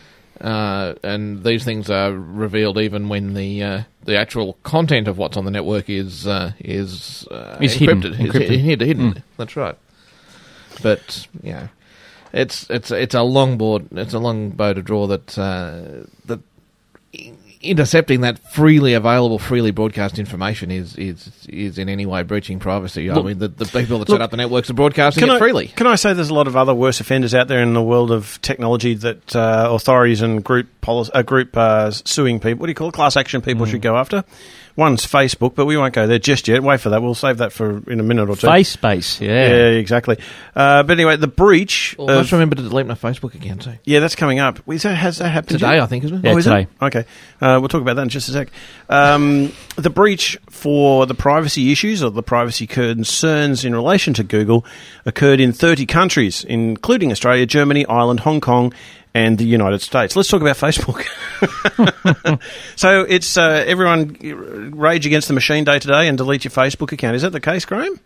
Speaker 3: uh, and these things are revealed even when the uh, the actual content of what's on the network is uh, is uh,
Speaker 15: Is
Speaker 3: encrypted.
Speaker 15: hidden.
Speaker 3: Is
Speaker 15: Encrypted.
Speaker 3: hi- hid- hidden.
Speaker 15: Mm.
Speaker 3: That's right. But yeah, it's it's it's a long board. It's a long bow to draw. That uh, that intercepting that freely available, freely broadcast information is is is in any way breaching privacy. I
Speaker 2: Look-
Speaker 3: mean, the, the people that
Speaker 2: look,
Speaker 3: set up the networks are broadcasting
Speaker 2: Can
Speaker 3: it
Speaker 2: I,
Speaker 3: freely.
Speaker 2: can I say there's a lot of other worse offenders out there in the world of technology that uh, authorities and group policy, uh, group uh, suing people, what do you call it, class action people should go after? One's Facebook, but we won't go there just yet. Wait for that. We'll save that for in a minute or two.
Speaker 15: FaceSpace, yeah.
Speaker 2: Yeah, exactly. Uh, but anyway, the breach...
Speaker 3: Well,
Speaker 2: of-
Speaker 3: let's remember to delete my Facebook account too.
Speaker 2: Yeah, that's coming up. Is that, has that happened
Speaker 3: Today,
Speaker 2: yet?
Speaker 3: I think, isn't it?
Speaker 15: Yeah,
Speaker 2: oh, is
Speaker 15: today.
Speaker 2: It? Okay. Uh, we'll talk about that in just a sec. Um, the breach for the privacy issues or the privacy concerns in relation to Google occurred in thirty countries, including Australia, Germany, Ireland, Hong Kong, and the United States. Let's talk about Facebook. So it's uh, everyone rage against the machine day today and delete your Facebook account. Is that the case, Graham?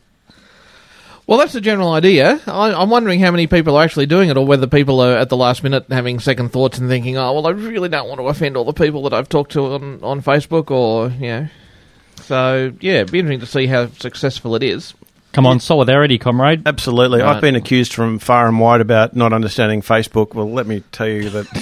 Speaker 3: Well, that's the general idea. I, I'm wondering how many people are actually doing it, or whether people are at the last minute having second thoughts and thinking, "Oh, well, I really don't want to offend all the people that I've talked to on, on Facebook," or you know. So yeah, it'd be interesting to see how successful it is.
Speaker 15: Come on, solidarity, comrade.
Speaker 2: Absolutely.
Speaker 3: Right.
Speaker 2: I've been accused from far and wide about not understanding Facebook. Well, let me tell you that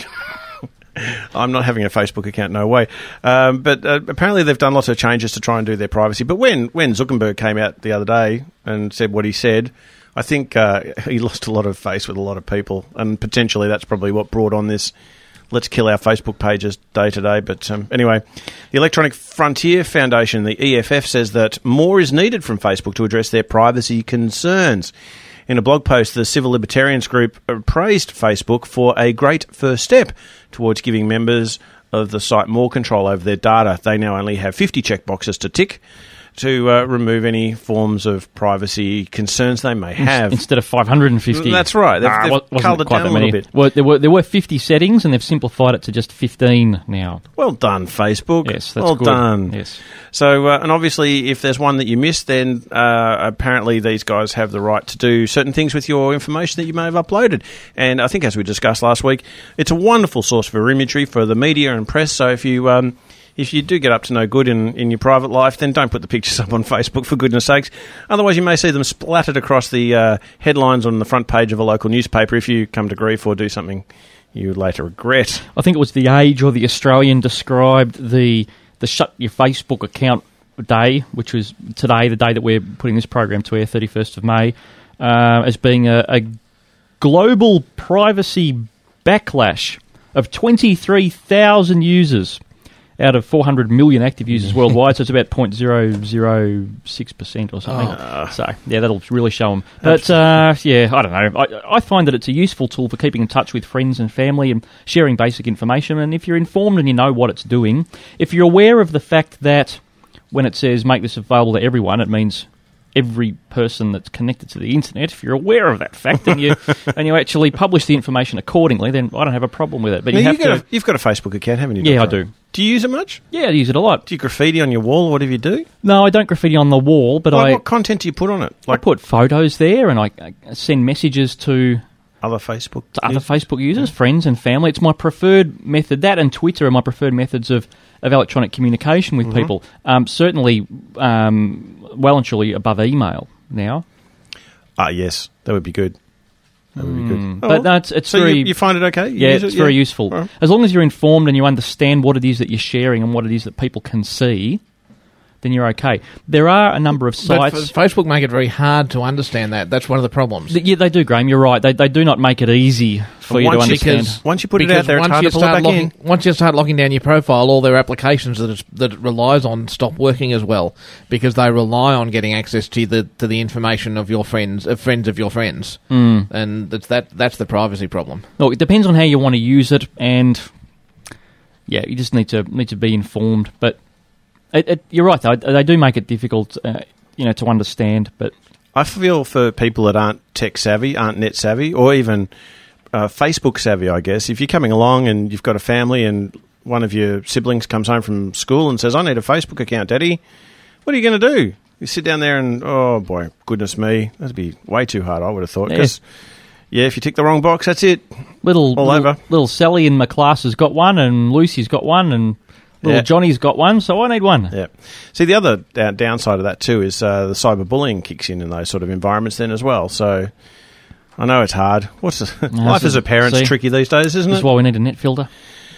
Speaker 2: I'm not having a Facebook account, no way. Um, but uh, apparently they've done lots of changes to try and do their privacy. But when, when Zuckerberg came out the other day and said what he said, I think uh, he lost a lot of face with a lot of people. And potentially that's probably what brought on this let's kill our Facebook pages day to day. But um, anyway, the Electronic Frontier Foundation, the E F F, says that more is needed from Facebook to address their privacy concerns. In a blog post, the Civil Libertarians group praised Facebook for a great first step towards giving members of the site more control over their data. They now only have fifty checkboxes to tick to uh, remove any forms of privacy concerns they may have.
Speaker 15: Instead of five hundred fifty.
Speaker 2: That's right. They've,
Speaker 15: Nah,
Speaker 2: they've
Speaker 15: wasn't
Speaker 2: culled it
Speaker 15: quite
Speaker 2: down
Speaker 15: that
Speaker 2: a little
Speaker 15: many.
Speaker 2: bit.
Speaker 15: Well, there were there were fifty settings, and they've simplified it to just fifteen now.
Speaker 2: Well done, Facebook.
Speaker 15: Yes, that's
Speaker 2: well
Speaker 15: good.
Speaker 2: done.
Speaker 15: Yes.
Speaker 2: So, uh, and obviously, if there's one that you missed, then uh, apparently these guys have the right to do certain things with your information that you may have uploaded. And I think, as we discussed last week, it's a wonderful source for imagery for the media and press. So if you um, if you do get up to no good in, in your private life, then don't put the pictures up on Facebook, for goodness sakes. Otherwise, you may see them splattered across the uh, headlines on the front page of a local newspaper if you come to grief or do something you would later regret.
Speaker 15: I think it was The Age or The Australian described the the shut your Facebook account day, which was today, the day that we're putting this program to air, thirty-first of May, uh, as being a, a global privacy backlash of twenty-three thousand users out of four hundred million active users worldwide, so it's about zero point zero zero six percent or something.
Speaker 2: Oh.
Speaker 15: So, yeah, that'll really show them. But, uh, yeah, I don't know. I, I find that it's a useful tool for keeping in touch with friends and family and sharing basic information. And if you're informed and you know what it's doing, if you're aware of the fact that when it says make this available to everyone, it means every person that's connected to the internet, if you're aware of that fact and you and you actually publish the information accordingly, then I don't have a problem with it. But
Speaker 2: Now,
Speaker 15: you have
Speaker 2: you've, got
Speaker 15: to...
Speaker 2: a, you've got a Facebook account, haven't you?
Speaker 15: Yeah,
Speaker 2: Doctor?
Speaker 15: I do.
Speaker 2: Do you use it much?
Speaker 15: Yeah, I use it a lot.
Speaker 2: Do you graffiti on your wall? Whatever you do?
Speaker 15: No, I don't graffiti on the wall, but
Speaker 2: Like,
Speaker 15: I...
Speaker 2: what content do you put on it?
Speaker 15: I put photos there and I, I send messages to...
Speaker 2: other Facebook
Speaker 15: to other
Speaker 2: users?
Speaker 15: Facebook users, friends and family. It's my preferred method. That and Twitter are my preferred methods of, of electronic communication with
Speaker 2: Mhm.
Speaker 15: people. Um, certainly, um, well and truly above email now.
Speaker 2: Ah, yes, that would be good. That would be good.
Speaker 15: Mm.
Speaker 2: Oh,
Speaker 15: But no, it's, it's
Speaker 2: so
Speaker 15: very...
Speaker 2: you, you find it okay? You
Speaker 15: Yeah,
Speaker 2: use
Speaker 15: it's
Speaker 2: it?
Speaker 15: very
Speaker 2: Yeah.
Speaker 15: useful.
Speaker 2: All right.
Speaker 15: As long as you're informed and you understand what it is that you're sharing and what it is that people can see, then you're okay. There are a number of
Speaker 3: But
Speaker 15: sites...
Speaker 3: f- Facebook make it very hard to understand that. That's one of the problems.
Speaker 15: Th- Yeah, they do, Graham. You're right. They they do not make it easy for
Speaker 2: And
Speaker 15: you to
Speaker 2: once you-
Speaker 15: understand.
Speaker 2: because- once you put it out
Speaker 3: Because
Speaker 2: there, it's
Speaker 3: once
Speaker 2: hard
Speaker 3: you
Speaker 2: to pull it
Speaker 3: start
Speaker 2: back
Speaker 3: locking,
Speaker 2: in.
Speaker 3: Once you start locking down your profile, all their applications that it, that it relies on stop working as well, because they rely on getting access to the to the information of your friends, of friends of your friends,
Speaker 15: Mm.
Speaker 3: and that's that that's the privacy problem.
Speaker 15: Look, it depends on how you want to use it, and yeah, you just need to need to be informed. But it, it, you're right, though. They do make it difficult, uh, you know, to understand. But
Speaker 2: I feel for people that aren't tech savvy, aren't net savvy, or even uh, Facebook savvy, I guess. If you're coming along and you've got a family and one of your siblings comes home from school and says, I need a Facebook account, Daddy, what are you going to do? You sit down there and, oh boy, goodness me, that'd be way too hard, I would have thought. Because, yeah, if you tick the wrong box, that's it.
Speaker 15: little
Speaker 2: All
Speaker 15: little,
Speaker 2: over.
Speaker 15: little Sally in my class has got one, and Lucy's got one, and little
Speaker 2: Yeah.
Speaker 15: Johnny's got one, so I need one.
Speaker 2: Yeah. See, the other uh, downside of that too is uh, the cyberbullying kicks in in those sort of environments then as well. So I know it's hard. What's the,
Speaker 15: No,
Speaker 2: life
Speaker 15: this
Speaker 2: as a
Speaker 15: is-
Speaker 2: parent's
Speaker 15: see,
Speaker 2: tricky these days, isn't
Speaker 15: This
Speaker 2: it?
Speaker 15: is why we need a net filter.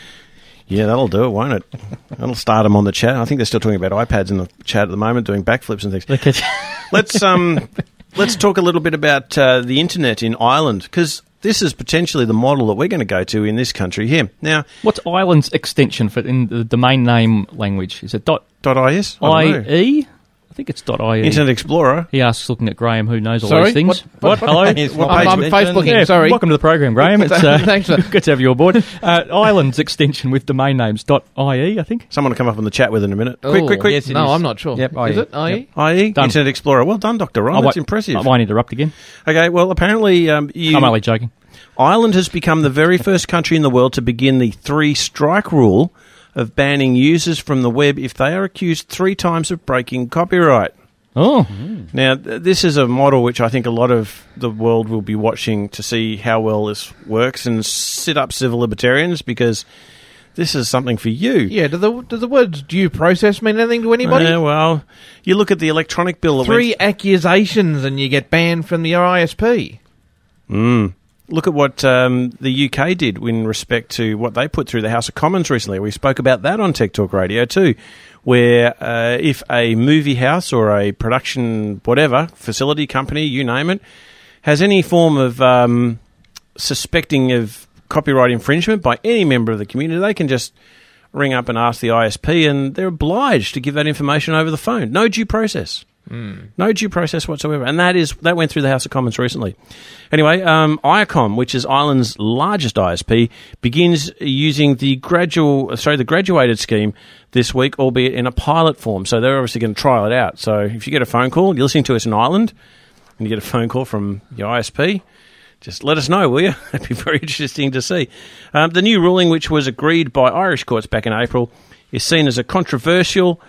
Speaker 2: Yeah, that'll do it, won't it? That'll start them on the chat. I think they're still talking about iPads in the chat at the moment, doing backflips and things. let's um, let's talk a little bit about uh, the internet in Ireland, because this is potentially the model that we're going to go to in this country here. Now,
Speaker 15: What's Ireland's extension for in the domain name language? Is it dot
Speaker 2: dot is? I
Speaker 15: I
Speaker 2: don't know.
Speaker 15: E? I think it's dot I E.
Speaker 2: Internet Explorer.
Speaker 15: He asks, looking at Graham, who knows all
Speaker 3: Sorry?
Speaker 15: these things.
Speaker 3: What- what-
Speaker 15: Hello?
Speaker 3: what page- what I'm- I'm page- Facebooking,
Speaker 15: Yeah,
Speaker 3: sorry.
Speaker 15: Welcome to the program, Graham. It's uh,
Speaker 3: Thanks for-
Speaker 15: good to have you aboard. Uh, Ireland's extension with domain names dot I E, I think.
Speaker 2: Someone will come up on the chat with in a minute. Quick,
Speaker 3: Oh,
Speaker 2: quick, quick.
Speaker 3: yes, it No, is. I'm not sure. Yep,
Speaker 2: Is
Speaker 3: is it I E? Yep.
Speaker 2: I E?
Speaker 15: Done.
Speaker 2: Internet Explorer. Well done, Doctor Ron.
Speaker 15: I
Speaker 2: That's
Speaker 15: won't-
Speaker 2: impressive.
Speaker 15: I won't interrupt again.
Speaker 2: Okay, well, apparently um, you...
Speaker 15: I'm only joking.
Speaker 2: Ireland has become the very first country in the world to begin the three-strike rule of banning users from the web if they are accused three times of breaking copyright.
Speaker 15: Oh.
Speaker 2: Now, th- this is a model which I think a lot of the world will be watching to see how well this works, and sit up civil libertarians, because this is something for you.
Speaker 3: Yeah, do the do the words due process mean anything to anybody?
Speaker 2: Yeah, well, you look at the electronic bill that
Speaker 3: Three
Speaker 2: went...
Speaker 3: accusations and you get banned from the I S P.
Speaker 2: Mm. Look at what um, the U K did in respect to what they put through the House of Commons recently. We spoke about that on Tech Talk Radio too, where uh, if a movie house or a production whatever, facility, company, you name it, has any form of um, suspecting of copyright infringement by any member of the community, they can just ring up and ask the I S P, and they're obliged to give that information over the phone. No due process.
Speaker 3: Mm.
Speaker 2: No due process whatsoever, and that is that went through the House of Commons recently. Anyway, um, IACOM, which is Ireland's largest I S P, begins using the gradual, sorry, the graduated scheme this week, albeit in a pilot form. So they're obviously going to trial it out. So if you get a phone call, you're listening to us in Ireland, and you get a phone call from your I S P, just let us know, will you? That'd be very interesting to see. Um, the new ruling, which was agreed by Irish courts back in April, is seen as a controversial.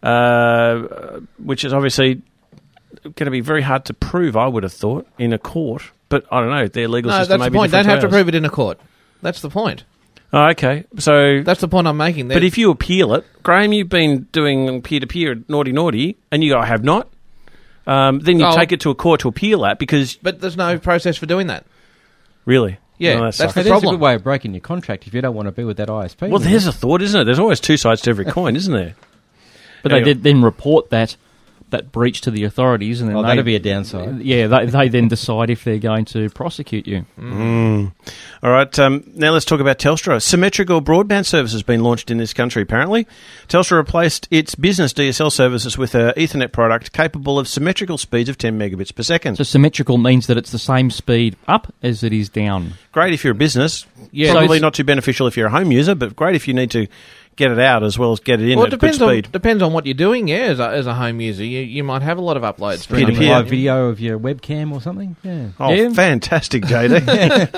Speaker 2: Uh, which is obviously going to be very hard to prove, I would have thought, in a court. But I don't know, their legal
Speaker 3: No,
Speaker 2: system
Speaker 3: that's
Speaker 2: may
Speaker 3: the
Speaker 2: be
Speaker 3: point. They
Speaker 2: different
Speaker 3: don't have to
Speaker 2: ours.
Speaker 3: prove it in a court. That's the point.
Speaker 2: Oh, okay. So
Speaker 3: that's the point I'm making.
Speaker 2: But if you appeal it, Graham, you've been doing peer-to-peer naughty naughty, and you go, I have not. Um, then you
Speaker 3: Oh.
Speaker 2: take it to a court to appeal that because...
Speaker 3: But there's no process for doing that.
Speaker 2: Really?
Speaker 3: Yeah,
Speaker 2: No, that
Speaker 3: that's
Speaker 2: sucks.
Speaker 3: the
Speaker 5: It is a
Speaker 3: problem.
Speaker 5: good way of breaking your contract if you don't want to be with that I S P.
Speaker 2: Well, there's a thought, isn't it? There's always two sides to every coin, isn't there?
Speaker 15: But
Speaker 2: Anyway.
Speaker 15: they did then report that that breach to the authorities, and then
Speaker 5: Oh,
Speaker 15: they,
Speaker 5: that'd be a downside.
Speaker 15: Yeah, they, they then decide if they're going to prosecute you.
Speaker 2: Mm. All right, um, now let's talk about Telstra. Symmetrical broadband service has been launched in this country, apparently. Telstra replaced its business D S L services with an Ethernet product capable of symmetrical speeds of ten megabits per second.
Speaker 15: So symmetrical means that it's the same speed up as it is down.
Speaker 2: Great if you're a business.
Speaker 3: Yeah,
Speaker 2: Probably
Speaker 3: so-
Speaker 2: not too beneficial if you're a home user, but great if you need to get it out as well as get it in
Speaker 3: Well, it
Speaker 2: at good
Speaker 3: depends on
Speaker 2: speed.
Speaker 3: depends on what you're doing. Yeah, as a, as a home user, you, you might have a lot of uploads. for
Speaker 2: Peer-to-peer.
Speaker 3: something.
Speaker 5: Live video of your webcam or something. Yeah.
Speaker 2: Oh,
Speaker 15: Yeah.
Speaker 2: fantastic, J D.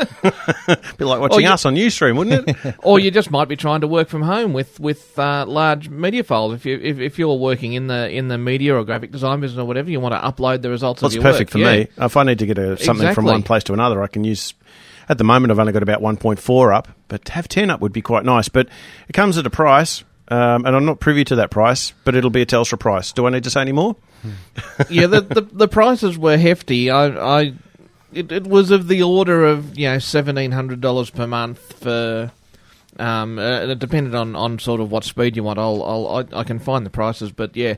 Speaker 2: Be like watching
Speaker 3: you-
Speaker 2: us on Newsstream, wouldn't it?
Speaker 3: Or you just might be trying to work from home with with uh, large media files. If you if, if you're working in the in the media or graphic design business or whatever, you want to upload the results
Speaker 2: Well,
Speaker 3: of
Speaker 2: it's
Speaker 3: your
Speaker 2: perfect
Speaker 3: work.
Speaker 2: for
Speaker 3: Yeah.
Speaker 2: me. If I need to get a, something from
Speaker 3: Exactly.
Speaker 2: one place to another, I can use... At the moment, I've only got about one point four up, but to have ten up would be quite nice. But it comes at a price, um, and I'm not privy to that price, but it'll be a Telstra price. Do I need to say any more?
Speaker 3: yeah, the, the the prices were hefty. I, I it, it was of the order of you know seventeen hundred dollars per month for. Um, uh, it depended on, on sort of what speed you want. I'll, I'll I, I can find the prices, but yeah,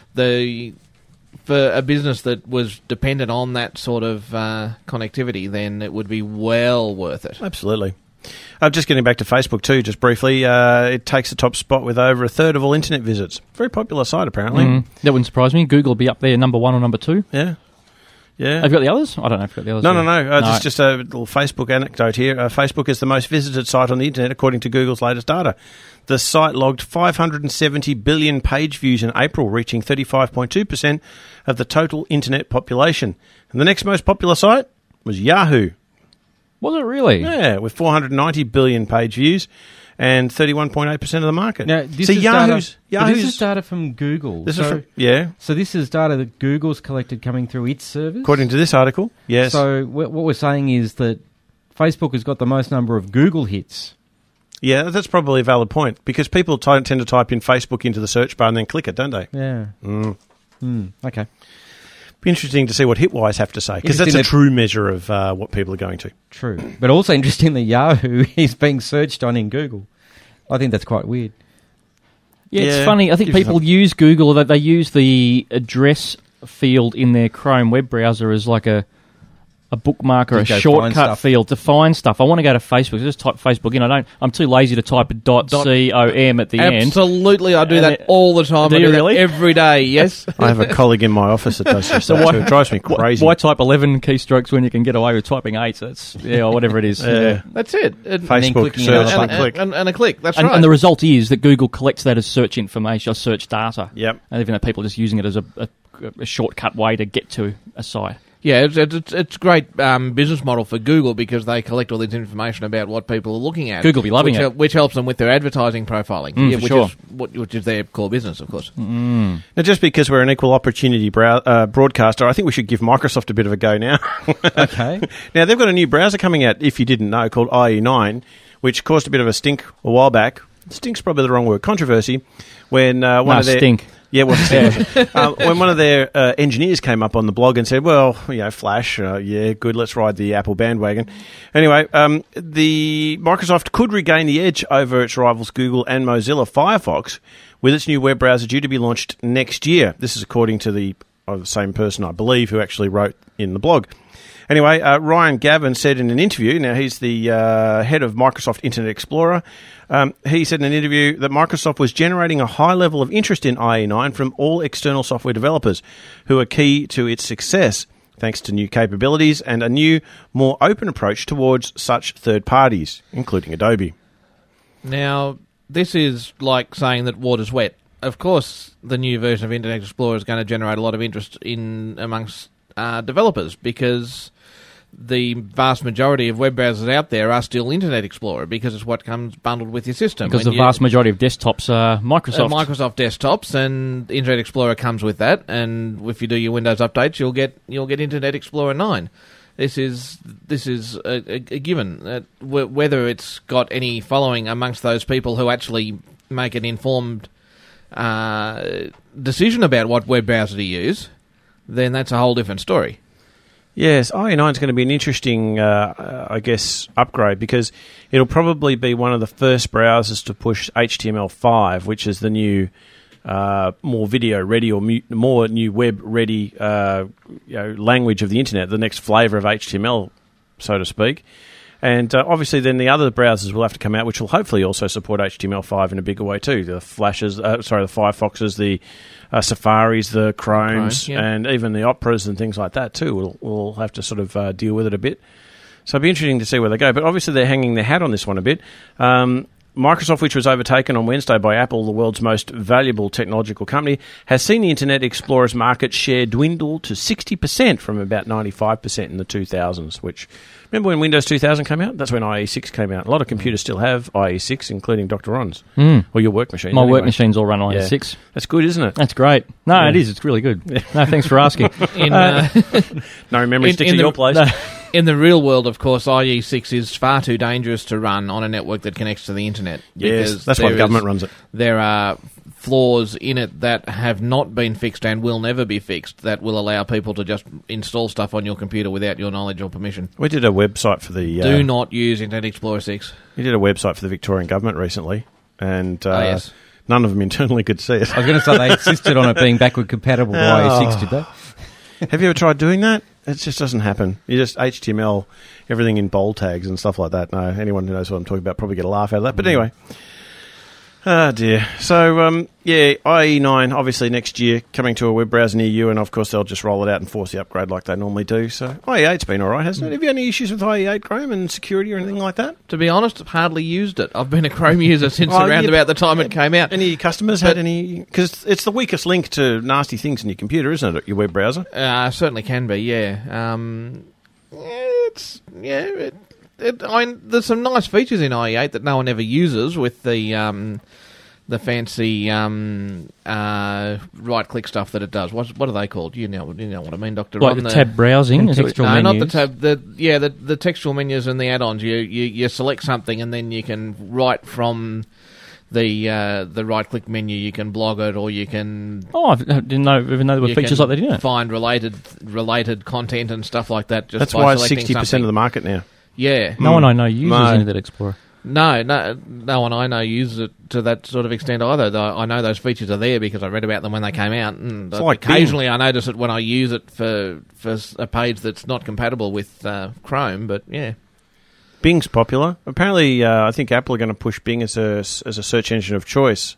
Speaker 3: the for a business that was dependent on that sort of uh, connectivity, then it would be well worth it.
Speaker 2: Absolutely. Uh, just getting back to Facebook too, just briefly, uh, it takes the top spot with over a third of all internet visits. Very popular site, apparently.
Speaker 15: Mm, that wouldn't surprise me. Google will be up there, number one or number two.
Speaker 2: Yeah. Yeah.
Speaker 15: Have you got the others? I don't know if you've got the others.
Speaker 2: No, no,
Speaker 15: yet.
Speaker 2: no. Uh,
Speaker 15: no.
Speaker 2: It's just a little Facebook anecdote here. Uh, Facebook is the most visited site on the internet, according to Google's latest data. The site logged five hundred seventy billion page views in April, reaching thirty-five point two percent of the total internet population. And the next most popular site was Yahoo.
Speaker 15: Was it really?
Speaker 2: Yeah, with four hundred ninety billion page views and thirty-one point eight percent of the market.
Speaker 5: Now, this
Speaker 2: so
Speaker 5: is
Speaker 2: Yahoo's,
Speaker 5: data,
Speaker 2: Yahoo's
Speaker 5: this is data from Google.
Speaker 2: This
Speaker 5: so,
Speaker 2: is from, yeah.
Speaker 5: So this is data that Google's collected coming through its servers?
Speaker 2: According to this article, yes.
Speaker 5: So wh- what we're saying is that Facebook has got the most number of Google hits.
Speaker 2: Yeah, that's probably a valid point, because people t- tend to type in Facebook into the search bar and then click it, don't they?
Speaker 5: Yeah.
Speaker 2: Mm.
Speaker 5: Mm, okay.
Speaker 2: Be interesting to see what Hitwise have to say, because that's a true measure of uh, what people are going to.
Speaker 5: True. But also interesting that Yahoo is being searched on in Google. I think that's quite weird.
Speaker 15: Yeah,
Speaker 2: Yeah,
Speaker 15: it's funny. I think
Speaker 2: gives you
Speaker 15: people
Speaker 2: some-
Speaker 15: use Google, that they use the address field in their Chrome web browser as like a a bookmark or a
Speaker 5: Just go find
Speaker 15: shortcut
Speaker 5: stuff.
Speaker 15: field to find stuff. I want to go to Facebook. Just type Facebook in. I don't. I'm too lazy to type a dot
Speaker 3: Dot-
Speaker 15: com at the end.
Speaker 3: Absolutely, I do
Speaker 15: And
Speaker 3: that
Speaker 15: it-
Speaker 3: all the time.
Speaker 15: Do
Speaker 3: I
Speaker 15: you
Speaker 3: do that
Speaker 15: really?
Speaker 3: every day, yes.
Speaker 2: I have a colleague in my office that does this,
Speaker 15: So
Speaker 2: so
Speaker 15: why-
Speaker 2: it drives me
Speaker 15: Why-
Speaker 2: crazy.
Speaker 15: Why type eleven keystrokes when you can get away with typing eight? So that's yeah, or whatever it is.
Speaker 2: Yeah.
Speaker 15: yeah.
Speaker 3: That's it. And,
Speaker 2: Facebook
Speaker 5: clicking
Speaker 2: search
Speaker 5: another
Speaker 2: and
Speaker 3: and,
Speaker 2: click.
Speaker 3: and, and a click, that's
Speaker 15: And,
Speaker 3: right.
Speaker 15: and the result is that Google collects that as search information or search data.
Speaker 2: Yep.
Speaker 15: And even though people are just using it as a, a, a shortcut way to get to a site.
Speaker 3: Yeah, it's it's, it's a great um, business model for Google because they collect all this information about what people are looking at.
Speaker 15: Google be loving
Speaker 3: which,
Speaker 15: it.
Speaker 3: hel- which helps them with their advertising profiling,
Speaker 15: Mm,
Speaker 3: yeah,
Speaker 15: for
Speaker 3: which
Speaker 15: sure.
Speaker 3: is what, which is their core business, of course.
Speaker 15: Mm.
Speaker 2: Now, just because we're an equal opportunity brow- uh, broadcaster, I think we should give Microsoft a bit of a go now.
Speaker 5: Okay.
Speaker 2: Now, they've got a new browser coming out, if you didn't know, called I E nine, which caused a bit of a stink a while back. Stink's probably the wrong word. Controversy. When uh, one
Speaker 15: No,
Speaker 2: of their
Speaker 15: stink.
Speaker 2: Yeah, well, stink. um, when one of their uh, engineers came up on the blog and said, "Well, you know, Flash, uh, yeah, good. Let's ride the Apple bandwagon." Anyway, um, the Microsoft could regain the edge over its rivals Google and Mozilla Firefox with its new web browser due to be launched next year. This is according to the, uh, the same person, I believe, who actually wrote in the blog. Anyway, uh, Ryan Gavin said in an interview, now he's the uh, head of Microsoft Internet Explorer, um, he said in an interview that Microsoft was generating a high level of interest in I E nine from all external software developers who are key to its success, thanks to new capabilities and a new, more open approach towards such third parties, including Adobe.
Speaker 3: Now, this is like saying that water's wet. Of course, the new version of Internet Explorer is going to generate a lot of interest in amongst uh, developers because the vast majority of web browsers out there are still Internet Explorer because it's what comes bundled with your system.
Speaker 15: Because
Speaker 3: When
Speaker 15: the
Speaker 3: you-
Speaker 15: vast majority of desktops are Microsoft.
Speaker 3: Uh, Microsoft desktops, and Internet Explorer comes with that. And if you do your Windows updates, you'll get you'll get Internet Explorer nine. This is this is a, a, a given. Uh, wh- whether it's got any following amongst those people who actually make an informed uh, decision about what web browser to use, then that's a whole different story.
Speaker 2: Yes, I E nine is going to be an interesting, uh, uh, I guess, upgrade because it'll probably be one of the first browsers to push H T M L five, which is the new, uh, more video-ready or mu- more new web-ready uh, you know, language of the internet, the next flavour of H T M L, so to speak. And uh, obviously then the other browsers will have to come out, which will hopefully also support H T M L five in a bigger way too. The Flashes, uh, sorry, the Firefoxes, the uh, Safaris, the Chromes,
Speaker 3: Chrome, yeah.
Speaker 2: and even the Operas and things like that too. We'll, we'll have to sort of uh, deal with it a bit. So it'll be interesting to see where they go. But obviously they're hanging their hat on this one a bit. Um, Microsoft, which was overtaken on Wednesday by Apple, the world's most valuable technological company, has seen the Internet Explorer's market share dwindle to sixty percent from about ninety-five percent in the two thousands, which... Remember when Windows two thousand came out? That's when I E six came out. A lot of computers still have I E six, including Doctor Ron's.
Speaker 15: Mm.
Speaker 2: Or your work machine.
Speaker 15: My
Speaker 2: anyway.
Speaker 15: work machines all run I E six.
Speaker 2: Yeah. That's good, isn't it?
Speaker 15: That's great. No,
Speaker 2: Yeah.
Speaker 15: it is. It's really good. No, thanks for asking.
Speaker 3: In,
Speaker 15: Uh,
Speaker 3: uh,
Speaker 2: No memory
Speaker 3: in-
Speaker 2: sticks
Speaker 3: in
Speaker 2: at
Speaker 3: the-
Speaker 2: your place.
Speaker 15: no.
Speaker 3: In the real world, of course, I E six is far too dangerous to run on a network that connects to the internet.
Speaker 2: Yes, that's why the government runs it.
Speaker 3: There are flaws in it that have not been fixed and will never be fixed that will allow people to just install stuff on your computer without your knowledge or permission.
Speaker 2: We did a website for the... Uh,
Speaker 3: Do not use Internet Explorer six.
Speaker 2: We did a website for the Victorian government recently, and uh,
Speaker 3: oh, yes.
Speaker 2: none of them internally could see it.
Speaker 5: I was going to say they insisted on it being backward compatible to
Speaker 2: oh.
Speaker 5: I E six, did they?
Speaker 2: Have you ever tried doing that? It just doesn't happen. You just H T M L, everything in bold tags and stuff like that. No, anyone who knows what I'm talking about probably get a laugh out of that. But anyway... Oh, dear. So, um, yeah, I E nine, obviously next year, coming to a web browser near you, and of course they'll just roll it out and force the upgrade like they normally do. So, I E eight's been all right, hasn't it? Have you had any issues with I E eight, Graham, and security or anything like that?
Speaker 3: To be honest, I've hardly used it. I've been a Chrome user since oh, around yeah, about the time it came out.
Speaker 2: Any customers but, had any... Because it's the weakest link to nasty things in your computer, isn't it, your web browser?
Speaker 3: Uh, certainly can be, yeah. Um, yeah, it's... Yeah, it, it, I mean, there's some nice features in I E eight that no one ever uses with the... Um, The fancy um, uh, right-click stuff that it does. What what are they called? You know, you know what I mean, Doctor
Speaker 15: Like the tab browsing,
Speaker 3: is
Speaker 15: textual
Speaker 3: it? No,
Speaker 15: menus.
Speaker 3: not the tab. The yeah, the the textual menus and the add-ons. You you, you select something and then you can write from the uh, the right-click menu. You can blog it, or you can.
Speaker 15: Oh, I didn't know even know there were features like that. Didn't it?
Speaker 3: Find related related content and stuff like that. Just
Speaker 2: That's
Speaker 3: by
Speaker 2: why it's sixty percent
Speaker 3: something.
Speaker 2: of the market now.
Speaker 3: Yeah,
Speaker 15: no mm. one I know uses no. Internet Explorer.
Speaker 3: No, no, no one I know uses it to that sort of extent either. Though I know those features are there because I read about them when they came out, and
Speaker 2: it's like
Speaker 3: occasionally
Speaker 2: Bing.
Speaker 3: I notice it when I use it for for a page that's not compatible with uh, Chrome. But yeah,
Speaker 2: Bing's popular. Apparently, uh, I think Apple are going to push Bing as a as a search engine of choice.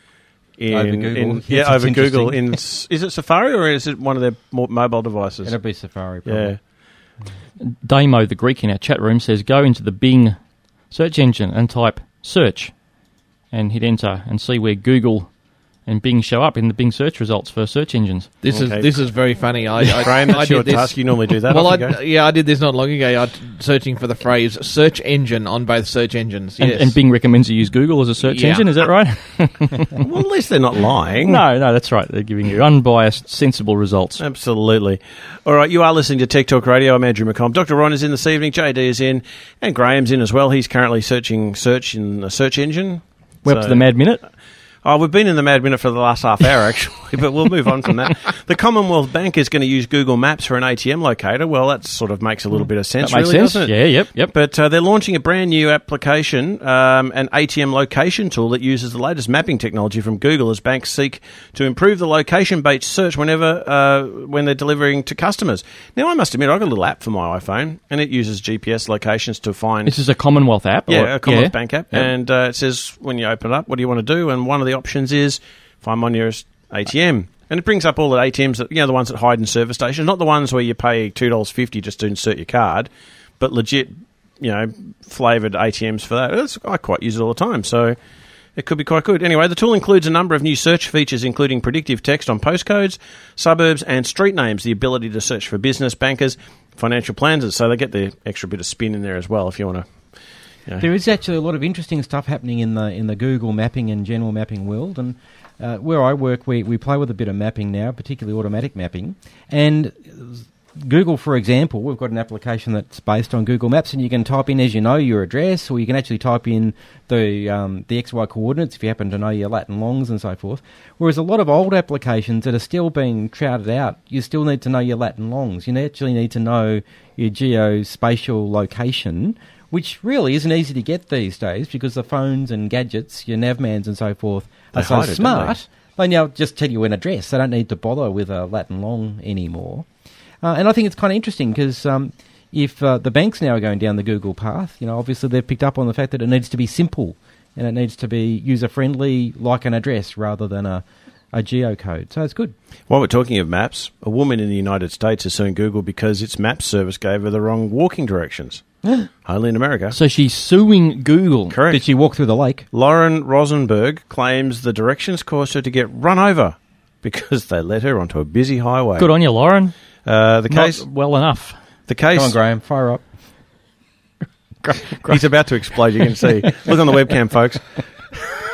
Speaker 2: In,
Speaker 5: over Google,
Speaker 2: in,
Speaker 5: yes,
Speaker 2: yeah, over Google. In is it Safari or is it one of their more mobile devices?
Speaker 5: It'll be Safari. Probably.
Speaker 2: Yeah.
Speaker 15: Damo, the Greek in our chat room, says go into the Bing search engine and type search and hit enter and see where Google and Bing show up in the Bing search results for search engines.
Speaker 3: This
Speaker 2: okay.
Speaker 3: is this is very funny. I, I,
Speaker 2: Graham, that's
Speaker 3: I
Speaker 2: your
Speaker 3: did this.
Speaker 2: task. You normally do that.
Speaker 3: Well, I, yeah, I did this not long ago. I searching for the phrase search engine on both search engines.
Speaker 15: And,
Speaker 3: yes.
Speaker 15: and Bing recommends you use Google as a search
Speaker 3: yeah.
Speaker 15: engine. Is that right?
Speaker 2: Well, at least they're not lying.
Speaker 15: No, no, that's right. They're giving you unbiased, sensible results.
Speaker 2: Absolutely. All right, you are listening to Tech Talk Radio. I'm Andrew McComb. Doctor Ron is in this evening. J D is in, and Graham's in as well. He's currently searching search in a search engine.
Speaker 15: We're so, up to the Mad Minute.
Speaker 2: Oh, we've been in the Mad Minute for the last half hour, actually, but we'll move on from that. The Commonwealth Bank is going to use Google Maps for an A T M locator. Well, that sort of makes a little bit of sense,
Speaker 15: that makes
Speaker 2: really,
Speaker 15: sense.
Speaker 2: doesn't it?
Speaker 15: Yeah, yep, yep.
Speaker 2: But uh, they're launching a brand new application, um, an A T M location tool that uses the latest mapping technology from Google as banks seek to improve the location-based search whenever uh, when they're delivering to customers. Now, I must admit, I've got a little app for my iPhone, and it uses G P S locations to find...
Speaker 15: This is a Commonwealth app?
Speaker 2: Yeah,
Speaker 15: or?
Speaker 2: a Commonwealth
Speaker 15: yeah.
Speaker 2: Bank app.
Speaker 15: Yep.
Speaker 2: And uh, it says, when you open it up, what do you want to do? And one of the options is... find my nearest A T M. And it brings up all the A T Ms, that, you know, the ones that hide in service stations, not the ones where you pay two dollars fifty just to insert your card, but legit, you know, flavoured A T Ms for that. It's, I quite use it all the time, so it could be quite good. Anyway, the tool includes a number of new search features, including predictive text on postcodes, suburbs, and street names, the ability to search for business, bankers, financial planners, so they get the extra bit of spin in there as well if you want to. You know.
Speaker 5: There is actually a lot of interesting stuff happening in the in the Google mapping and general mapping world, and uh, where I work, we, we play with a bit of mapping now, particularly automatic mapping. And Google, for example, we've got an application that's based on Google Maps, and you can type in, as you know, your address, or you can actually type in the um, the X Y coordinates if you happen to know your lat and longs and so forth. Whereas a lot of old applications that are still being trouted out, you still need to know your lat and longs. You actually need to know your geospatial location, which really isn't easy to get these days because the phones and gadgets, your navmans and so forth, are
Speaker 2: they
Speaker 5: so
Speaker 2: it,
Speaker 5: smart. They now just tell you an address. They don't need to bother with a lat and long anymore. Uh, and I think it's kind of interesting because um, if uh, the banks now are going down the Google path, you know, obviously they've picked up on the fact that it needs to be simple and it needs to be user-friendly like an address rather than a, a geocode. So it's good.
Speaker 2: While we're talking of maps, a woman in the United States is suing Google because its maps service gave her the wrong walking directions. Only in America.
Speaker 15: So she's suing Google.
Speaker 2: Correct.
Speaker 5: Did she walk through the lake?
Speaker 2: Lauren Rosenberg claims the directions caused her to get run over because they led her onto a busy highway.
Speaker 15: Good on you, Lauren.
Speaker 2: Uh, the
Speaker 15: Not
Speaker 2: case,
Speaker 15: well enough.
Speaker 2: The case.
Speaker 5: Come on, Graham, fire up.
Speaker 2: He's about to explode. You can see. Look on the webcam, folks.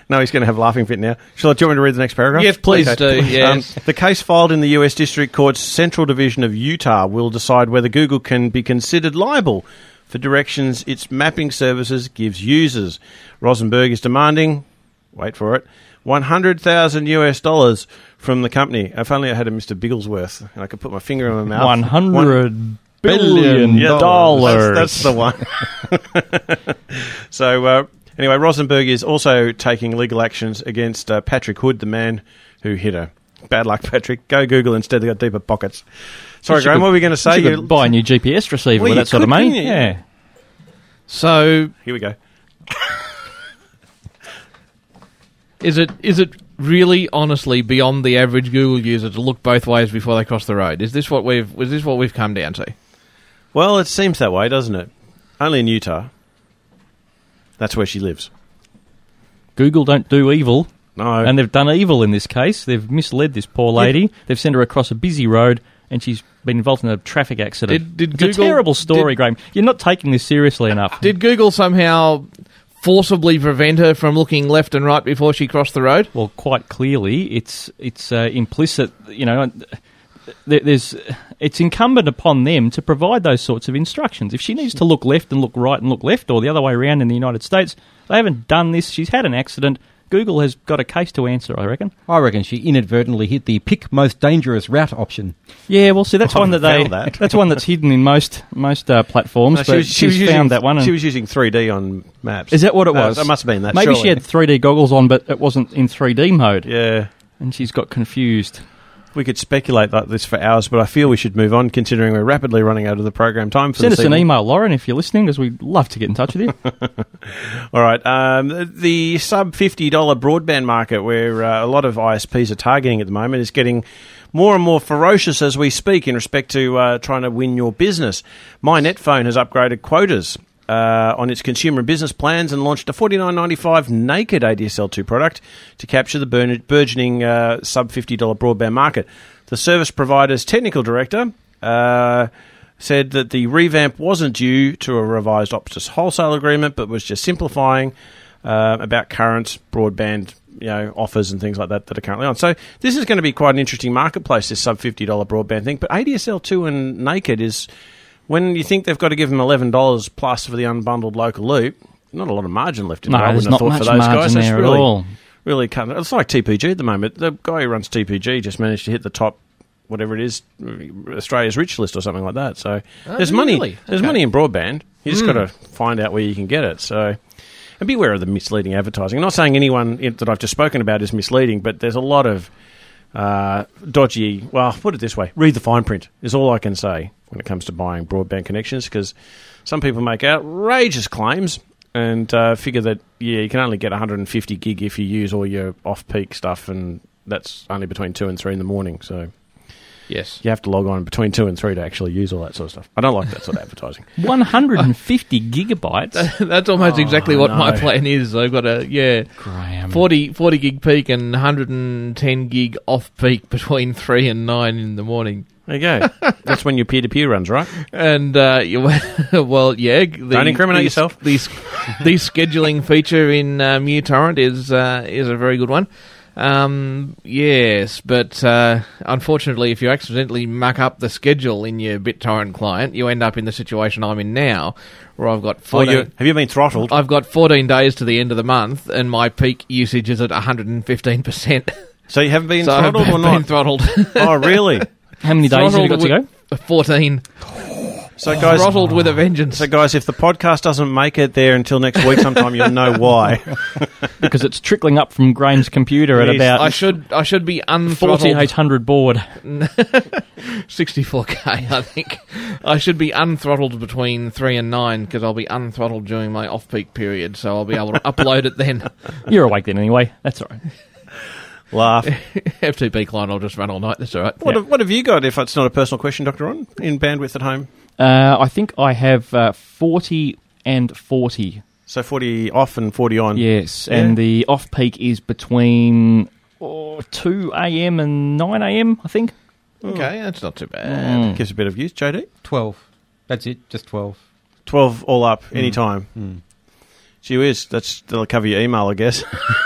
Speaker 2: No, he's going to have a laughing fit now. Shall I, do you want me to read the next paragraph?
Speaker 3: Yes, please
Speaker 2: Okay.
Speaker 3: do, yes.
Speaker 2: Um, the case filed in the U S District Court's Central Division of Utah will decide whether Google can be considered liable for directions its mapping services gives users. Rosenberg is demanding, wait for it, one hundred thousand U S dollars from the company. If only I had a Mister Bigglesworth and I could put my finger in my mouth.
Speaker 15: One hundred billion dollars.
Speaker 2: That's, that's the one. So, uh, anyway, Rosenberg is also taking legal actions against uh, Patrick Hood, the man who hit her. Bad luck, Patrick. Go Google instead. They've got deeper pockets. Sorry, Graham,
Speaker 15: could,
Speaker 2: what were we going to say?
Speaker 15: You could buy a new G P S receiver
Speaker 2: Well,
Speaker 15: with
Speaker 2: you
Speaker 15: that sort of
Speaker 2: could,
Speaker 15: money.
Speaker 2: couldn't you?
Speaker 15: Yeah.
Speaker 3: So
Speaker 2: here we go.
Speaker 3: Is it is it really, honestly, beyond the average Google user to look both ways before they cross the road? Is this what we've is this what we've come down to?
Speaker 2: Well, it seems that way, doesn't it? Only in Utah. That's where she lives.
Speaker 15: Google don't do evil.
Speaker 2: No.
Speaker 15: And they've done evil in this case. They've misled this poor lady. Yep. They've sent her across a busy road, and she's been involved in a traffic accident.
Speaker 3: Did, did
Speaker 15: it's
Speaker 3: Google,
Speaker 15: a terrible story,
Speaker 3: did,
Speaker 15: Graham. You're not taking this seriously enough.
Speaker 3: Did Google somehow forcibly prevent her from looking left and right before she crossed the road?
Speaker 15: Well, quite clearly, it's it's uh, implicit. You know, there, there's it's incumbent upon them to provide those sorts of instructions. If she needs to look left and look right and look left, or the other way around in the United States, they haven't done this. She's had an accident. Google has got a case to answer, I reckon.
Speaker 5: I reckon she inadvertently hit the pick most dangerous route option.
Speaker 15: Yeah, well, see, that's
Speaker 2: I
Speaker 15: one that they
Speaker 2: that.
Speaker 15: that's one that's hidden in most most uh, platforms.
Speaker 2: No,
Speaker 15: but
Speaker 2: she was, she
Speaker 15: she's
Speaker 2: was
Speaker 15: found
Speaker 2: using,
Speaker 15: that one. And
Speaker 2: she was using three D on maps.
Speaker 15: Is that what it
Speaker 2: No,
Speaker 15: was?
Speaker 2: That must have been that.
Speaker 15: Maybe
Speaker 2: surely.
Speaker 15: she had three D goggles on, but it wasn't in three D mode.
Speaker 2: Yeah,
Speaker 15: and she's got confused.
Speaker 2: We could speculate like this for hours, but I feel we should move on, considering we're rapidly running out of the program time. For
Speaker 15: Send
Speaker 2: this
Speaker 15: us
Speaker 2: evening.
Speaker 15: an email, Lauren, if you're listening, because we'd love to get in touch with you.
Speaker 2: All right. Um, the sub fifty dollars broadband market, where uh, a lot of I S Ps are targeting at the moment, is getting more and more ferocious as we speak in respect to uh, trying to win your business. My Netphone has upgraded quotas uh, on its consumer and business plans and launched a forty-nine ninety-five naked A D S L two product to capture the burn- burgeoning uh, sub fifty dollars broadband market. The service provider's technical director uh, said that the revamp wasn't due to a revised Optus wholesale agreement, but was just simplifying uh, about current broadband, you know, offers and things like that that are currently on. So this is going to be quite an interesting marketplace, this sub fifty dollars broadband thing. But A D S L two and naked is, when you think they've got to give them eleven dollars plus for the unbundled local loop, not a lot of margin left in
Speaker 15: no,
Speaker 2: there. I
Speaker 15: there's
Speaker 2: wouldn't have
Speaker 15: not
Speaker 2: thought
Speaker 15: much
Speaker 2: for those guys.
Speaker 15: margin
Speaker 2: That's
Speaker 15: there
Speaker 2: really,
Speaker 15: at all.
Speaker 2: really cutting it. It's like T P G at the moment. The guy who runs T P G just managed to hit the top, whatever it is, Australia's rich list or something like that. So
Speaker 3: oh,
Speaker 2: there's money.
Speaker 3: really?
Speaker 2: There's
Speaker 3: okay.
Speaker 2: money in broadband. You just
Speaker 3: Mm.
Speaker 2: got to find out where you can get it. So, and beware of the misleading advertising. I'm not saying anyone that I've just spoken about is misleading, but there's a lot of uh, dodgy. Well, put it this way: read the fine print is all I can say when it comes to buying broadband connections, because some people make outrageous claims and uh, figure that yeah, you can only get one hundred fifty gig if you use all your off-peak stuff, and that's only between two and three in the morning. So.
Speaker 3: Yes.
Speaker 2: You have to log on between two and three to actually use all that sort of stuff. I don't like that sort of advertising.
Speaker 15: one hundred fifty gigabytes?
Speaker 3: That's almost
Speaker 2: Oh,
Speaker 3: exactly what
Speaker 2: no.
Speaker 3: my plan is. I've got a, yeah,
Speaker 15: Graham.
Speaker 3: forty, forty gig peak and one hundred ten gig off peak between three and nine in the morning.
Speaker 2: There you go. That's when your peer-to-peer runs, right?
Speaker 3: And, uh, you, well, yeah. The,
Speaker 2: Don't incriminate
Speaker 3: the,
Speaker 2: yourself.
Speaker 3: The, the scheduling feature in um, uTorrent is, uh, is a very good one. Um, yes, but uh, unfortunately, if you accidentally muck up the schedule in your BitTorrent client, you end up in the situation I'm in now, where I've got fourteen,
Speaker 2: oh, you, have you been throttled?
Speaker 3: I've got fourteen days to the end of the month, and my peak usage is at one hundred fifteen percent.
Speaker 2: So you haven't been
Speaker 3: so
Speaker 2: throttled
Speaker 3: I've
Speaker 2: or
Speaker 3: been
Speaker 2: not?
Speaker 3: throttled.
Speaker 2: Oh, really?
Speaker 15: How many days have you got to go?
Speaker 3: fourteen.
Speaker 2: So guys,
Speaker 3: throttled with a vengeance.
Speaker 2: So guys, if the podcast doesn't make it there until next week sometime, you'll know why.
Speaker 15: Because it's trickling up from Graham's computer at
Speaker 2: Yes.
Speaker 15: about
Speaker 3: I should I should be unthrottled.
Speaker 15: forty-eight hundred baud.
Speaker 3: sixty-four K, I think. I should be unthrottled between three and nine because I'll be unthrottled during my off-peak period, so I'll be able to upload it then.
Speaker 15: You're awake then anyway. That's all right.
Speaker 2: Laugh.
Speaker 3: F T P client, I'll just run all night. That's all right.
Speaker 2: What, have, what have you got, if it's not a personal question, Doctor Ron, in bandwidth at home?
Speaker 15: Uh, I think I have uh, forty and forty.
Speaker 2: So forty off and forty on.
Speaker 15: Yes,
Speaker 2: Yeah.
Speaker 15: and the off-peak is between oh, two a.m. and nine a.m., I think.
Speaker 3: Okay, that's not too bad.
Speaker 15: Mm.
Speaker 2: Gives a bit of use. J D?
Speaker 5: twelve. That's it, just twelve.
Speaker 2: twelve all up, any time.
Speaker 5: Mm.
Speaker 2: Gee whiz, that's, that'll cover your email, I guess.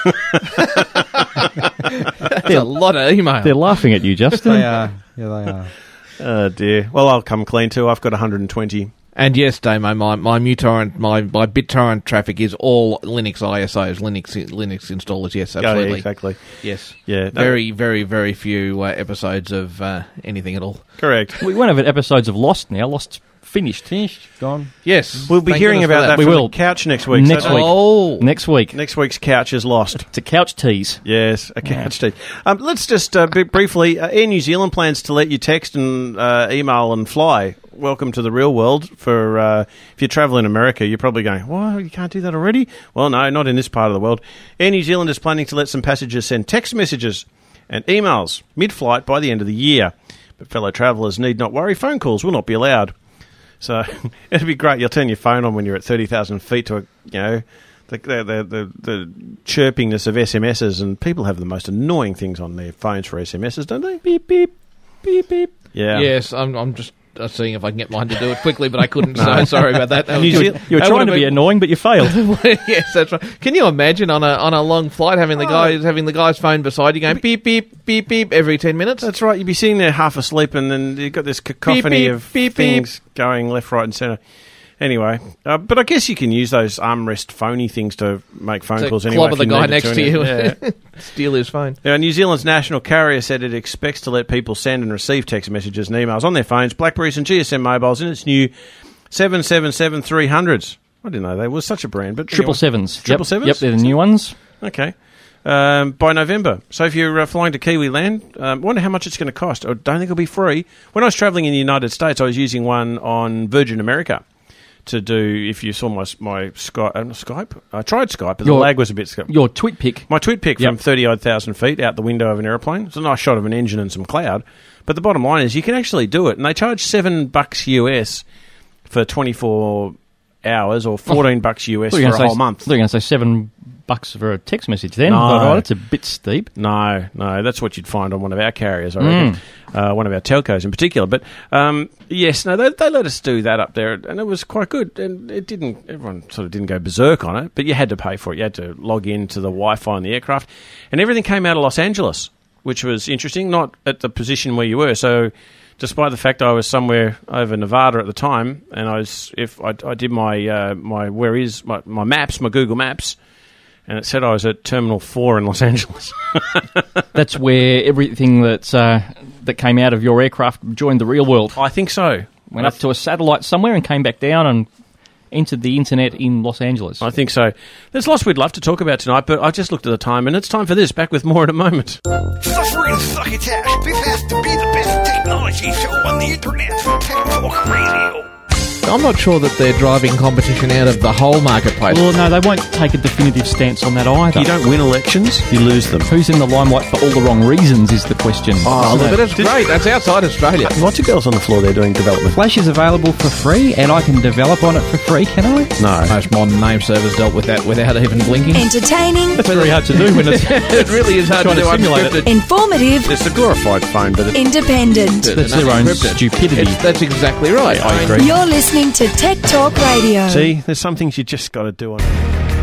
Speaker 3: That's a lot of email.
Speaker 15: They're laughing at you, Justin.
Speaker 5: They are. Yeah, they are.
Speaker 2: Oh, dear. Well, I'll come clean, too. I've got one hundred twenty.
Speaker 3: And yes, Damo, my my MuTorrent, my my BitTorrent traffic is all Linux I S Os, Linux Linux installers. Yes, absolutely,
Speaker 2: Oh, yeah, exactly.
Speaker 3: Yes,
Speaker 2: Yeah, no.
Speaker 3: very very very few uh, episodes of uh, anything at all.
Speaker 2: Correct.
Speaker 15: We won't have episodes of Lost now. Lost's finished.
Speaker 5: Finished. Gone.
Speaker 3: Yes,
Speaker 2: We'll be
Speaker 3: thank
Speaker 2: hearing
Speaker 3: goodness for
Speaker 2: about that,
Speaker 15: We
Speaker 2: from
Speaker 15: will.
Speaker 2: the couch next week.
Speaker 15: Next
Speaker 2: so-
Speaker 15: week.
Speaker 3: Oh,
Speaker 15: Next week.
Speaker 2: Next week's couch is lost.
Speaker 15: It's a couch tease.
Speaker 2: Yes, a couch team. Um, let's just uh, b- briefly, uh, Air New Zealand plans to let you text and uh, email and fly. Welcome to the real world. For uh, if you travel in America, you're probably going, "What? You can't do that already?" Well, no, not in this part of the world. Air New Zealand is planning to let some passengers send text messages and emails mid-flight by the end of the year. But fellow travellers need not worry; phone calls will not be allowed. So it'd be great. You'll turn your phone on when you're at thirty thousand feet to, a, you know, the the, the the the chirpingness of S M Ses, and people have the most annoying things on their phones for S M Ses, don't they? Beep beep beep beep. Yeah.
Speaker 3: yes, I'm I'm just uh, seeing if I can get mine to do it quickly, but I couldn't. So sorry about that. that
Speaker 2: New
Speaker 3: was-
Speaker 2: Zealand-
Speaker 15: You were
Speaker 3: that
Speaker 15: trying
Speaker 3: would've
Speaker 15: to be
Speaker 3: been-
Speaker 15: annoying, but you failed.
Speaker 3: Yes, that's right. Can you imagine on a on a long flight having the guys having the guy's phone beside you going beep beep beep beep every ten minutes?
Speaker 2: That's right. You'd be sitting there half asleep, and then you've got this cacophony
Speaker 3: beep,
Speaker 2: of
Speaker 3: beep,
Speaker 2: things going left, right, and centre. Anyway, uh, but I guess you can use those armrest phony things to make phone
Speaker 3: To
Speaker 2: calls anyway.
Speaker 3: clobber
Speaker 2: if
Speaker 3: the
Speaker 2: you
Speaker 3: guy
Speaker 2: need
Speaker 3: next to
Speaker 2: turn
Speaker 3: you,
Speaker 2: it. Yeah.
Speaker 3: steal his phone.
Speaker 2: Now, New Zealand's national carrier said it expects to let people send and receive text messages and emails on their phones, Blackberries and G S M mobiles in its new seven seven seven three hundreds. I didn't know they was such a brand, but
Speaker 15: Triple
Speaker 2: anyway.
Speaker 15: sevens.
Speaker 2: Triple
Speaker 15: Yep.
Speaker 2: sevens?
Speaker 15: Yep, they're the new ones.
Speaker 2: Okay. Um, by November. So if you're uh, flying to Kiwi land, um, wonder how much it's going to cost. I don't think it'll be free. When I was travelling in the United States, I was using one on Virgin America to do, if you saw my my Skype, uh, Skype? I tried Skype, but
Speaker 15: Your-
Speaker 2: the lag was a bit... Sc-
Speaker 15: Your twit pic.
Speaker 2: my tweet pic
Speaker 15: Yep.
Speaker 2: from thirty-odd thousand feet out the window of an aeroplane. It's a nice shot of an engine and some cloud. But the bottom line is you can actually do it. And they charge seven bucks U S for twenty-four hours or fourteen bucks U S
Speaker 15: Thought
Speaker 2: for
Speaker 15: you
Speaker 2: a
Speaker 15: were gonna
Speaker 2: whole
Speaker 15: say-
Speaker 2: month.
Speaker 15: thought you were going to say seven bucks for a text message then.
Speaker 2: No.
Speaker 15: I thought, oh, that's a bit steep.
Speaker 2: No, no, that's what you'd find on one of our carriers, I reckon. Uh, one of our telcos in particular. But um, yes, no, they, they let us do that up there, and it was quite good. And it didn't, everyone sort of didn't go berserk on it, but you had to pay for it. You had to log into the Wi-Fi on the aircraft, and everything came out of Los Angeles, which was interesting, not at the position where you were. So despite the fact I was somewhere over Nevada at the time, and I was, if I, I did my, uh, my, where is, my, my maps, my Google Maps, and it said I was at Terminal four in Los Angeles.
Speaker 15: That's where everything that's, uh, that came out of your aircraft joined the real world.
Speaker 2: I think so.
Speaker 15: Went up to a satellite somewhere and came back down and entered the internet in Los Angeles.
Speaker 2: I think so. There's lots we'd love to talk about tonight, but I just looked at the time, and it's time for this. Back with more in a moment.
Speaker 21: Suffering succotash. This has to be the best technology show on the internet. Tech Talk Radio.
Speaker 3: I'm not sure that they're driving competition out of the whole marketplace.
Speaker 15: Well, no, they won't take a definitive stance on that either.
Speaker 2: You don't win elections, you lose them.
Speaker 15: Who's in the limelight for all the wrong reasons is the question.
Speaker 3: Oh, look, but that's great. That's outside Australia.
Speaker 2: Lots of girls on the floor there doing development.
Speaker 5: Flash is available for free, and I can develop on it for free, can I?
Speaker 2: No.
Speaker 3: Most modern name servers dealt with that without even blinking.
Speaker 6: Entertaining,
Speaker 15: That's very hard to do when it's
Speaker 3: It really is hard to
Speaker 15: trying
Speaker 3: do
Speaker 15: to simulate it.
Speaker 3: unscripted.
Speaker 6: informative,
Speaker 2: It's a glorified phone, but it's...
Speaker 6: independent.
Speaker 15: That's their own
Speaker 3: Unscripted.
Speaker 15: stupidity.
Speaker 3: It's- that's exactly right.
Speaker 15: I
Speaker 3: mean,
Speaker 15: agree.
Speaker 6: You're listening to Tech Talk Radio.
Speaker 2: See, there's some things you just got to do on it.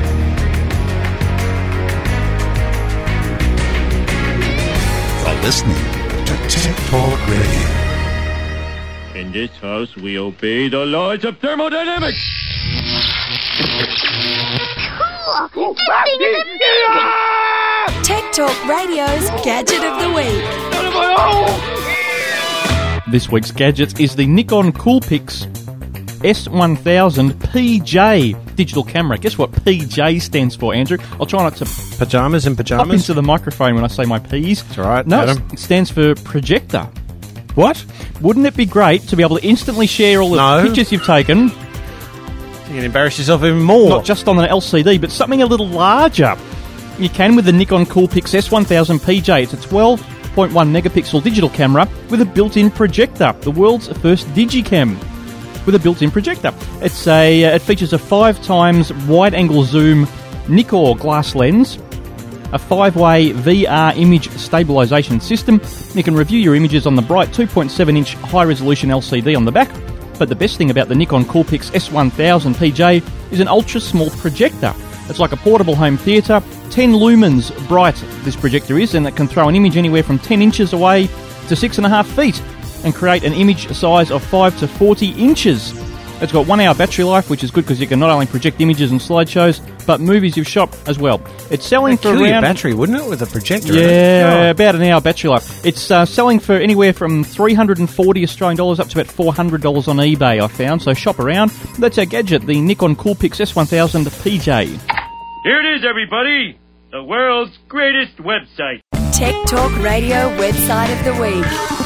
Speaker 21: You're listening to Tech Talk Radio.
Speaker 7: In this house, we obey the laws of thermodynamics.
Speaker 6: Tech Talk Radio's Gadget of the Week.
Speaker 15: This week's gadget is the Nikon Coolpix S one thousand P J digital camera. Guess what P J stands for, Andrew? I'll try not to
Speaker 2: Pyjamas and
Speaker 15: up
Speaker 2: pyjamas?
Speaker 15: into the microphone when I say my P's.
Speaker 2: That's all right,
Speaker 15: No,
Speaker 2: Adam.
Speaker 15: it stands for projector.
Speaker 2: What?
Speaker 15: Wouldn't it be great to be able to instantly share all the
Speaker 2: No.
Speaker 15: pictures you've taken,
Speaker 2: You can embarrass yourself even more.
Speaker 15: not just on an L C D, but something a little larger? You can with the Nikon Coolpix S one thousand P J. It's a twelve point one megapixel digital camera with a built-in projector, the world's first digicam with a built-in projector. It's a uh, it features a five times wide-angle zoom Nikkor glass lens, a five-way V R image stabilisation system. You can review your images on the bright two point seven inch high-resolution L C D on the back, But the best thing about the Nikon Coolpix S one thousand P J is an ultra-small projector. It's like a portable home theatre, ten lumens bright this projector is, and it can throw an image anywhere from ten inches away to six and a half feet and create an image size of five to forty inches. It's got one hour battery life, which is good because you can not only project images and slideshows, but movies you've shot as well. It's selling
Speaker 2: It'd
Speaker 15: for
Speaker 2: kill
Speaker 15: around...
Speaker 2: your battery, wouldn't it, with a projector in it?
Speaker 15: Yeah,
Speaker 2: Oh.
Speaker 15: about an hour battery life. It's uh, selling for anywhere from three hundred forty Australian dollars up to about four hundred dollars on eBay, I found, so shop around. That's our gadget, the Nikon Coolpix S one thousand P J.
Speaker 7: Here it is, everybody. The world's greatest website.
Speaker 6: Tech Talk Radio website of the week.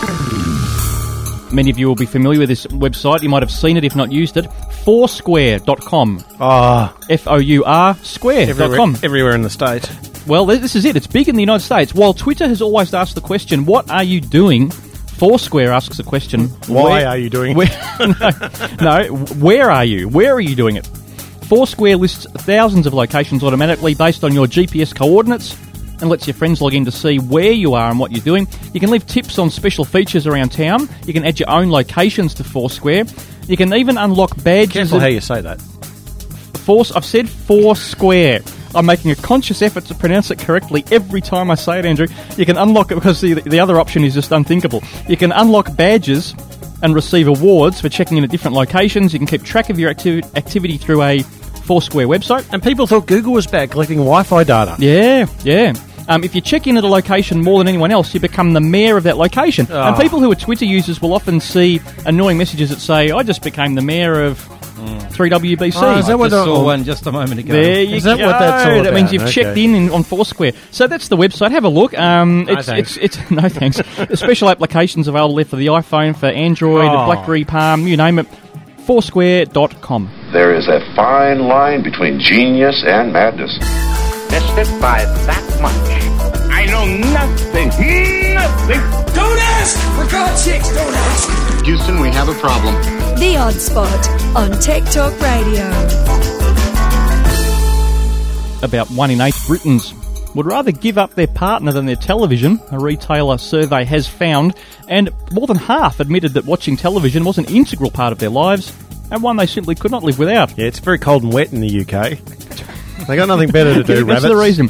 Speaker 15: Many of you will be familiar with this website. You might have seen it, if not used it. Foursquare dot com.
Speaker 2: Ah,
Speaker 15: F O U R square dot com.
Speaker 2: Everywhere, everywhere in the States.
Speaker 15: Well, this is it. It's big in the United States. While Twitter has always asked the question, what are you doing? Foursquare asks the question,
Speaker 2: Why
Speaker 15: where,
Speaker 2: are you doing
Speaker 15: where, no, no, where are you? Where are you doing it? Foursquare lists thousands of locations automatically based on your G P S coordinates and lets your friends log in to see where you are and what you're doing. You can leave tips on special features around town. You can add your own locations to Foursquare. You can even unlock badges.
Speaker 2: Careful how you say that.
Speaker 15: Force, I've said Foursquare. I'm making a conscious effort to pronounce it correctly every time I say it, Andrew. You can unlock it because the, the other option is just unthinkable. You can unlock badges and receive awards for checking in at different locations. You can keep track of your acti- activity through a Foursquare website.
Speaker 2: And people thought Google was back collecting Wi-Fi data.
Speaker 15: Yeah, yeah. Um, if you check in at a location more than anyone else, you become the mayor of that location.
Speaker 2: Oh.
Speaker 15: And people who are Twitter users will often see annoying messages that say, I just became the mayor of three W B C.
Speaker 5: Oh, is that what I just saw one just a moment ago?
Speaker 15: There you
Speaker 2: Is that
Speaker 15: go.
Speaker 2: what that's all
Speaker 15: That means
Speaker 2: about?
Speaker 15: you've
Speaker 2: Okay.
Speaker 15: checked in, in on Foursquare. So that's the website. Have a look. Um,
Speaker 2: No,
Speaker 15: it's,
Speaker 2: thanks.
Speaker 15: it's it's no thanks. There's special applications available there for the iPhone, for Android,
Speaker 2: Oh.
Speaker 15: BlackBerry, Palm, you name it. Foursquare dot com.
Speaker 8: There is a fine line between genius and madness.
Speaker 21: Missed it by that much. I know nothing. Nothing. Don't ask! For God's sakes, don't ask!
Speaker 8: Houston, we have a problem.
Speaker 6: The Odd Spot on Tech Talk Radio.
Speaker 15: About one in eight Britons would rather give up their partner than their television, a retailer survey has found, and more than half admitted that watching television was an integral part of their lives, and one they simply could not live without.
Speaker 2: Yeah, it's very cold and wet in the U K. They got nothing better to do,
Speaker 15: That's
Speaker 2: rabbits.
Speaker 15: the reason.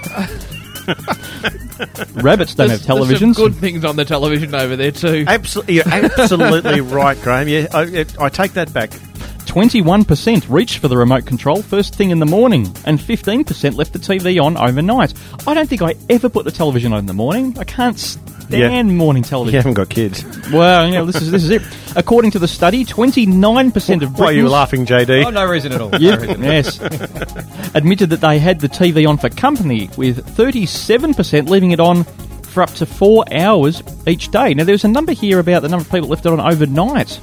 Speaker 15: Rabbits don't
Speaker 3: There's-
Speaker 15: have televisions.
Speaker 3: There's some good things on the television over there too.
Speaker 2: Absolutely, you're absolutely right, Graham. Yeah, I, I take that back.
Speaker 15: twenty-one percent reached for the remote control first thing in the morning, and fifteen percent left the T V on overnight. I don't think I ever put the television on in the morning. I can't stand
Speaker 2: Yeah.
Speaker 15: morning
Speaker 2: You
Speaker 15: television.
Speaker 2: haven't got kids.
Speaker 15: Well, you know, this is this is it. According to the study, twenty-nine percent of Britons...
Speaker 2: Why are you laughing, J D?
Speaker 5: Oh, no reason at all.
Speaker 15: Yeah,
Speaker 5: No reason.
Speaker 15: yes. Admitted that they had the T V on for company, with thirty-seven percent leaving it on for up to four hours each day. Now, there's a number here about the number of people left it on overnight.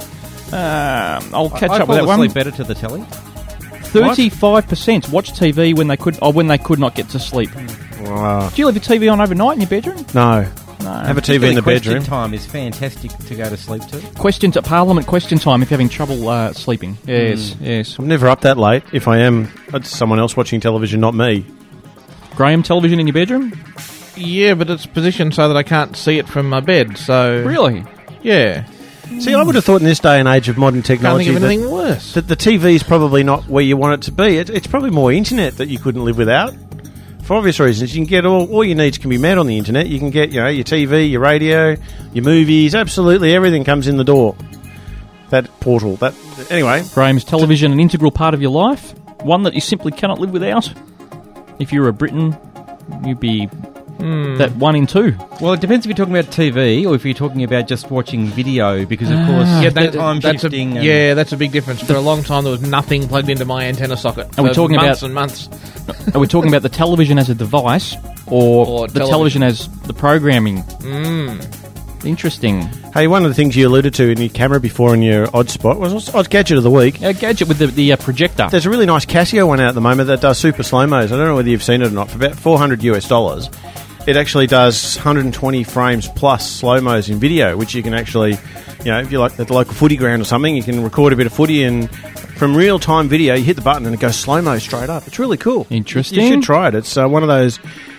Speaker 15: Um, I'll catch
Speaker 5: I,
Speaker 15: up with
Speaker 5: I
Speaker 15: that
Speaker 5: fall
Speaker 15: one.
Speaker 5: asleep better to the telly.
Speaker 15: Thirty-five percent watch T V when they could, or when they could not get to sleep.
Speaker 2: Wow.
Speaker 15: Do you leave your T V on overnight in your bedroom?
Speaker 2: No.
Speaker 15: No.
Speaker 2: Have a T V in the
Speaker 5: Question
Speaker 2: bedroom.
Speaker 5: time is fantastic to go to sleep to.
Speaker 15: Questions at Parliament question time if you're having trouble uh, sleeping. Yes, yes.
Speaker 2: I'm never up that late. If I am, it's someone else watching television, not me.
Speaker 15: Graham, television in your bedroom?
Speaker 3: Yeah, but it's positioned so that I can't see it from my bed. So
Speaker 15: Really?
Speaker 3: yeah,
Speaker 2: See, I would have thought in this day and age of modern
Speaker 3: can't think
Speaker 2: technology
Speaker 3: of
Speaker 2: that,
Speaker 3: anything worse.
Speaker 2: that the T V is probably not where you want it to be. It, it's probably more internet that you couldn't live without. For obvious reasons, you can get all, all your needs can be met on the internet. You can get, you know, your T V, your radio, your movies, absolutely everything comes in the door. That portal. That anyway.
Speaker 15: Graham's television an integral part of your life? One that you simply cannot live without? If you were a Briton, you'd be that one in two.
Speaker 5: Well, it depends if you're talking about T V or if you're talking about just watching video, because of course
Speaker 15: Ah.
Speaker 3: Yeah,
Speaker 5: the
Speaker 3: that,
Speaker 5: time
Speaker 3: that's a,
Speaker 5: shifting. and-
Speaker 3: yeah, that's a big difference. For a long time, there was nothing plugged into my antenna socket.
Speaker 15: Are we
Speaker 3: For
Speaker 15: talking
Speaker 3: months
Speaker 15: about-
Speaker 3: and months?
Speaker 15: Are we talking about the television as a device or,
Speaker 3: Or
Speaker 15: the
Speaker 3: television.
Speaker 15: television as the programming?
Speaker 3: Mm.
Speaker 15: Interesting.
Speaker 2: Hey, one of the things you alluded to in your camera before in your odd spot was odd gadget of the week.
Speaker 15: A gadget with the, the uh, projector.
Speaker 2: There's a really nice Casio one out at the moment that does super slow mos. I don't know whether you've seen it or not. For about four hundred US dollars, it actually does one hundred twenty frames plus slow mos in video, which you can actually, you know, if you're like at the local footy ground or something, you can record a bit of footy and from real time video, you hit the button and it goes slow mo straight up. It's really cool.
Speaker 15: Interesting.
Speaker 2: You should try it. It's uh, one of those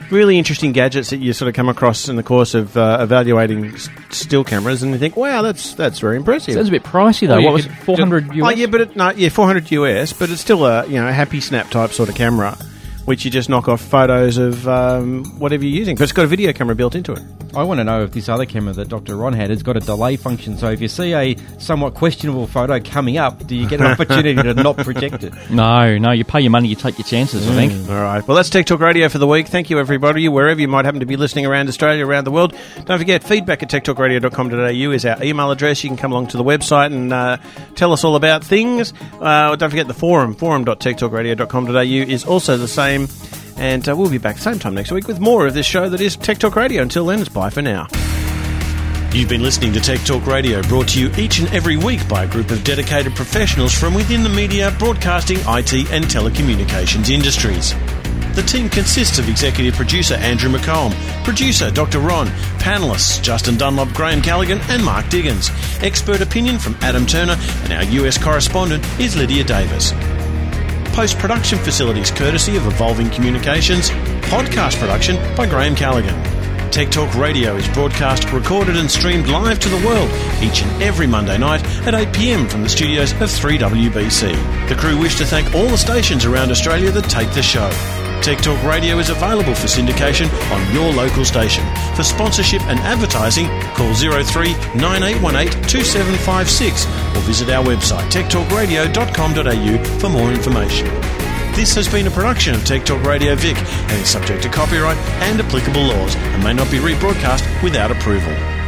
Speaker 2: really interesting gadgets that you sort of come across in the course of uh, evaluating s- still cameras, and you think, wow, that's that's very impressive.
Speaker 15: Sounds a bit pricey though.
Speaker 2: Well,
Speaker 15: what was it, four hundred U S?
Speaker 2: Oh yeah, but it, no, yeah, four hundred U S, but it's still a you know a happy snap type sort of camera, which you just knock off photos of um, whatever you're using. But it's got a video camera built into it.
Speaker 5: I want to know if this other camera that Doctor Ron had has got a delay function, so if you see a somewhat questionable photo coming up, do you get an opportunity to not project it?
Speaker 15: No, no, you pay your money, you take your chances,
Speaker 2: Mm.
Speaker 15: I think.
Speaker 2: All right. Well, that's Tech Talk Radio for the week. Thank you, everybody, wherever you might happen to be listening around Australia, around the world. Don't forget, feedback at tech talk radio dot com dot a u is our email address. You can come along to the website and uh, tell us all about things. Uh, don't forget the forum, forum dot tech talk radio dot com dot a u is also the same. And uh, we'll be back same time next week with more of this show that is Tech Talk Radio. Until then, it's bye for now.
Speaker 14: You've been listening to Tech Talk Radio, brought to you each and every week by a group of dedicated professionals from within the media, broadcasting, I T and telecommunications industries. The team consists of executive producer Andrew McComb, producer Doctor Ron, panellists Justin Dunlop, Graham Callaghan and Mark Diggins, expert opinion from Adam Turner, and our U S correspondent is Lydia Davis. Post-production facilities courtesy of Evolving Communications, podcast production by Graham Callaghan. Tech Talk Radio is broadcast, recorded and streamed live to the world each and every Monday night at eight p m from the studios of three W B C. The crew wish to thank all the stations around Australia that take the show. Tech Talk Radio is available for syndication on your local station. For sponsorship and advertising, call zero three nine eight one eight two seven five six or visit our website tech talk radio dot com dot a u for more information. This has been a production of Tech Talk Radio Vic and is subject to copyright and applicable laws and may not be rebroadcast without approval.